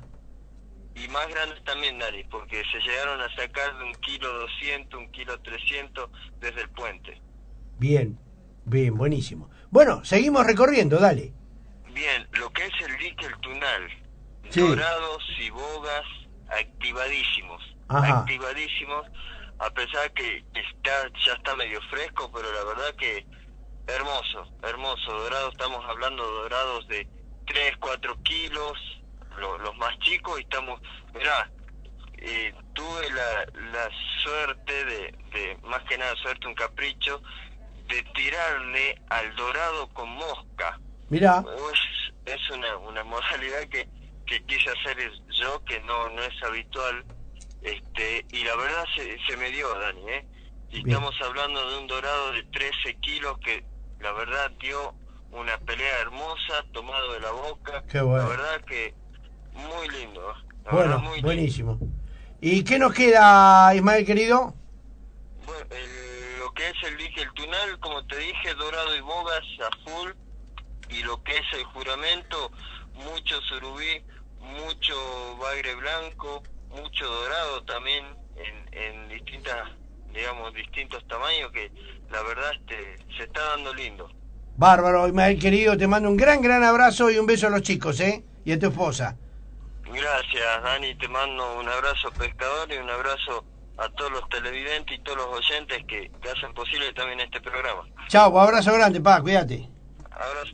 Y más grandes también, Dani, porque se llegaron a sacar de un kilo doscientos, un kilo trescientos desde el puente. Bien, bien, buenísimo. Bueno, seguimos recorriendo, dale. Bien, lo que es el dique El Tunal, sí. Dorados y bogas activadísimos, Ajá. activadísimos, a pesar que está ya está medio fresco, pero la verdad que hermoso, hermoso, dorado, estamos hablando de dorados de tres, cuatro kilos, lo, los más chicos, y estamos, mirá, eh, tuve la, la suerte de, de, más que nada suerte, un capricho, de tirarle al dorado con mosca. Mirá. Es, es una, una modalidad que, que quise hacer yo, que no, no es habitual, este, y la verdad se, se me dio, Dani, ¿eh? Y Bien. estamos hablando de un dorado de trece kilos que la verdad dio una pelea hermosa, tomado de la boca. Qué bueno. La verdad que muy lindo. La Bueno, verdad, muy buenísimo. ¿Y qué nos queda, Ismael, querido? Bueno, el- lo que es el dique, el tunal, como te dije, dorado y bogas a full. Y lo que es el juramento, mucho surubí, mucho bagre blanco, mucho dorado también en, en distintas, digamos, distintos tamaños, que la verdad este, se está dando lindo. Bárbaro, Ismael, querido, te mando un gran, gran abrazo y un beso a los chicos, ¿eh? Y a tu esposa. Gracias, Dani, te mando un abrazo, pescador, y un abrazo a todos los televidentes y todos los oyentes que, que hacen posible también este programa. Chao, un abrazo grande, pa, cuídate. Abrazo.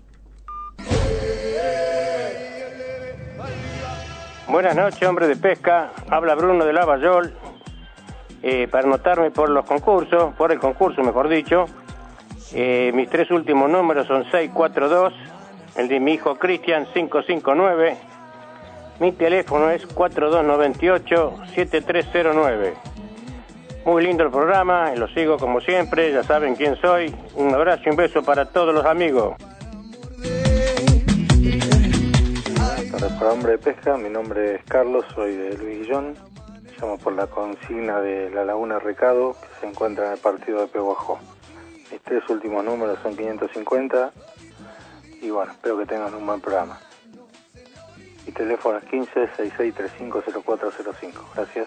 Buenas noches, hombre de pesca. Habla Bruno de Lavallol. Eh, para anotarme por los concursos, por el concurso, mejor dicho, eh, mis tres últimos números son seis cuatro dos, el de mi hijo Cristian cinco cinco nueve, mi teléfono es cuatro dos nueve ocho siete tres cero nueve. Muy lindo el programa, lo sigo como siempre, ya saben quién soy. Un abrazo y un beso para todos los amigos. Buenas tardes para Hombre de Pesca, mi nombre es Carlos, soy de Luis Guillón, llamo por la consigna de la Laguna Recado, que se encuentra en el partido de Peguajó. Mis tres últimos números son quinientos cincuenta, y bueno, espero que tengan un buen programa. Mi teléfono es quince sesenta y seis treinta y cinco cero cuatro cero cinco, gracias.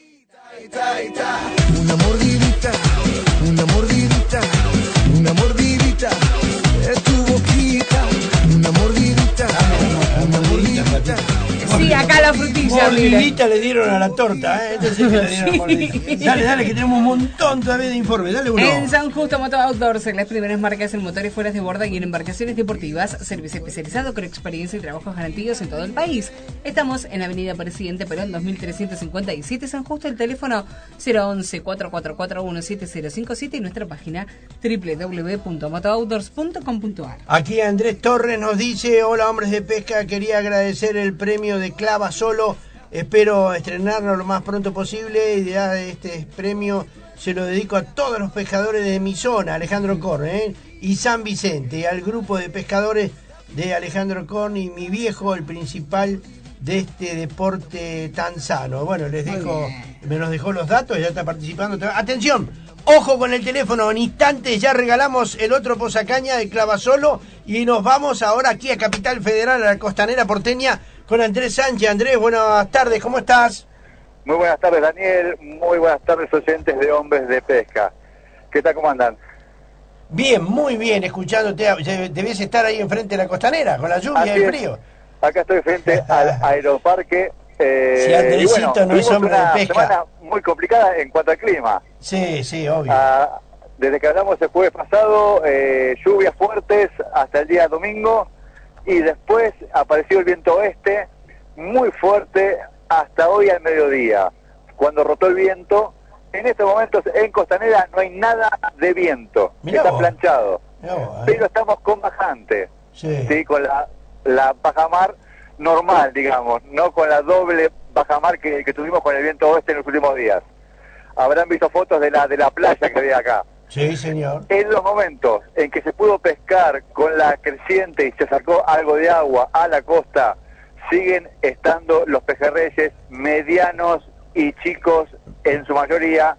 Una mordidita, una mordidita, una mordidita de tu boquita, una mordidita, una mordidita. Sí, acá la frutilla, Mordidita le dieron a la torta, ¿eh? Este sí que le dieron Sí. mordidita. Dale, dale, que tenemos un montón todavía de informes. Dale uno. En San Justo Moto Outdoors, en las primeras marcas en motores fuera de borda y en embarcaciones deportivas, servicio especializado con experiencia y trabajos garantidos en todo el país. Estamos en Avenida Presidente Perón dos mil trescientos cincuenta y siete, San Justo, el teléfono cero once cuatro cuatro cuatro uno siete cero cinco siete y nuestra página doble u doble u doble u punto moto outdoors punto com punto a r. Aquí Andrés Torres nos dice: hola, hombres de pesca, quería agradecer el premio de Clava Solo, espero estrenarlo lo más pronto posible, y ya este premio se lo dedico a todos los pescadores de mi zona, Alejandro Corn, ¿eh? y San Vicente, y al grupo de pescadores de Alejandro Corn y mi viejo, el principal de este deporte tan sano. Bueno, les dejo, me los dejó los datos, ya está participando. Atención, ojo con el teléfono, en instantes ya regalamos el otro posacaña de Clavasolo y nos vamos ahora aquí a Capital Federal, a la costanera porteña, con Andrés Sánchez. Andrés, buenas tardes, ¿cómo estás? Muy buenas tardes, Daniel. Muy buenas tardes, oyentes de Hombres de Pesca. ¿Qué tal, cómo andan? Bien, muy bien, escuchándote. Debes estar ahí enfrente de la costanera, con la lluvia Así y el es. frío. Acá estoy frente al aeroparque. Eh, Si Andresito y bueno, no es tuvimos hombre de una pesca. semana muy complicada en cuanto al clima. Sí, sí, obvio. Ah, desde que hablamos el jueves pasado, eh, lluvias fuertes hasta el día domingo, y después apareció el viento oeste, muy fuerte, hasta hoy al mediodía, cuando rotó el viento. En estos momentos en Costanera no hay nada de viento, Mirá está vos. planchado, Mirá vos, eh. pero estamos con bajante, Sí. ¿sí? Con la, la bajamar normal, digamos, no con la doble bajamar que, que tuvimos con el viento oeste en los últimos días. Habrán visto fotos de la, de la playa que había acá. Sí, señor. En los momentos en que se pudo pescar con la creciente y se sacó algo de agua a la costa, siguen estando los pejerreyes medianos y chicos en su mayoría.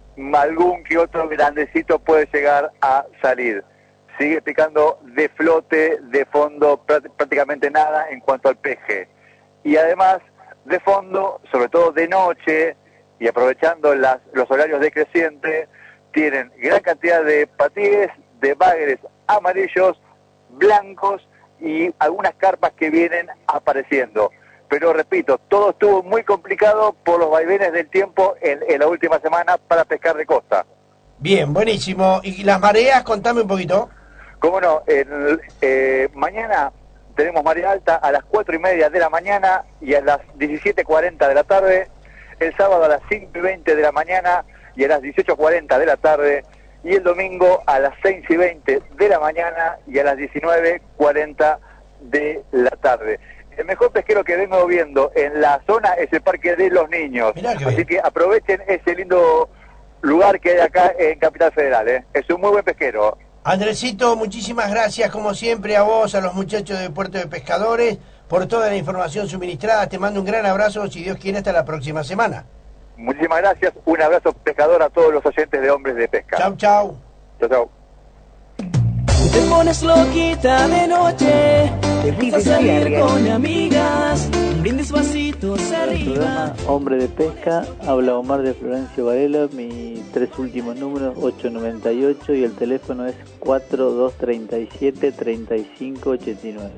Algún que otro grandecito puede llegar a salir. Sigue picando de flote, de fondo, prá- prácticamente nada en cuanto al peje. Y además, de fondo, sobre todo de noche, y aprovechando las, los horarios de creciente, tienen gran cantidad de patíes, de bagres amarillos, blancos y algunas carpas que vienen apareciendo. Pero repito, todo estuvo muy complicado por los vaivenes del tiempo en, en la última semana para pescar de costa. Bien, buenísimo. ¿Y las mareas? Contame un poquito. Cómo no, el, eh, mañana tenemos marea alta a las cuatro y media de la mañana y a las diecisiete cuarenta de la tarde. El sábado a las cinco y veinte de la mañana y a las dieciocho cuarenta de la tarde. Y el domingo a las seis y veinte de la mañana y a las diecinueve cuarenta de la tarde. El mejor pesquero que vengo viendo en la zona es el Parque de los Niños. Así que aprovechen ese lindo lugar que hay acá en Capital Federal. ¿eh? Es un muy buen pesquero. Andresito, muchísimas gracias como siempre a vos, a los muchachos de Puerto de Pescadores, por toda la información suministrada. Te mando un gran abrazo, si Dios quiere, hasta la próxima semana. Muchísimas gracias, un abrazo pescador a todos los oyentes de Hombres de Pesca. Chau, chau. Chau, chau. Te pones loquita de noche, te gusta salir con amigas, brindes vasitos arriba. Hombre de Pesca, habla Omar de Florencio Varela, mis tres últimos números ocho noventa y ocho y el teléfono es cuatro dos tres siete, tres cinco ocho nueve.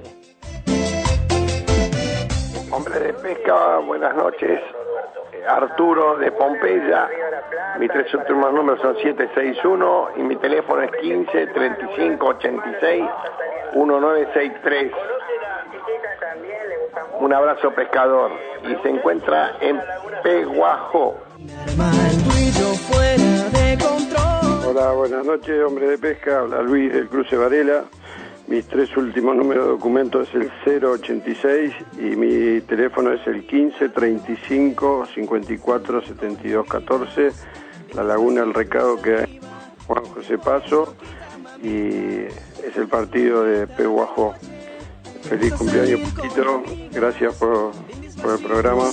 Hombre de Pesca, buenas noches. Arturo de Pompeya, mis tres últimos números son siete seis uno y mi teléfono es quince, treinta y cinco, ochenta y seis, diecinueve sesenta y tres. Un abrazo pescador y se encuentra en Peguajo. Hola, buenas noches, hombre de pesca, habla Luis del Cruce Varela. Mis tres últimos números de documento es el cero ochenta y seis y mi teléfono es el quince, treinta y cinco, cincuenta y cuatro, setenta y dos, catorce. La Laguna El Recado, que hay Juan José Paso, y es el partido de Peguajo. Feliz cumpleaños, Paquito. Gracias por, por el programa.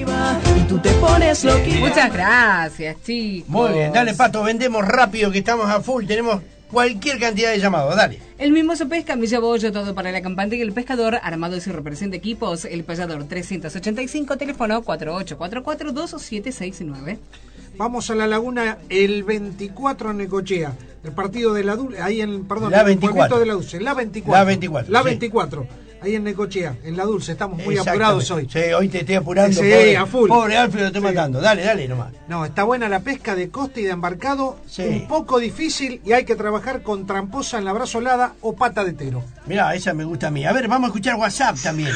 Muchas gracias, chicos. Muy bien, dale, Pato, vendemos rápido que estamos a full, tenemos cualquier cantidad de llamados, dale. El Mimoso Pesca, Villa Bollo, todo para la campante y el pescador, armados y representa equipos. El Payador trescientos ochenta y cinco, teléfono cuatro ocho cuatro cuatro, dos siete seis nueve. Vamos a la Laguna el veinticuatro en Necochea. El partido de la Dulce, ahí en, perdón, la el veinticuatro. de la Dulce, la veinticuatro. La veinticuatro. La sí. veinticuatro. Ahí en Necochea, en la Dulce, estamos muy apurados hoy. Sí, hoy te estoy apurando. Sí, pobre, a full. Pobre Alfred, lo estoy Sí. matando. Dale, dale nomás. No, está buena la pesca de costa y de embarcado, Sí. un poco difícil y hay que trabajar con tramposa en la brazolada o pata de tero. Mirá, esa me gusta a mí. A ver, vamos a escuchar WhatsApp también.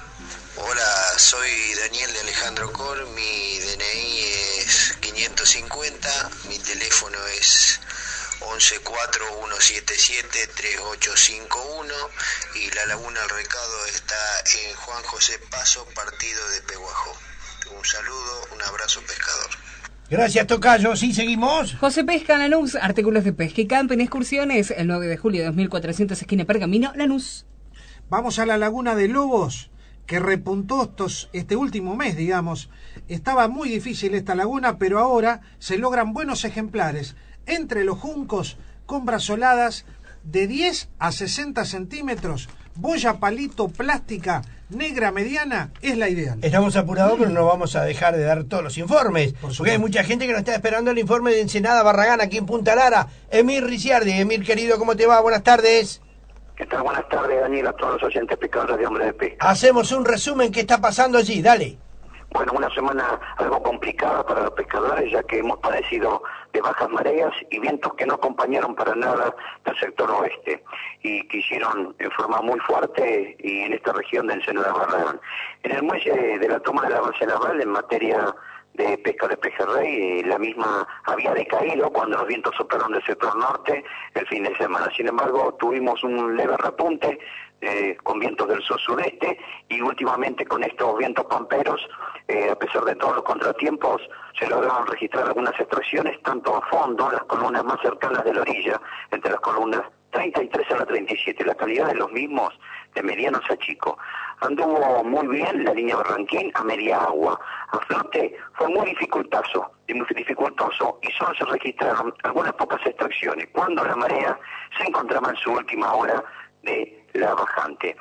Hola, soy Daniel de Alejandro Cor, mi D N I es quinientos cincuenta, mi teléfono es once cuatro uno siete siete tres ocho cinco uno y la Laguna El Recado está en Juan José Paso, partido de Peguajo. Un saludo, un abrazo pescador. Gracias, Tocayo. ¿Sí, seguimos? José Pesca, Lanús, artículos de pesca y camping, excursiones, el nueve de julio de dos mil cuatrocientos, esquina Pergamino, Lanús. Vamos a la Laguna de Lobos, que repuntó estos, este último mes, digamos. Estaba muy difícil esta laguna, pero ahora se logran buenos ejemplares entre los juncos con brazoladas de diez a sesenta centímetros, boya palito plástica negra mediana, es la ideal. Estamos apurados, pero no vamos a dejar de dar todos los informes, porque hay mucha gente que nos está esperando el informe de Ensenada Barragán aquí en Punta Lara. Emir Ricciardi. Emir, querido, ¿cómo te va? Buenas tardes. ¿Qué tal? Buenas tardes, Daniel, a todos los oyentes pescadores de Hombres de Pesca. Hacemos un resumen, ¿qué está pasando allí? Dale. Bueno, una semana algo complicada para los pescadores, ya que hemos padecido de bajas mareas y vientos que no acompañaron para nada del sector oeste y que hicieron en forma muy fuerte y en esta región de Ensenada Barragán. En el muelle de la toma de la base naval, en materia de pesca de pejerrey, la misma había decaído cuando los vientos soplaron del sector norte el fin de semana. Sin embargo, tuvimos un leve repunte eh, con vientos del sur-sureste y últimamente con estos vientos pamperos, eh, a pesar de todos los contratiempos, se lograron registrar algunas extracciones tanto a fondo, las columnas más cercanas de la orilla, entre las columnas treinta y tres a la treinta y siete, la calidad de los mismos de medianos a chico. Anduvo muy bien la línea Barranquín a media agua. A flote fue muy dificultoso, muy dificultoso y solo se registraron algunas pocas extracciones cuando la marea se encontraba en su última hora de la bajante.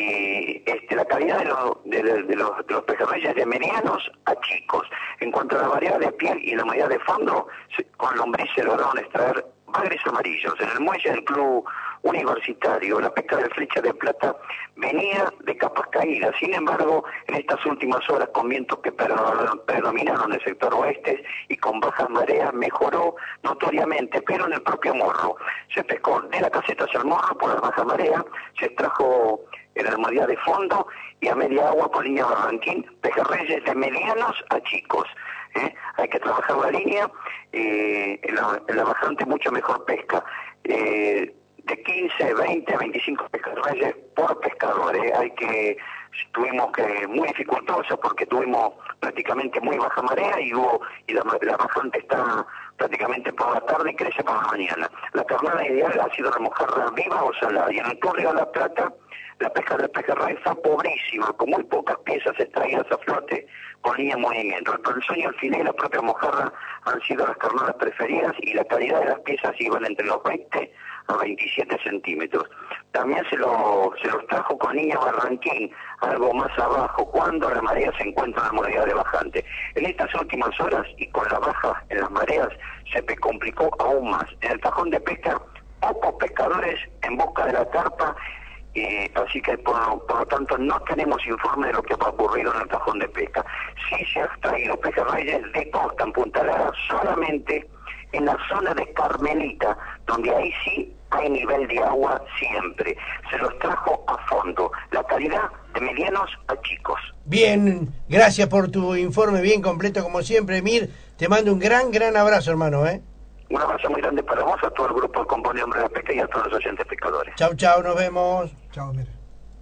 Y este, la calidad de, lo, de, de, de los, de los pejerreyes de medianos a chicos. En cuanto a la variedad de piel y la variedad de fondo, se, con lombriz se lograron extraer bagres amarillos. En el muelle del Club Universitario, la pesca de flecha de plata venía de capas caídas. Sin embargo, en estas últimas horas, con vientos que predominaron en el sector oeste y con bajas mareas, mejoró notoriamente, pero en el propio morro. Se pescó de la caseta hacia el morro por la baja marea, se extrajo en la modalidad de fondo y a media agua por línea Barranquín, pejerreyes de medianos a chicos. ¿eh? Hay que trabajar la línea, eh, en, la, en la bajante mucho mejor pesca. Eh, de quince, veinte, veinticinco pejerreyes por pescador. ¿eh? Hay que, tuvimos que, muy dificultoso porque tuvimos prácticamente muy baja marea y hubo, y la, la bajante está prácticamente por la tarde y crece por la mañana. La carnada ideal ha sido la mojarra viva o salada, y en el Torre de la Plata la pesca del pejerrey fue pobrísima, con muy pocas piezas extraídas a flote con línea en movimiento. El panzón y el filé y la propia mojarra han sido las carnadas preferidas y la calidad de las piezas iban entre los veinte a veintisiete centímetros. También se, lo, se los trajo con línea Barranquín, algo más abajo, cuando la marea se encuentra en la modalidad de bajante. En estas últimas horas y con la baja en las mareas se pe- complicó aún más. En el cajón de pesca, pocos pescadores en busca de la carpa. Eh, así que por, por lo tanto no tenemos informe de lo que ha ocurrido en el cajón de pesca. Sí se ha extraído pejerreyes de costa en Punta Lara solamente en la zona de Carmelita, donde ahí sí hay nivel de agua siempre. Se los trajo a fondo, la calidad de medianos a chicos. Bien, gracias por tu informe bien completo como siempre, Emir. Te mando un gran, gran abrazo, hermano, ¿eh? Un abrazo muy grande para vos, a todo el grupo que compone Hombre de la Pesca y a todos los oyentes pescadores. Chau, chau, nos vemos. Chao, mira.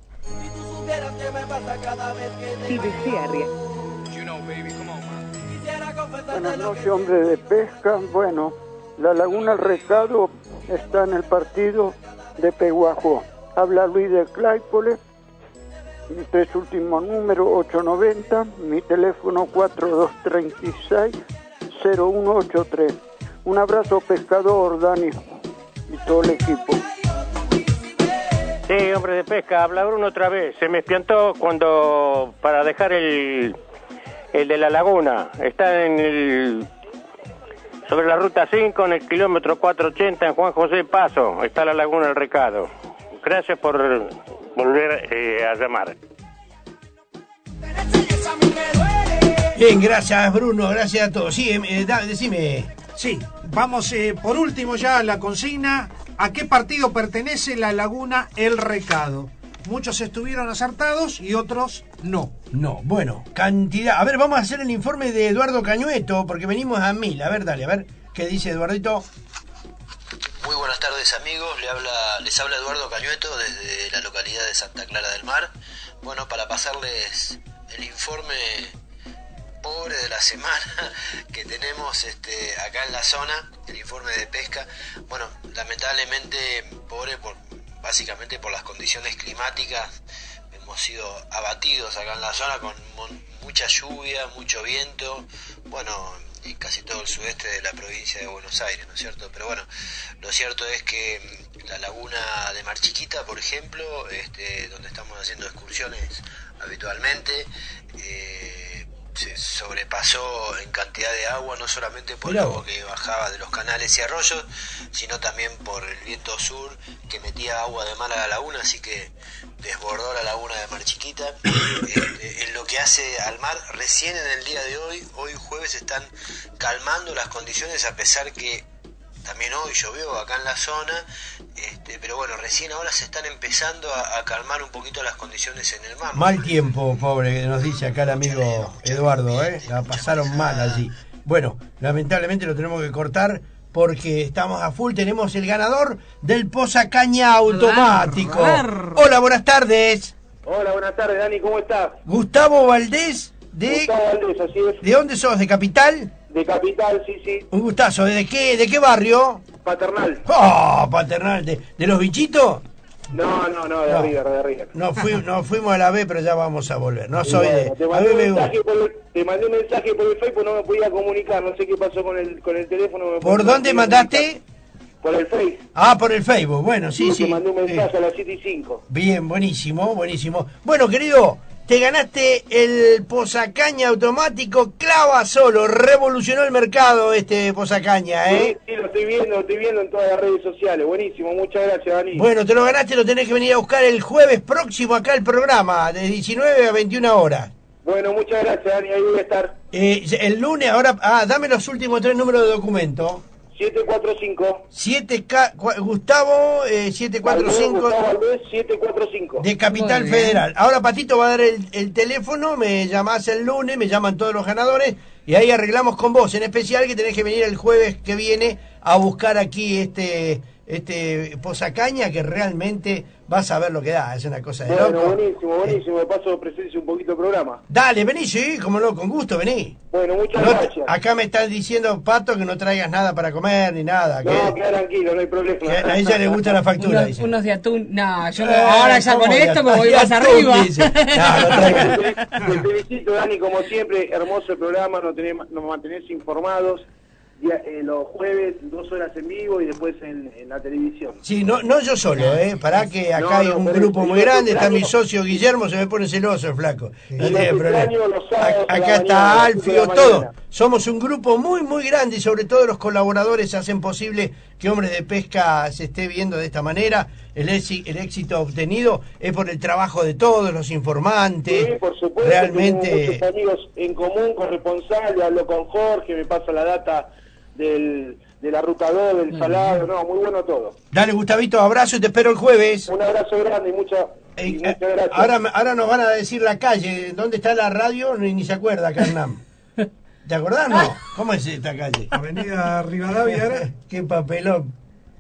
Si desea rea- Buenas noches, hombre de pesca. Bueno, la Laguna El Recado está en el partido de Peguajó. Habla Luis de Claypole. Mi tres últimos números, ocho noventa. Mi teléfono cuatro dos tres seis, cero uno ocho tres. Un abrazo, pescador, Dani, y todo el equipo. Sí, hombre de pesca, habla Bruno otra vez. Se me espiantó cuando, para dejar el, el de la laguna, está en el, sobre la ruta cinco, en el kilómetro cuatrocientos ochenta, en Juan José Paso, está la Laguna El Recado. Gracias por volver eh, a llamar. Bien, gracias, Bruno, gracias a todos. Sí, eh, da, decime. Sí, vamos eh, por último ya a la consigna. ¿A qué partido pertenece la Laguna El Recado? Muchos estuvieron acertados y otros no. No, bueno, cantidad. A ver, vamos a hacer el informe de Eduardo Cañueto, porque venimos a mil. A ver, dale, a ver, ¿qué dice Eduardito? Muy buenas tardes, amigos. Le habla, les habla Eduardo Cañueto desde la localidad de Santa Clara del Mar. Bueno, para pasarles el informe pobre de la semana que tenemos este, acá en la zona, el informe de pesca. Bueno, lamentablemente pobre por, básicamente por las condiciones climáticas. Hemos sido abatidos acá en la zona con mon, mucha lluvia, mucho viento, bueno, y casi todo el sudeste de la provincia de Buenos Aires, ¿no es cierto? Pero bueno, lo cierto es que la laguna de Mar Chiquita, por ejemplo, este, donde estamos haciendo excursiones habitualmente, eh, se sobrepasó en cantidad de agua, no solamente por el agua que bajaba de los canales y arroyos, sino también por el viento sur que metía agua de mar a la laguna, así que desbordó la laguna de Mar Chiquita. Eh, en lo que hace al mar, recién en el día de hoy, hoy jueves, están calmando las condiciones, a pesar que también hoy llovió acá en la zona, este, pero bueno, recién ahora se están empezando a, a calmar un poquito las condiciones en el mar. Mal tiempo, pobre, que nos dice acá el amigo Eduardo, ¿eh? La pasaron mal allí. Bueno, lamentablemente lo tenemos que cortar porque estamos a full. Tenemos el ganador del posacaña automático. Hola, buenas tardes. Hola, buenas tardes, Dani, ¿cómo estás? Gustavo Valdés de... Gustavo Valdés, así es. ¿De dónde sos? ¿De Capital? De Capital, sí, sí. Un gustazo. ¿De qué, de qué barrio? Paternal. ¡Oh, Paternal! ¿De, de los bichitos? No, no, no, de no. arriba, de arriba. No, fui, no fuimos a la B, pero ya vamos a volver. No soy de... Te A mandé, mí un me mensaje por el, te mandé un mensaje por el Facebook, no me podía comunicar, no sé qué pasó con el, con el teléfono. Me ¿Por dónde mandaste? Por el Facebook. Ah, por el Facebook, bueno, sí, Te sí. mandé un mensaje Eh, a las siete y cinco. Bien, buenísimo, buenísimo. Bueno, querido, te ganaste el posacaña automático clava solo. Revolucionó el mercado este posacaña, ¿eh? Sí, sí, lo estoy viendo, lo estoy viendo en todas las redes sociales. Buenísimo, muchas gracias, Dani. Bueno, te lo ganaste, lo tenés que venir a buscar el jueves próximo acá el programa, de diecinueve a veintiuna horas. Bueno, muchas gracias, Dani, ahí voy a estar. Eh, el lunes, ahora, ah, dame los últimos tres números de documento. siete cuatro cinco. siete K, Gustavo, eh, siete cuatro cinco. Gustavo Valdés, siete cuatro cinco. De Capital Federal. Ahora Patito va a dar el, el teléfono, me llamás el lunes, me llaman todos los ganadores y ahí arreglamos con vos, en especial que tenés que venir el jueves que viene a buscar aquí este este posacaña que realmente vas a ver lo que da, es una cosa de bueno, loco. buenísimo, buenísimo, de paso presencia un poquito el programa. Dale, vení, sí, como no, con gusto, vení. Bueno, muchas No, gracias. acá me están diciendo, Pato, que no traigas nada para comer ni nada. No, que, queda tranquilo, no hay problema. que a ella le gusta la factura, Unos, dice. unos de atún. No, yo Eh, ahora ya ¿cómo con de esto atún? me voy De más atún, arriba. dice. No, no traigas. Te felicito, Dani, como siempre, hermoso el programa, nos, tenés, nos mantenés informados. Día, eh, los jueves, dos horas en vivo y después en, en la televisión. Sí, no, no yo solo, ¿eh? Pará que acá No, hay no, un pero grupo eso, muy yo grande, está extraño- mi socio Guillermo, se me pone celoso el flaco. No Yo tiene problema. extraño los sábados a la Acá está mañana, a las Alfio, cinco de la todo. mañana. Somos un grupo muy, muy grande y sobre todo los colaboradores hacen posible que Hombres de Pesca se esté viendo de esta manera. El, éxi- el éxito obtenido es por el trabajo de todos los informantes. Sí, por supuesto, Realmente. tengo muchos amigos en común, corresponsal, hablo con Jorge, me pasa la data del, de la ruta dos, del salado, no, muy bueno todo. Dale, Gustavito, abrazo y te espero el jueves. Un abrazo grande y, mucha, y muchas gracias. Ahora, ahora nos van a decir la calle, ¿dónde está la radio? Ni, ni se acuerda, Carnam. ¿Te acordás, no? ¿Cómo es esta calle? Avenida Rivadavia, ¿era? Qué papelón.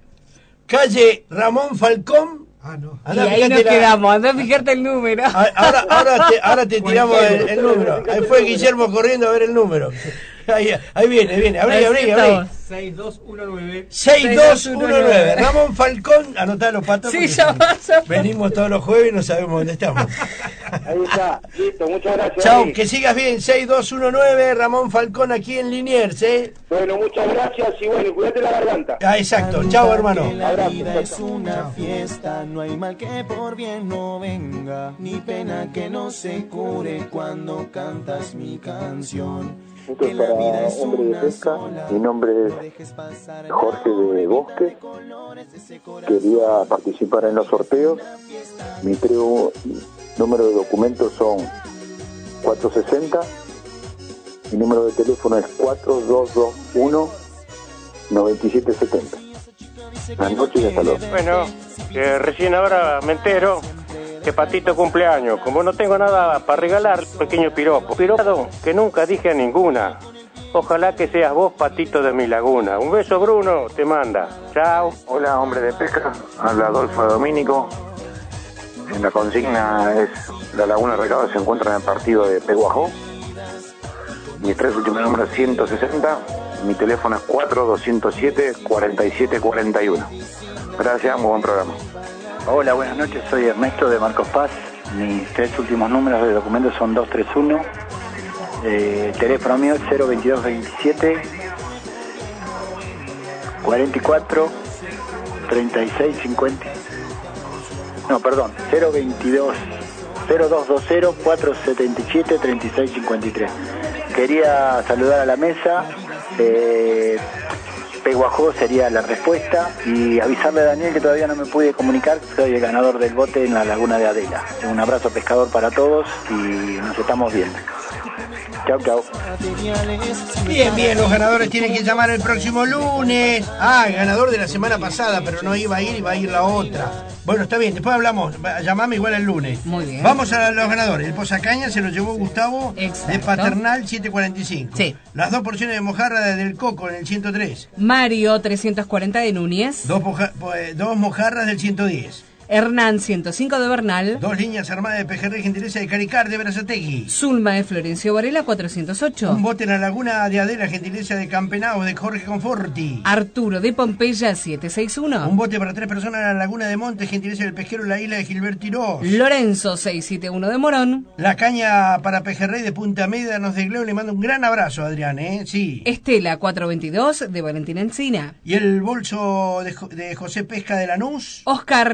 Calle Ramón Falcón. Ah, no. Y ahí nos quedamos, andá a fijarte el número. Ahora, ahora te, ahora te tiramos el, el número. Ahí fue Guillermo corriendo a ver el número. Ahí, ahí viene, viene. Abrí, abrí, abrí. seis dos uno nueve. seis dos uno nueve. Ramón Falcón, anotalo, Pato. Sí, ya pasa. Venimos todos los jueves y no sabemos dónde estamos. Ahí está, listo, muchas gracias. Chau, Dani. que sigas bien. seis dos uno nueve, Ramón Falcón aquí en Liniers, ¿eh? Bueno, muchas gracias y bueno, cuídate la garganta. Ah, exacto. Chau, hermano. La vida es una fiesta, no hay mal que por bien no venga, ni pena que no se cure cuando cantas mi canción. Esto es para Hombre de Pesca. Mi nombre es Jorge de Bosque. Quería participar en los sorteos. Mi creo, número de documentos son cuatrocientos sesenta. Mi número de teléfono es cuatro dos dos uno nueve siete siete cero. Buenas noches y hasta luego. Bueno, que recién ahora me entero que Patito cumpleaños. Como no tengo nada para regalar, pequeño piropo. Piropo que nunca dije a ninguna. Ojalá que seas vos, Patito de mi laguna. Un beso, Bruno, te manda. Chao. Hola, Hombre de Pesca. Habla Adolfo Domínico. En la consigna es la Laguna Recado se encuentra en el partido de Peguajó. Mis tres últimos números ciento sesenta. Mi teléfono es cuatro dos cero siete cuatro siete cuatro uno. Gracias, muy buen programa. Hola, buenas noches, soy Ernesto de Marcos Paz. Mis tres últimos números de documentos son dos tres uno. Eh, teléfono mío es cero veintidós veintisiete cuarenta y cuatro treinta y seis cincuenta. No, perdón, cero veintidós cero dos veinte cuatro setenta y siete treinta y seis cincuenta y tres. Quería saludar a la mesa. Eh, Peguajó sería la respuesta y avisarle a Daniel que todavía no me pude comunicar, soy el ganador del bote en la laguna de Adela. Un abrazo pescador para todos y nos estamos viendo. Chau, chau. Bien, bien, los ganadores tienen que llamar el próximo lunes. Ah, el ganador de la semana pasada, pero no iba a ir, iba a ir la otra. Bueno, está bien, después hablamos. Llamame igual el lunes. Muy bien. Vamos a los ganadores. El posacaña se lo llevó Gustavo. Exacto. De Paternal siete cuarenta y cinco. Sí. Las dos porciones de mojarra del Coco en el ciento tres. Mario trescientos cuarenta de Núñez. Dos, moja- eh, dos mojarras del ciento diez. Hernán ciento cinco de Bernal. Dos líneas armadas de pejerrey gentileza de Caricar de Berazategui. Zulma de Florencio Varela cuatrocientos ocho. Un bote en la laguna de Adela, gentileza de Campenaos de Jorge Conforti. Arturo de Pompeya setecientos sesenta y uno. Un bote para tres personas en la laguna de Monte, gentileza del pesquero en la isla de Gilbert Tirós. Lorenzo seiscientos setenta y uno de Morón. La caña para pejerrey de Punta Media nos desgleo, le mando un gran abrazo, Adrián, ¿eh? Sí. Estela cuatrocientos veintidós de Valentina Encina. Y el bolso de, Jo- de José Pesca de Lanús. Oscar novecientos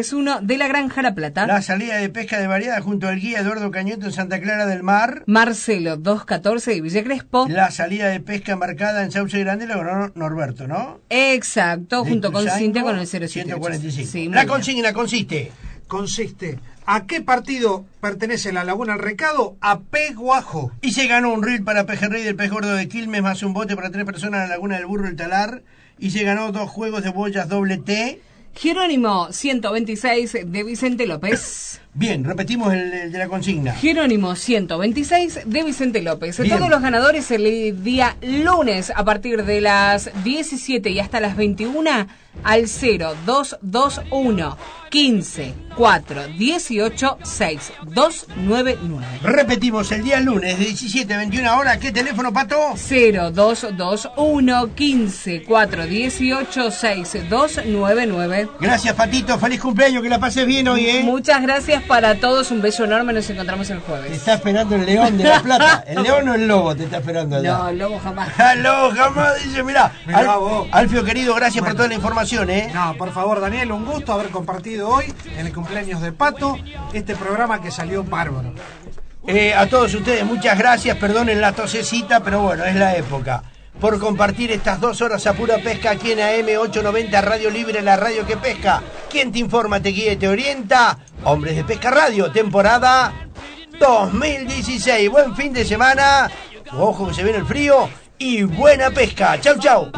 tres uno de la Granja La Plata. La salida de pesca de variada junto al guía Eduardo Cañueto en Santa Clara del Mar. Marcelo doscientos catorce de Villa Crespo. La salida de pesca embarcada en Sauce Grande, la ganó Norberto, ¿no? Exacto, De junto con Ituzaingó, Cintia con el cero siete ciento cuarenta y cinco. Sí, la bien. consigna consiste. Consiste. ¿A qué partido pertenece la Laguna del Recado? A Peguajo. Y se ganó un reel para Pejerrey del Pez Gordo de Quilmes, más un bote para tres personas en la Laguna del Burro del Talar. Y se ganó dos juegos de boyas doble T. Jerónimo ciento veintiséis de Vicente López. Bien, repetimos el, el de la consigna. Jerónimo ciento veintiséis de Vicente López. Bien. Todos los ganadores el día lunes a partir de las diecisiete y hasta las veintiuna al cero dos dos uno quince cuatro dieciocho seis dos nueve nueve. Repetimos el día lunes de diecisiete a veintiuna horas. ¿Qué teléfono, Pato? cero dos dos uno quince cuatro dieciocho seis dos nueve nueve. Gracias, Patito. Feliz cumpleaños. Que la pases bien hoy, ¿eh? Muchas gracias para todos. Un beso enorme. Nos encontramos el jueves. Te está esperando el león de La Plata. ¿El león o el lobo te está esperando allá? No, el lobo jamás. El lobo jamás. Dice, mirá. Mirá Al- vos. Alfio, querido, gracias Bueno. por toda la información, ¿eh? No, por favor, Daniel, un gusto haber compartido hoy en el cumpleaños de Pato este programa que salió bárbaro. Eh, a todos ustedes, muchas gracias. Perdonen la tosecita, pero bueno, es la época. Por compartir estas dos horas a pura pesca aquí en A M ochocientos noventa Radio Libre, la radio que pesca. ¿Quién te informa, te guía y te orienta? Hombres de Pesca Radio, temporada dos mil dieciséis. Buen fin de semana. Ojo que se viene el frío. Y buena pesca. Chau, chau.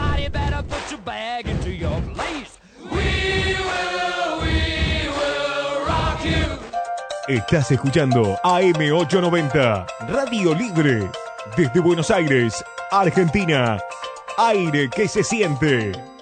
Estás escuchando A M ochocientos noventa, Radio Libre, desde Buenos Aires, Argentina. Aire que se siente.